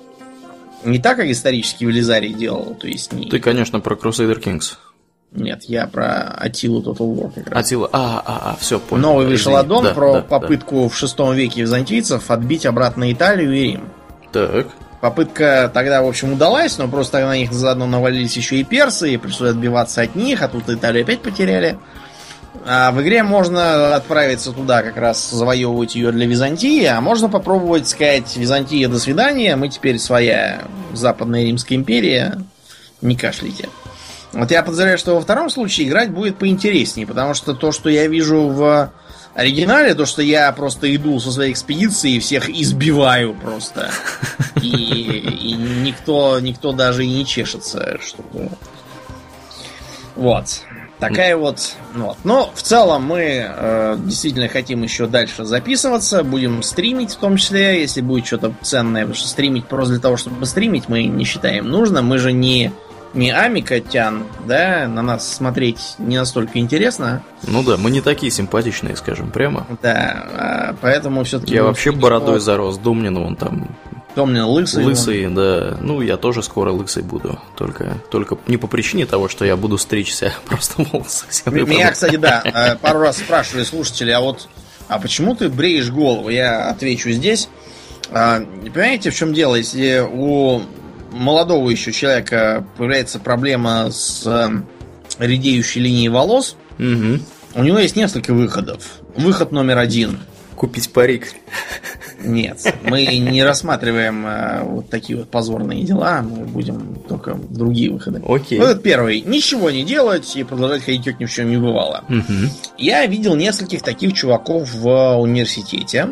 не так, как исторический Велизарий делал, то есть не... Ты, конечно, про Crusader Kings. Нет, я про Аттилу Total War как раз. Аттила, а, а, а, все, понял. Новый вышел аддон да, про да, попытку да. в шестом веке византийцев отбить обратно Италию и Рим. Так. Попытка тогда, в общем, удалась, но просто на них заодно навалились еще и персы, и пришлось отбиваться от них, а тут Италию опять потеряли. А в игре можно отправиться туда как раз завоевывать ее для Византии, а можно попробовать сказать: Византия, до свидания, мы теперь своя Западная Римская империя, не кашляйте. Вот я подозреваю, что во втором случае играть будет поинтереснее, потому что то, что я вижу в оригинале, то, что я просто иду со своей экспедицией и всех избиваю просто. И, и никто, никто даже и не чешется, чтобы... Вот. Такая вот, вот. Но в целом мы э, действительно хотим еще дальше записываться, будем стримить в том числе, если будет что-то ценное, потому что стримить просто для того, чтобы стримить, мы не считаем нужно. Мы же не, не Амика-тян, да, на нас смотреть не настолько интересно. Ну да, мы не такие симпатичные, скажем прямо. Да, поэтому все-таки... Я вообще бородой зарос, Домнин, он там Домнин лысый. Лысый, да. Ну, я тоже скоро лысый буду. Только, только не по причине того, что я буду стричься, просто волосы все выпадут. Меня, кстати, да, пару раз спрашивали слушатели, а вот а почему ты бреешь голову? Я отвечу здесь. Понимаете, в чем дело? Если у молодого еще человека появляется проблема с редеющей линией волос, угу. у него есть несколько выходов. Выход номер один. Купить парик. Нет, мы не рассматриваем а, вот такие вот позорные дела, мы будем только другие выходы. Окей. Вот первый. Ничего не делать и продолжать ходить, как ни в чем не бывало. Угу. Я видел нескольких таких чуваков в университете.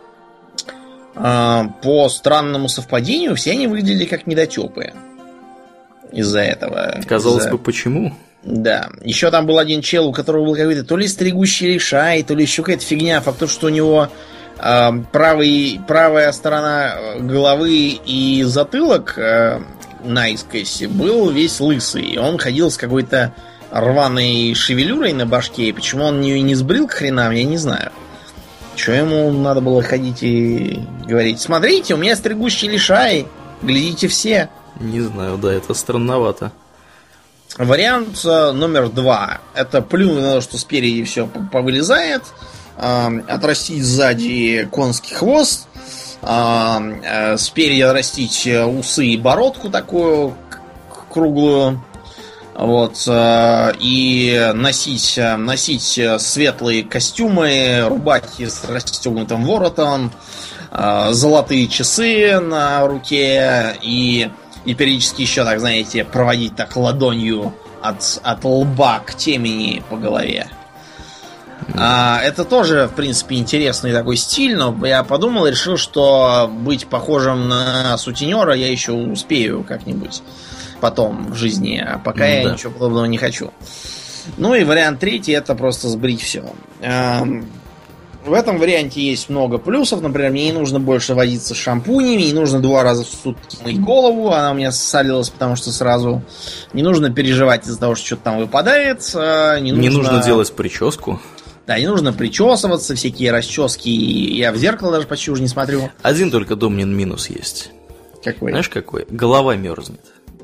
А, по странному совпадению, все они выглядели как недотёпы. Из-за этого. Казалось из-за... бы, почему? Да. Еще там был один чел, у которого был какой-то то ли стригущий лишай, то ли еще какая-то фигня. Факт то, что у него э, правый, правая сторона головы и затылок э, наискось был весь лысый. И он ходил с какой-то рваной шевелюрой на башке. И почему он ее не сбрил к хренам, я не знаю. Что ему надо было ходить и говорить: смотрите, у меня стригущий лишай, глядите все. Не знаю, да, это странновато. Вариант номер два. Это плюнуть на то, что спереди все повылезает, э, отрастить сзади конский хвост, э, э, спереди отрастить усы и бородку такую круглую, вот, э, и носить, носить светлые костюмы, рубахи с расстегнутым воротом, э, золотые часы на руке и... И периодически еще, так знаете, проводить так ладонью от, от лба к темени по голове. А, это тоже, в принципе, интересный такой стиль, но я подумал и решил, что быть похожим на сутенера я еще успею как-нибудь потом в жизни, а пока ну, я да. ничего подобного не хочу. Ну и вариант третий — это просто сбрить все. В этом варианте есть много плюсов. Например, мне не нужно больше возиться с шампунями, не нужно два раза в сутки мыть голову, она у меня ссалилась, потому что сразу не нужно переживать из-за того, что что-то там выпадает. Не нужно, не нужно делать прическу. Да, не нужно причесываться, всякие расчески. Я в зеркало даже почти уже не смотрю. Один только Домнин минус есть. Какой? Знаешь, какой? Голова мерзнет.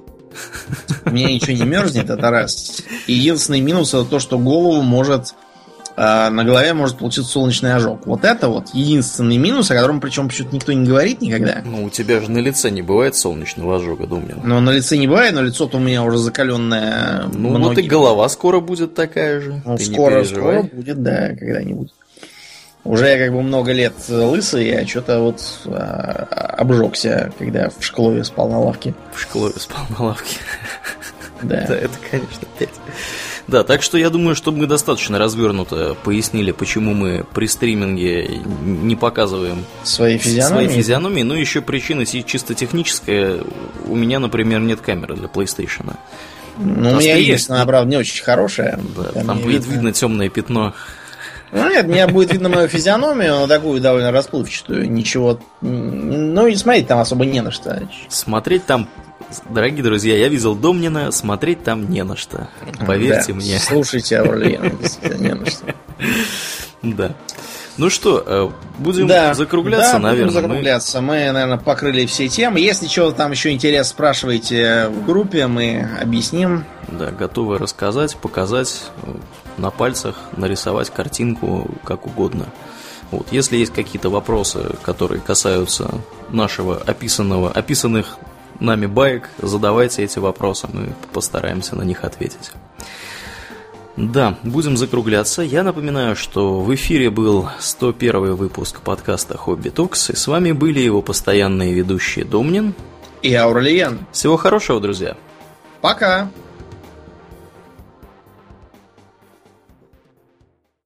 У меня ничего не мерзнет, это раз. Единственный минус — это то, что голову может... на голове может получиться солнечный ожог. Вот это вот единственный минус, о котором причем почему-то никто не говорит никогда. Ну, у тебя же на лице не бывает солнечного ожога, Домнин. Ну, на лице не бывает, но лицо-то у меня уже закаленное. Ну, многими. Вот и голова скоро будет такая же. Ну, скоро, скоро будет, да, когда-нибудь. Уже я как бы много лет лысый, я что-то вот а, обжегся, когда в школе спал на лавке. В школе спал на лавке. Да. Да, это, конечно, опять. Да, так что я думаю, что мы достаточно развернуто пояснили, почему мы при стриминге не показываем свои физиономии. Свои физиономии. Ну, еще причина чисто техническая. У меня, например, нет камеры для PlayStation. Ну, у меня есть, она, правда, не очень хорошая. Да, там, там будет видно, видно темное пятно. Ну, нет, мне будет видно мою физиономию, но такую довольно расплывчатую. Ничего. Ну, и смотреть там особо не на что. Смотреть там... Дорогие друзья, я видел Домнина, смотреть там не на что. Поверьте да, мне. Слушайте Аурлиена, действительно не на что. Да. Ну что, будем да, закругляться, да, наверное. Будем закругляться. Мы... мы, наверное, покрыли все темы. Если что-то там еще интересно, спрашивайте в группе, мы объясним. Да, готовы рассказать, показать, на пальцах нарисовать картинку, как угодно. Вот. Если есть какие-то вопросы, которые касаются нашего описанного, описанных нами баек, задавайте эти вопросы, мы постараемся на них ответить. Да, будем закругляться. Я напоминаю, что в эфире был сто первый выпуск подкаста Hobby Talks, и с вами были его постоянные ведущие Домнин и Аурлиен. Всего хорошего, друзья. Пока.